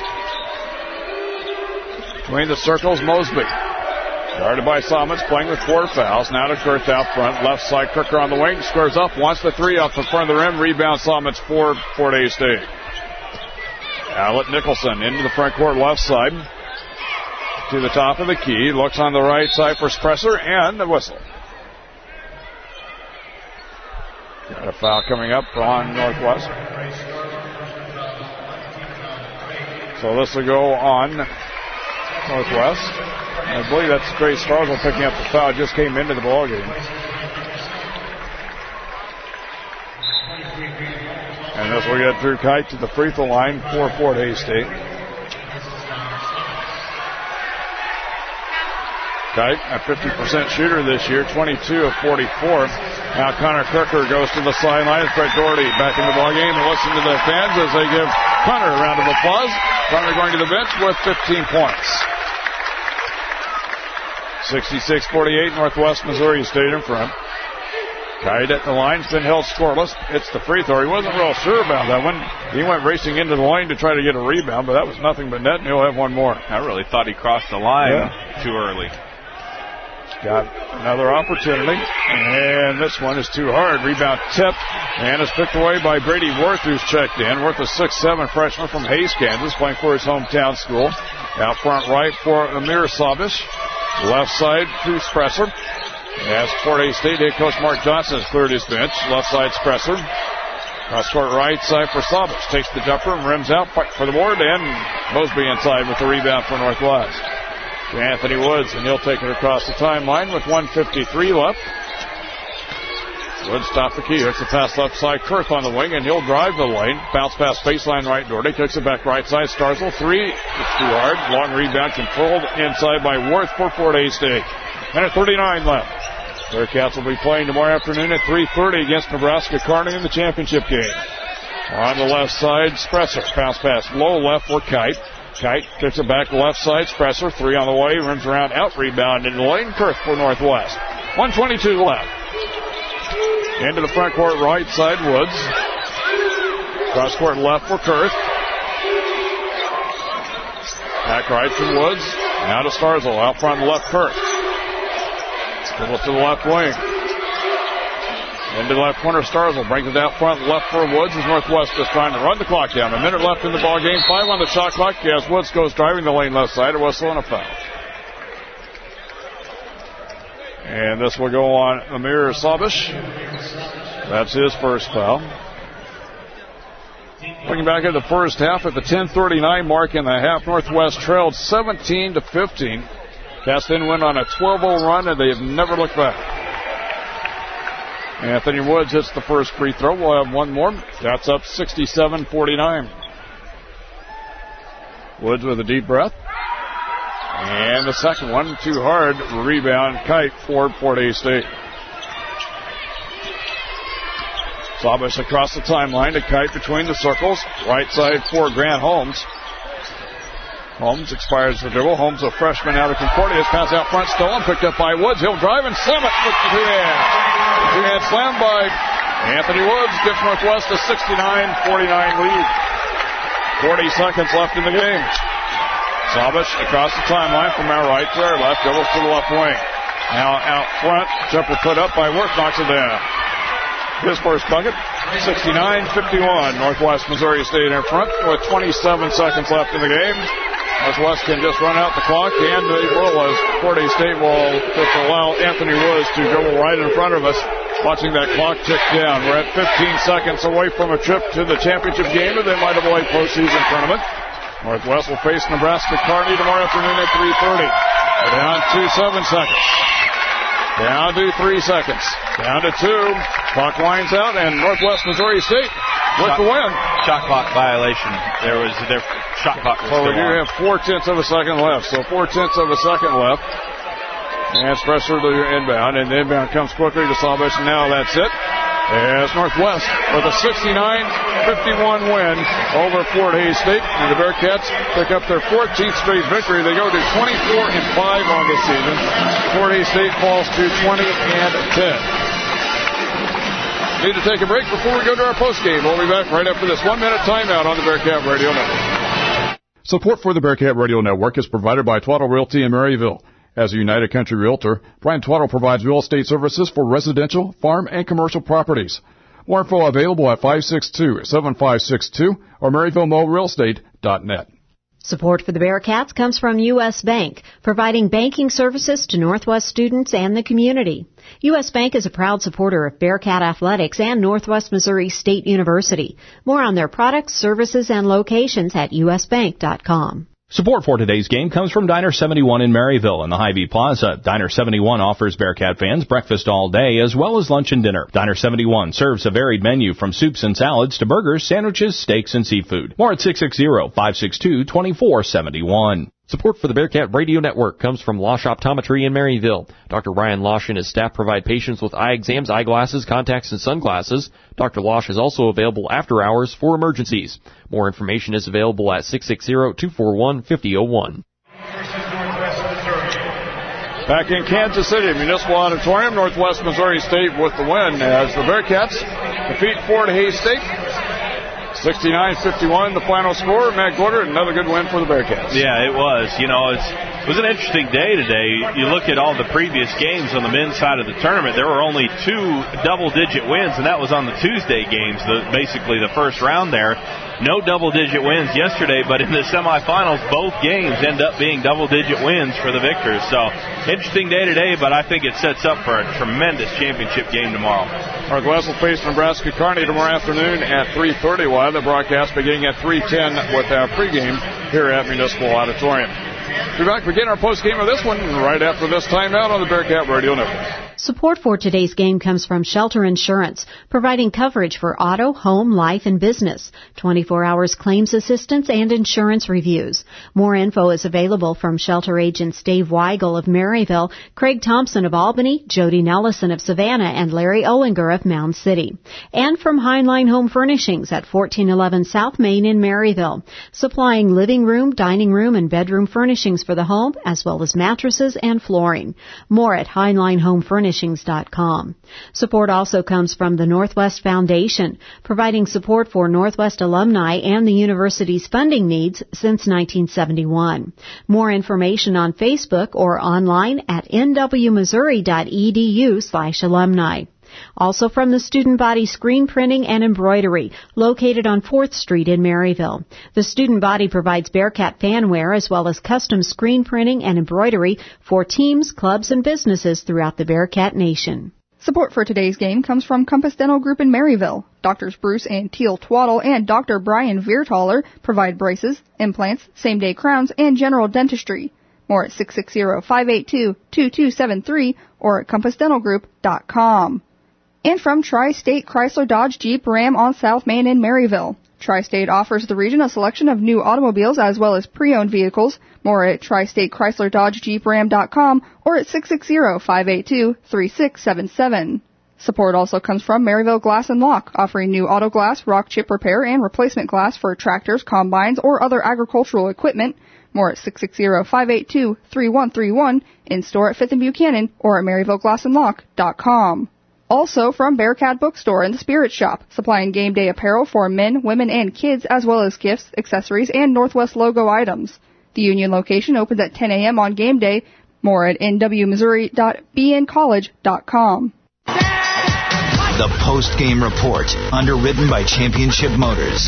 Between the circles, Mosby. Guarded by Summits, playing with four fouls. Now to Kurth out front. Left side, Kirker on the wing. Squares up, wants the three off the front of the rim. Rebound Summits for Fort Hays State. Alec Nicholson into the front court left side. To the top of the key. Looks on the right side for Spresser and the whistle. Got a foul coming up on Northwest. So this will go on Northwest. I believe that's Trey Starzl picking up the foul. Just came into the ballgame. And this will get Drew Kite to the free throw line for Fort Hays State. Kite, a fifty percent shooter this year, twenty-two of forty-four. Now Connor Kirker goes to the sideline. Fred Doherty back in the ballgame, and listen to the fans as they give Connor a round of applause. Connor going to the bench with fifteen points. sixty-six forty-eight, Northwest Missouri State in front. Kite at the line's been held scoreless. It's the free throw. He wasn't real sure about that one. He went racing into the lane to try to get a rebound, but that was nothing but net, and he'll have one more. I really thought he crossed the line yeah. too early. Got another opportunity, and this one is too hard. Rebound tip, and it's picked away by Brady Worth, who's checked in. Worth, a six seven freshman from Hays, Kansas, playing for his hometown school. Out front right for Amir Sabish. Left side to Spresser. As Fort Hays State head coach Mark Johnson has cleared his bench. Left side Spresser. Cross court right side for Sabish. Takes the jumper and rims out for the board, and Mosby inside with the rebound for Northwest. To Anthony Woods, and he'll take it across the timeline with one fifty-three left. Woods stopped the key, hooks the pass left side, Kurth on the wing, and he'll drive the lane. Bounce pass baseline right, Doherty kicks it back right side, Starzl, three, it's too hard. Long rebound controlled inside by Worth for Fort Hays State. Minute thirty-nine left. Bearcats will be playing tomorrow afternoon at three thirty against Nebraska Kearney in the championship game. On the left side, Spresser, bounce pass low left for Kite. Kite kicks it back left side. Spresser, three on the way, rims around, out rebound in the lane. Kurth for Northwest. one twenty-two left. Into the front court right side, Woods. Cross court left for Kurth. Back right from Woods. Now to Starzl. Out front left, Kurth. Dribble to the left wing. Into the left corner, Starzl brings it out front left for Woods as Northwest is trying to run the clock down. A minute left in the ball game. Five on the shot clock as Woods goes driving the lane left side. A whistle and a foul. And this will go on Amir Sabish. That's his first foul. Looking back at the first half at the ten thirty-nine mark in the half, Northwest trailed seventeen to fifteen. Cats then went on a twelve oh run, and they have never looked back. Anthony Woods hits the first free throw. We'll have one more. That's up sixty-seven forty-nine. Woods with a deep breath. And the second one, too hard. Rebound, Kite for Fort Hays State. Sabish across the timeline to Kite between the circles. Right side for Grant Holmes. Holmes expires the dribble. Holmes, a freshman out of Concordia. His pass out front, stolen, picked up by Woods. He'll drive and slam it with the two hands. Two-hand slam by Anthony Woods gives Northwest a sixty-nine forty-nine lead. forty seconds left in the game. Sabish across the timeline from our right to our left, dribbles to the left wing. Now out front, jumper put up by Worth, knocks it down. His first bucket, sixty-nine fifty-one. Northwest Missouri State in front with twenty-seven seconds left in the game. Northwest can just run out the clock, and they will as Fort Hays State will just allow Anthony Woods to dribble right in front of us. Watching that clock tick down. We're at fifteen seconds away from a trip to the championship game of the M I A A postseason tournament. Northwest will face Nebraska Kearney tomorrow afternoon at three thirty. We're down to seven seconds. Down to three seconds. Down to two. Clock winds out, and Northwest Missouri State with shot, the win. Shot clock violation. There was their shot clock. Was so we do on. have four tenths of a second left. So four tenths of a second left. And Spresser to the inbound, and the inbound comes quickly to Sabish, and now that's it. As Northwest with a sixty-nine fifty-one win over Fort Hays State, and the Bearcats pick up their fourteenth straight victory. They go to twenty-four and five on the season. Fort Hays State falls to twenty and ten. Need to take a break before we go to our postgame. We'll be back right after this one-minute timeout on the Bearcat Radio Network. Support for the Bearcat Radio Network is provided by Twaddle Realty in Maryville. As a United Country Realtor, Brian Twaddle provides real estate services for residential, farm, and commercial properties. More info available at five six two, seven five six two or maryville mo real estate dot net. Support for the Bearcats comes from U S. Bank, providing banking services to Northwest students and the community. U S. Bank is a proud supporter of Bearcat Athletics and Northwest Missouri State University. More on their products, services, and locations at u s bank dot com. Support for today's game comes from Diner seventy-one in Maryville in the Hy-Vee Plaza. Diner seventy-one offers Bearcat fans breakfast all day as well as lunch and dinner. Diner seventy-one serves a varied menu from soups and salads to burgers, sandwiches, steaks, and seafood. More at six six zero, five six two, two four seven one. Support for the Bearcat Radio Network comes from Losh Optometry in Maryville. Doctor Ryan Losh and his staff provide patients with eye exams, eyeglasses, contacts, and sunglasses. Doctor Losh is also available after hours for emergencies. More information is available at six six zero, two four one, five zero zero one. Back in Kansas City, Municipal Auditorium, Northwest Missouri State with the win as the Bearcats defeat Fort Hays State. sixty-nine fifty-one, the final score. Matt Gorder, another good win for the Bearcats. Yeah, it was. You know, it's It was an interesting day today. You look at all the previous games on the men's side of the tournament, there were only two double-digit wins, and that was on the Tuesday games, the, basically the first round there. No double-digit wins yesterday, but in the semifinals, both games end up being double-digit wins for the victors. So, interesting day today, but I think it sets up for a tremendous championship game tomorrow. Northwest will face Nebraska Kearney tomorrow afternoon at three thirty. We'll have the broadcast beginning at three ten with our pregame here at Municipal Auditorium. We'll be back to begin our postgame of this one right after this timeout on the Bearcat Radio Network. Support for today's game comes from Shelter Insurance, providing coverage for auto, home, life, and business, twenty-four hours claims assistance and insurance reviews. More info is available from Shelter agents Dave Weigel of Maryville, Craig Thompson of Albany, Jody Nellison of Savannah, and Larry Owinger of Mound City. And from Heinlein Home Furnishings at fourteen eleven South Main in Maryville, supplying living room, dining room, and bedroom furnishings for the home, as well as mattresses and flooring. More at Heinlein Home Furnishings. dot com. Support also comes from the Northwest Foundation, providing support for Northwest alumni and the university's funding needs since nineteen seventy-one. More information on Facebook or online at n w missouri dot e d u slash alumni. Also from the Student Body Screen Printing and Embroidery, located on fourth Street in Maryville. The Student Body provides Bearcat fanwear as well as custom screen printing and embroidery for teams, clubs, and businesses throughout the Bearcat Nation. Support for today's game comes from Compass Dental Group in Maryville. Doctors Bruce and Teal Twaddle and Doctor Brian Viertaler provide braces, implants, same-day crowns, and general dentistry. More at six six zero, five eight two, two two seven three or at compass dental group dot com. And from Tri-State Chrysler Dodge Jeep Ram on South Main in Maryville. Tri-State offers the region a selection of new automobiles as well as pre-owned vehicles. More at tri state chrysler dodge jeep ram dot com or at six six zero, five eight two, three six seven seven. Support also comes from Maryville Glass and Lock, offering new auto glass, rock chip repair, and replacement glass for tractors, combines, or other agricultural equipment. More at six six zero, five eight two, three one three one, in-store at fifth and Buchanan, or at maryville glass and lock dot com. Also from Bearcat Bookstore and the Spirit Shop, supplying game day apparel for men, women, and kids, as well as gifts, accessories, and Northwest logo items. The Union location opens at ten a.m. on game day. More at n w missouri dot b n college dot com. The post-game report, underwritten by Championship Motors.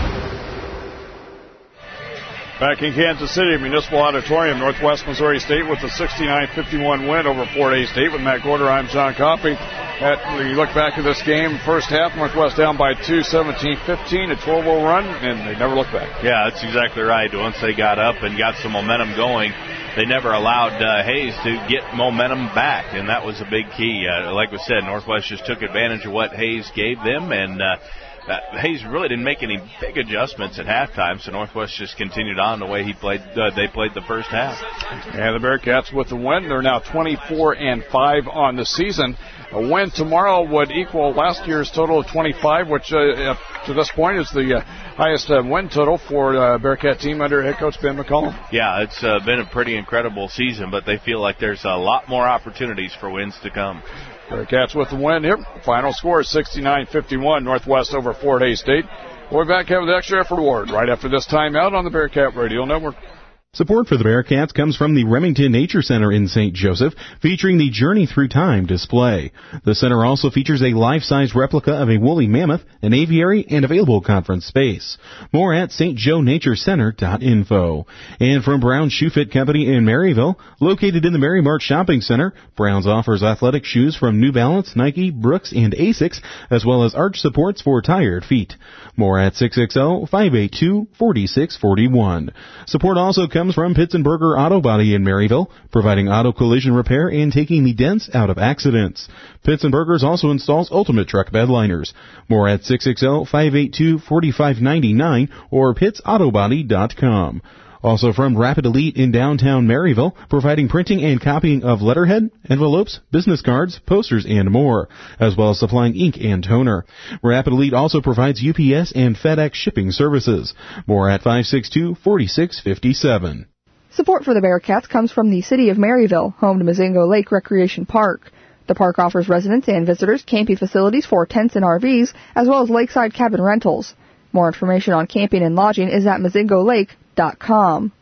Back in Kansas City, Municipal Auditorium, Northwest Missouri State with a sixty-nine fifty-one win over Fort Hays State. With Matt Gorder, I'm John Coffey. At, you look back at this game, first half, Northwest down by two, seventeen fifteen, a twelve oh run, and they never looked back. Yeah, that's exactly right. Once they got up and got some momentum going, they never allowed uh, Hays to get momentum back, and that was a big key. Uh, like we said, Northwest just took advantage of what Hays gave them, and uh, Uh, Hays really didn't make any big adjustments at halftime, so Northwest just continued on the way he played. Uh, they played the first half. And the Bearcats with the win. They're now twenty-four and five on the season. A win tomorrow would equal last year's total of twenty-five, which uh, up to this point is the uh, highest uh, win total for uh, Bearcat team under head coach Ben McCollum. Yeah, it's uh, been a pretty incredible season, but they feel like there's a lot more opportunities for wins to come. Bearcats with the win here. Final score is sixty-nine fifty-one, Northwest over Fort Hays State. We'll be back with the extra effort award right after this timeout on the Bearcat Radio Network. Support for the Bearcats comes from the Remington Nature Center in Saint Joseph, featuring the Journey Through Time display. The center also features a life-size replica of a woolly mammoth, an aviary, and available conference space. More at s t joe nature center dot info. And from Brown Shoe Fit Company in Maryville, located in the Mary Mart Shopping Center, Brown's offers athletic shoes from New Balance, Nike, Brooks, and Asics, as well as arch supports for tired feet. More at six six zero, five eight two, four six four one. Support also comes from Pitzenberger Auto Body in Maryville, providing auto collision repair and taking the dents out of accidents. Pitzenberger's also installs Ultimate Truck Bedliners. More at six six zero, five eight two, four five nine nine or pitts auto body dot com. Also from Rapid Elite in downtown Maryville, providing printing and copying of letterhead, envelopes, business cards, posters, and more, as well as supplying ink and toner. Rapid Elite also provides U P S and FedEx shipping services. More at five six two, four six five seven. Support for the Bearcats comes from the City of Maryville, home to Mazingo Lake Recreation Park. The park offers residents and visitors camping facilities for tents and R Vs, as well as lakeside cabin rentals. More information on camping and lodging is at mazingo lake dot com.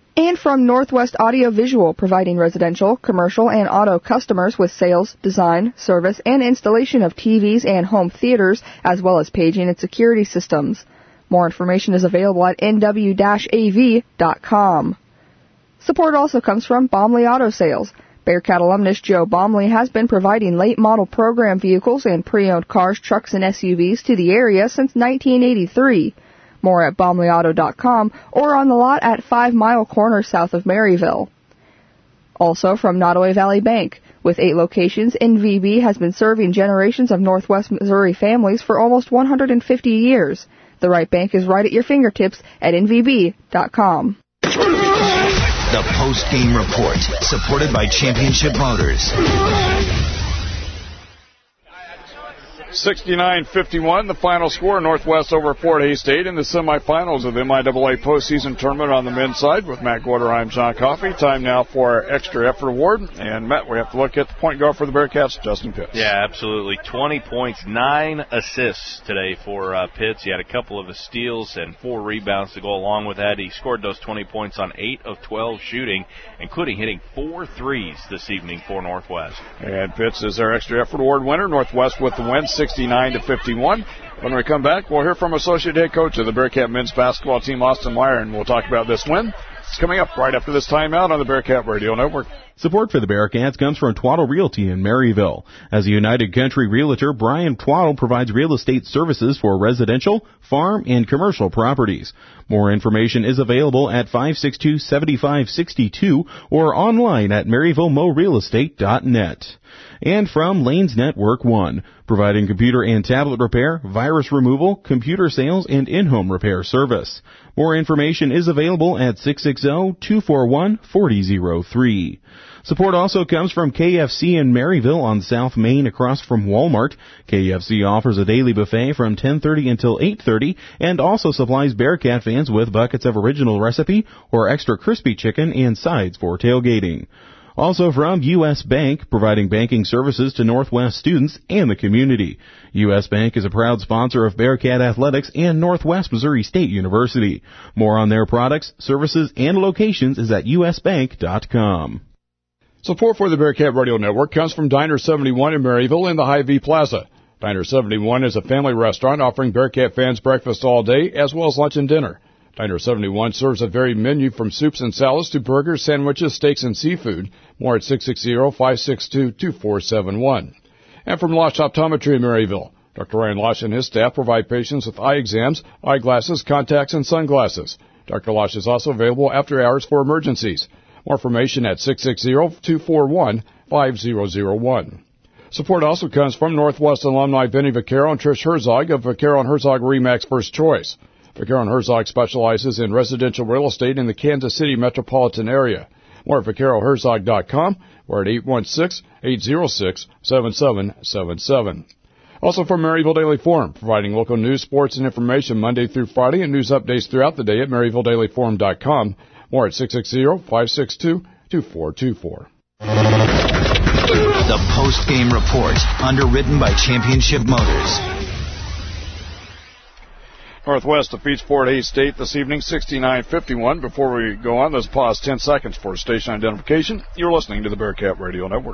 And from Northwest Audio Visual, providing residential, commercial, and auto customers with sales, design, service, and installation of T Vs and home theaters, as well as paging and security systems. More information is available at N W A V dot com. Support also comes from Baumley Auto Sales. Bearcat alumnus Joe Baumley has been providing late-model program vehicles and pre-owned cars, trucks, and S U Vs to the area since nineteen eighty-three. More at Baumley Auto dot com or on the lot at Five Mile Corner south of Maryville. Also from Nottoway Valley Bank. With eight locations, N V B has been serving generations of Northwest Missouri families for almost one hundred fifty years. The right bank is right at your fingertips at N V B dot com. The post-game report, supported by Championship Motors. sixty-nine fifty-one, the final score, Northwest over Fort Hays State in the semifinals of the M I A A postseason tournament on the men's side. With Matt Gorder, I'm John Coffey. Time now for our extra effort award. And, Matt, we have to look at the point guard for the Bearcats, Justin Pitts. Yeah, absolutely. twenty points, nine assists today for uh, Pitts. He had a couple of steals and four rebounds to go along with that. He scored those twenty points on eight of twelve shooting, including hitting four threes this evening for Northwest. And Pitts is our extra effort award winner. Northwest with the win, sixty-nine to fifty-one. When we come back, we'll hear from Associate Head Coach of the Bearcat men's basketball team, Austin Meyer, and we'll talk about this win. It's coming up right after this timeout on the Bearcat Radio Network. Support for the Bearcats comes from Twaddle Realty in Maryville. As a United Country realtor, Brian Twaddle provides real estate services for residential, farm, and commercial properties. More information is available at five six two, seven five six two or online at maryville mo real estate dot net. And from Lanes Network One, providing computer and tablet repair, virus removal, computer sales, and in-home repair service. More information is available at six six zero, two four one, four zero zero three. Support also comes from K F C in Maryville on South Main across from Walmart. K F C offers a daily buffet from ten thirty until eight thirty and also supplies Bearcat fans with buckets of original recipe or extra crispy chicken and sides for tailgating. Also from U S Bank, providing banking services to Northwest students and the community. U S Bank is a proud sponsor of Bearcat Athletics and Northwest Missouri State University. More on their products, services, and locations is at U S bank dot com. Support for the Bearcat Radio Network comes from Diner seventy-one in Maryville in the Hy-Vee Plaza. Diner seventy-one is a family restaurant offering Bearcat fans breakfast all day as well as lunch and dinner. Diner seventy-one serves a varied menu from soups and salads to burgers, sandwiches, steaks, and seafood. More at six six zero, five six two, two four seven one. And from Losh Optometry in Maryville, Doctor Ryan Losh and his staff provide patients with eye exams, eyeglasses, contacts, and sunglasses. Doctor Losh is also available after hours for emergencies. More information at six six zero, two four one, five zero zero one. Support also comes from Northwest alumni Vinny Vaccaro and Trish Herzog of Vaccaro and Herzog RE/MAX First Choice. Vaccaro and Herzog specializes in residential real estate in the Kansas City metropolitan area. More at vaccaro herzog dot com or at eight one six, eight zero six, seven seven seven seven. Also from Maryville Daily Forum, providing local news, sports, and information Monday through Friday and news updates throughout the day at maryville daily forum dot com. More at six six zero, five six two, two four two four. The post-game report, underwritten by Championship Motors. Northwest defeats Fort Hays State this evening, sixty-nine fifty-one. Before we go on, let's pause ten seconds for station identification. You're listening to the Bearcat Radio Network.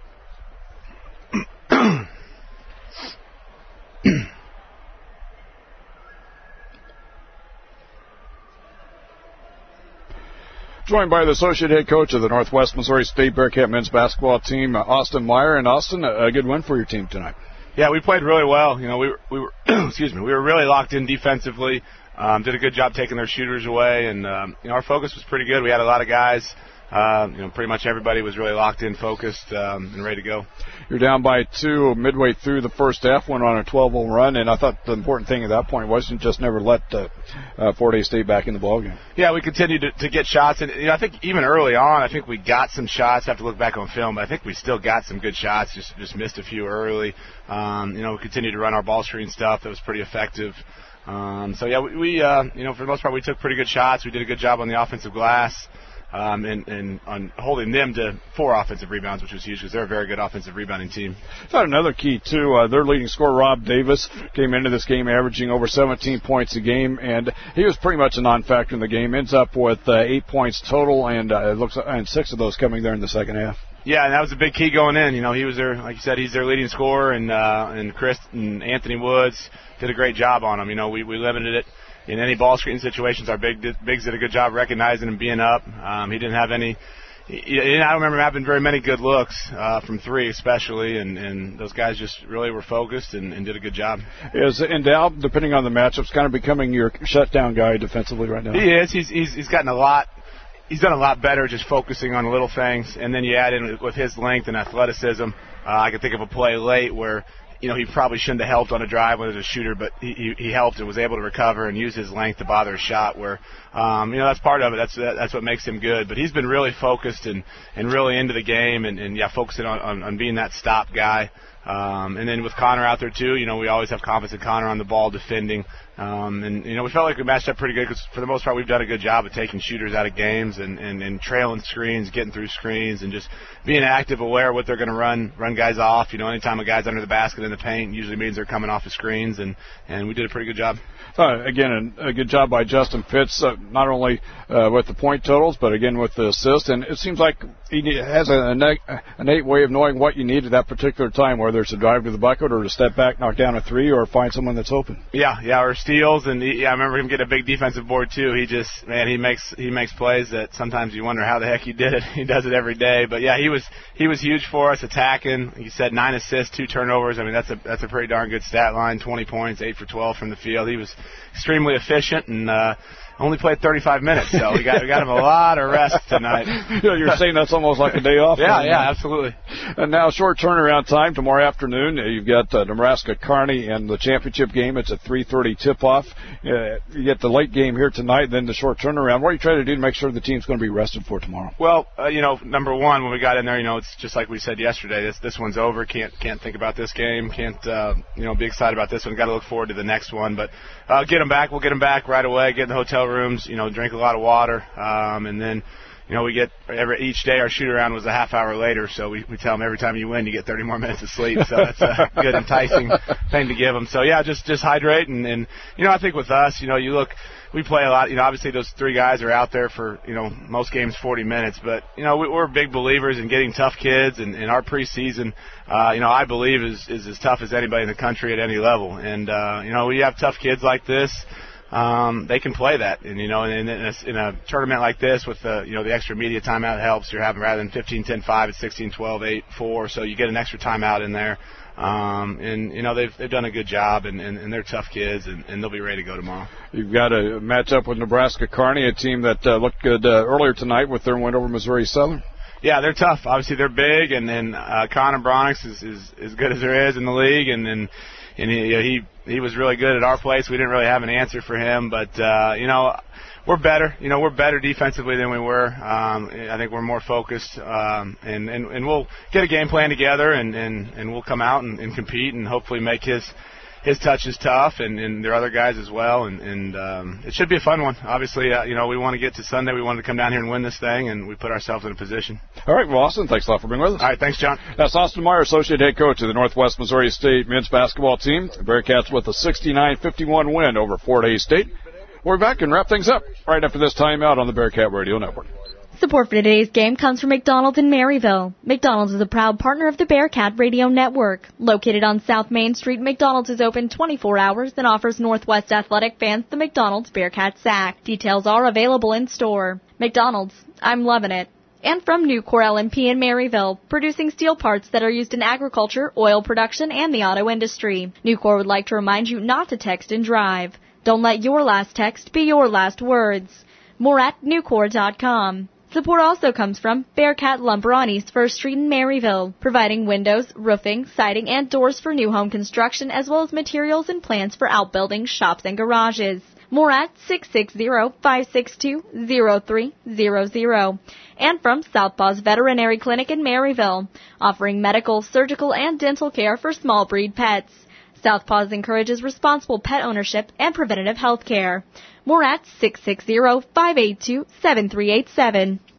Joined by the Associate Head Coach of the Northwest Missouri State Bearcat men's basketball team, uh, Austin Meyer. And Austin, a, a good win for your team tonight. Yeah, we played really well. You know, we were, we were excuse me, we were really locked in defensively. Um, did a good job taking their shooters away, and um, you know, our focus was pretty good. We had a lot of guys. Uh, you know, pretty much everybody was really locked in, focused, um, and ready to go. You're down by two midway through the first half, went on a twelve-oh run, and I thought the important thing at that point was to just never let uh, uh, Fort Hays State back in the ballgame. Yeah, we continued to, to get shots, and you know, I think even early on, I think we got some shots. I have to look back on film, but I think we still got some good shots. Just just missed a few early. Um, you know, we continued to run our ball screen stuff. That was pretty effective. Um, so yeah, we, we uh, you know, for the most part, we took pretty good shots. We did a good job on the offensive glass. um, and, and on holding them to four offensive rebounds, which was huge because they're a very good offensive rebounding team. Thought another key, too, uh, their leading scorer, Rob Davis, came into this game averaging over seventeen points a game, and he was pretty much a non-factor in the game. Ends up with uh, eight points total, and uh, it looks and six of those coming there in the second half. Yeah, and that was a big key going in. You know, he was their, like you said, he's their leading scorer, and uh, and Chris and Anthony Woods did a great job on him. You know, we, we limited it in any ball screen situations. Our big bigs did a good job recognizing and being up. Um, he didn't have any. He, I don't remember having very many good looks uh, from three, especially, and, and those guys just really were focused and, and did a good job. Is Endow, depending on the matchups, kind of becoming your shutdown guy defensively right now? He is. He's he's he's gotten a lot. He's done a lot better just focusing on little things, and then you add in with his length and athleticism. Uh, I can think of a play late where, you know, he probably shouldn't have helped on a drive when it was a shooter, but he, he, he helped and was able to recover and use his length to bother a shot where, um, you know, that's part of it. That's that's what makes him good. But he's been really focused and, and really into the game and, and yeah, focusing on, on, on being that stop guy. Um, and then with Connor out there, too, you know, we always have confidence in Connor on the ball defending. Um, and, you know, we felt like we matched up pretty good because, for the most part, we've done a good job of taking shooters out of games and, and, and trailing screens, getting through screens, and just being active, aware of what they're going to run run guys off. You know, anytime a guy's under the basket in the paint usually means they're coming off the screens, and, and we did a pretty good job. Uh, again, a, a good job by Justin Fitz, uh, not only uh, with the point totals, but, again, with the assist. And it seems like he has an innate way of knowing what you need at that particular time, whether it's to drive to the bucket or to step back, knock down a three, or find someone that's open. Yeah, yeah, or steals, and he, yeah, I remember him getting a big defensive board too. He just, man, he makes he makes plays that sometimes you wonder how the heck he did it. He does it every day, but yeah, he was he was huge for us attacking. He said nine assists, two turnovers. I mean, that's a that's a pretty darn good stat line. twenty points, eight for twelve from the field. He was extremely efficient and. uh Only played thirty-five minutes, so we got we got him a lot of rest tonight. You know, you're saying that's almost like a day off. Yeah, yeah, absolutely. And now short turnaround time tomorrow afternoon. You've got uh, Nebraska Kearney and the championship game. It's a three thirty tip-off. Uh, you get the late game here tonight, then the short turnaround. What are you trying to do to make sure the team's going to be rested for tomorrow? Well, uh, you know, number one, when we got in there, you know, it's just like we said yesterday. This this one's over. Can't can't think about this game. Can't uh, you know be excited about this one. Got to look forward to the next one. But uh, get them back. We'll get them back right away. Get in the hotel rooms. You know, drink a lot of water, um, and then, you know, we get every each day our shoot around was a half hour later, so we, we tell them every time you win you get thirty more minutes of sleep. So that's a good enticing thing to give them. So yeah, just just hydrate and, and you know I think with us, you know, you look, we play a lot. You know, obviously those three guys are out there for you know most games forty minutes, but you know we, we're big believers in getting tough kids, and, and our preseason, uh, you know, I believe is is as tough as anybody in the country at any level, and uh, you know we have tough kids like this. Um, they can play that, and you know, in, in, a, in a tournament like this with the you know the extra media timeout helps. You're having rather than fifteen ten five, it's sixteen twelve eight four, so you get an extra timeout in there. Um, and you know they've they've done a good job, and, and, and they're tough kids, and, and they'll be ready to go tomorrow. You've got a matchup with Nebraska Kearney, a team that uh, looked good uh, earlier tonight with their win over Missouri Southern. Yeah, they're tough. Obviously, they're big, and then uh, Connor Bronix is, is as good as there is in the league, and and and he he he was really good at our place. We didn't really have an answer for him, but uh, you know. We're better, you know. We're better defensively than we were. Um, I think we're more focused, um, and, and and we'll get a game plan together, and, and, and we'll come out and, and compete, and hopefully make his his touches tough, and, and there are other guys as well, and, and um, it should be a fun one. Obviously, uh, you know, we want to get to Sunday. We wanted to come down here and win this thing, and we put ourselves in a position. All right, well, Austin, thanks a lot for being with us. All right, thanks, John. That's Austin Meyer, Associate Head Coach of the Northwest Missouri State men's basketball team. The Bearcats with a sixty-nine fifty-one win over Fort Hays State. We're back and wrap things up right after this timeout on the Bearcat Radio Network. Support for today's game comes from McDonald's in Maryville. McDonald's is a proud partner of the Bearcat Radio Network. Located on South Main Street, McDonald's is open twenty-four hours and offers Northwest Athletic fans the McDonald's Bearcat Sack. Details are available in store. McDonald's, I'm loving it. And from Nucor L M P in Maryville, producing steel parts that are used in agriculture, oil production, and the auto industry. Nucor would like to remind you not to text and drive. Don't let your last text be your last words. More at Nucor dot com. Support also comes from Bearcat Lumber on East First Street in Maryville, providing windows, roofing, siding, and doors for new home construction, as well as materials and plans for outbuildings, shops, and garages. More at six six zero, five six two, zero three zero zero. And from Southpaw's Veterinary Clinic in Maryville, offering medical, surgical, and dental care for small breed pets. Southpaws encourages responsible pet ownership and preventative health care. More at six six zero, five eight two, seven three eight seven.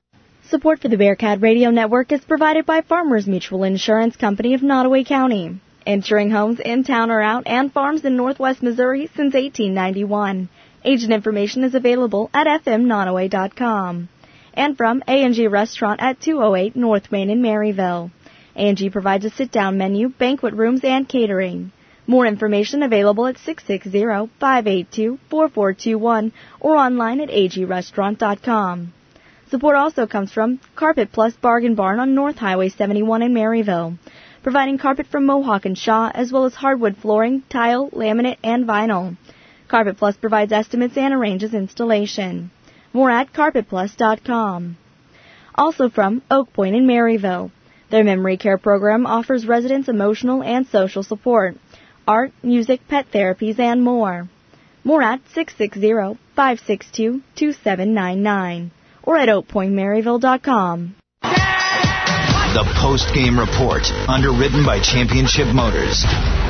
Support for the Bearcat Radio Network is provided by Farmers Mutual Insurance Company of Nottoway County, insuring homes in town or out and farms in northwest Missouri since eighteen ninety-one. Agent information is available at f m nottoway dot com. And from A and G Restaurant at two oh eight North Main in Maryville. A and G provides a sit-down menu, banquet rooms, and catering. More information available at six six zero, five eight two, four four two one or online at a g restaurant dot com. Support also comes from Carpet Plus Bargain Barn on North Highway seventy-one in Maryville, providing carpet from Mohawk and Shaw, as well as hardwood flooring, tile, laminate, and vinyl. Carpet Plus provides estimates and arranges installation. More at carpet plus dot com. Also from Oak Point in Maryville. Their memory care program offers residents emotional and social support, art, music, pet therapies, and more. More at six six zero, five six two, two seven nine nine or at oak point maryville dot com. The post-game report, underwritten by Championship Motors.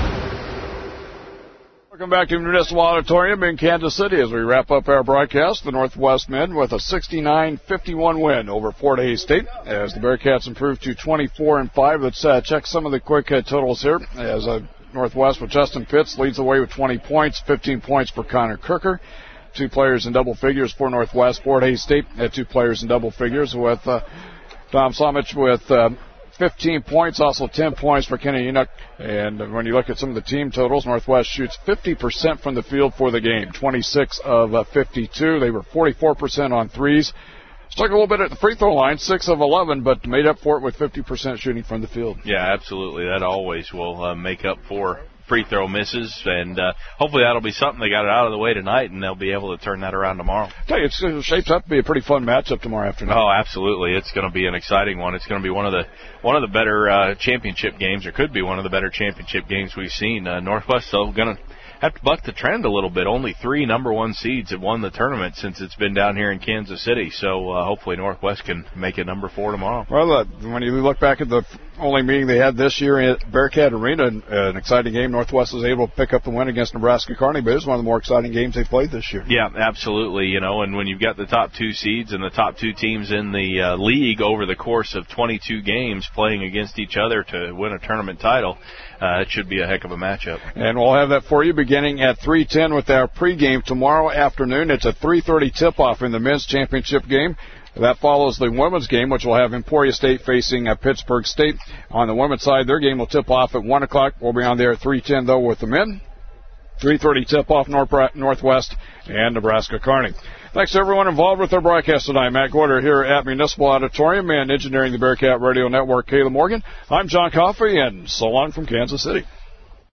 Welcome back to Municipal Auditorium in Kansas City as we wrap up our broadcast. The Northwest men with a sixty-nine fifty-one win over Fort Hays State as the Bearcats improve to twenty-four and five. Let's uh, check some of the quick uh, totals here as uh, Northwest with Justin Pitts leads the way with twenty points, fifteen points for Connor Kirker. Two players in double figures for Northwest. Fort Hays State had two players in double figures with uh, Tom Somich with uh, fifteen points, also ten points for Kenny Enoch. And when you look at some of the team totals, Northwest shoots fifty percent from the field for the game, twenty-six of uh, fifty-two. They were forty-four percent on threes. Stuck a little bit at the free throw line, six of eleven, but made up for it with fifty percent shooting from the field. Yeah, absolutely. That always will uh, make up for free throw misses, and uh, hopefully that'll be something they got it out of the way tonight, and they'll be able to turn that around tomorrow. I tell you, it's, it shapes up to be a pretty fun matchup tomorrow afternoon. Oh, absolutely. It's going to be an exciting one. It's going to be one of the one of the better uh, championship games, or could be one of the better championship games we've seen. Uh, Northwest, though, going to have to buck the trend a little bit. Only three number one seeds have won the tournament since it's been down here in Kansas City, so uh, hopefully Northwest can make it number four tomorrow. Well, uh, when you look back at the only meeting they had this year at Bearcat Arena, uh, an exciting game. Northwest was able to pick up the win against Nebraska Kearney, but it was one of the more exciting games they've played this year. Yeah, absolutely. You know, and when you've got the top two seeds and the top two teams in the uh, league over the course of twenty-two games playing against each other to win a tournament title, uh, it should be a heck of a matchup. And we'll have that for you beginning at three ten with our pregame tomorrow afternoon. It's a three thirty tip-off in the men's championship game. That follows the women's game, which will have Emporia State facing uh, Pittsburgh State. On the women's side, their game will tip off at one o'clock. We'll be on there at three ten, though, with the men. three thirty tip-off North, Northwest and Nebraska Kearney. Thanks to everyone involved with our broadcast tonight. Matt Gorder here at Municipal Auditorium and engineering the Bearcat Radio Network, Kayla Morgan. I'm John Coffey, and so long from Kansas City.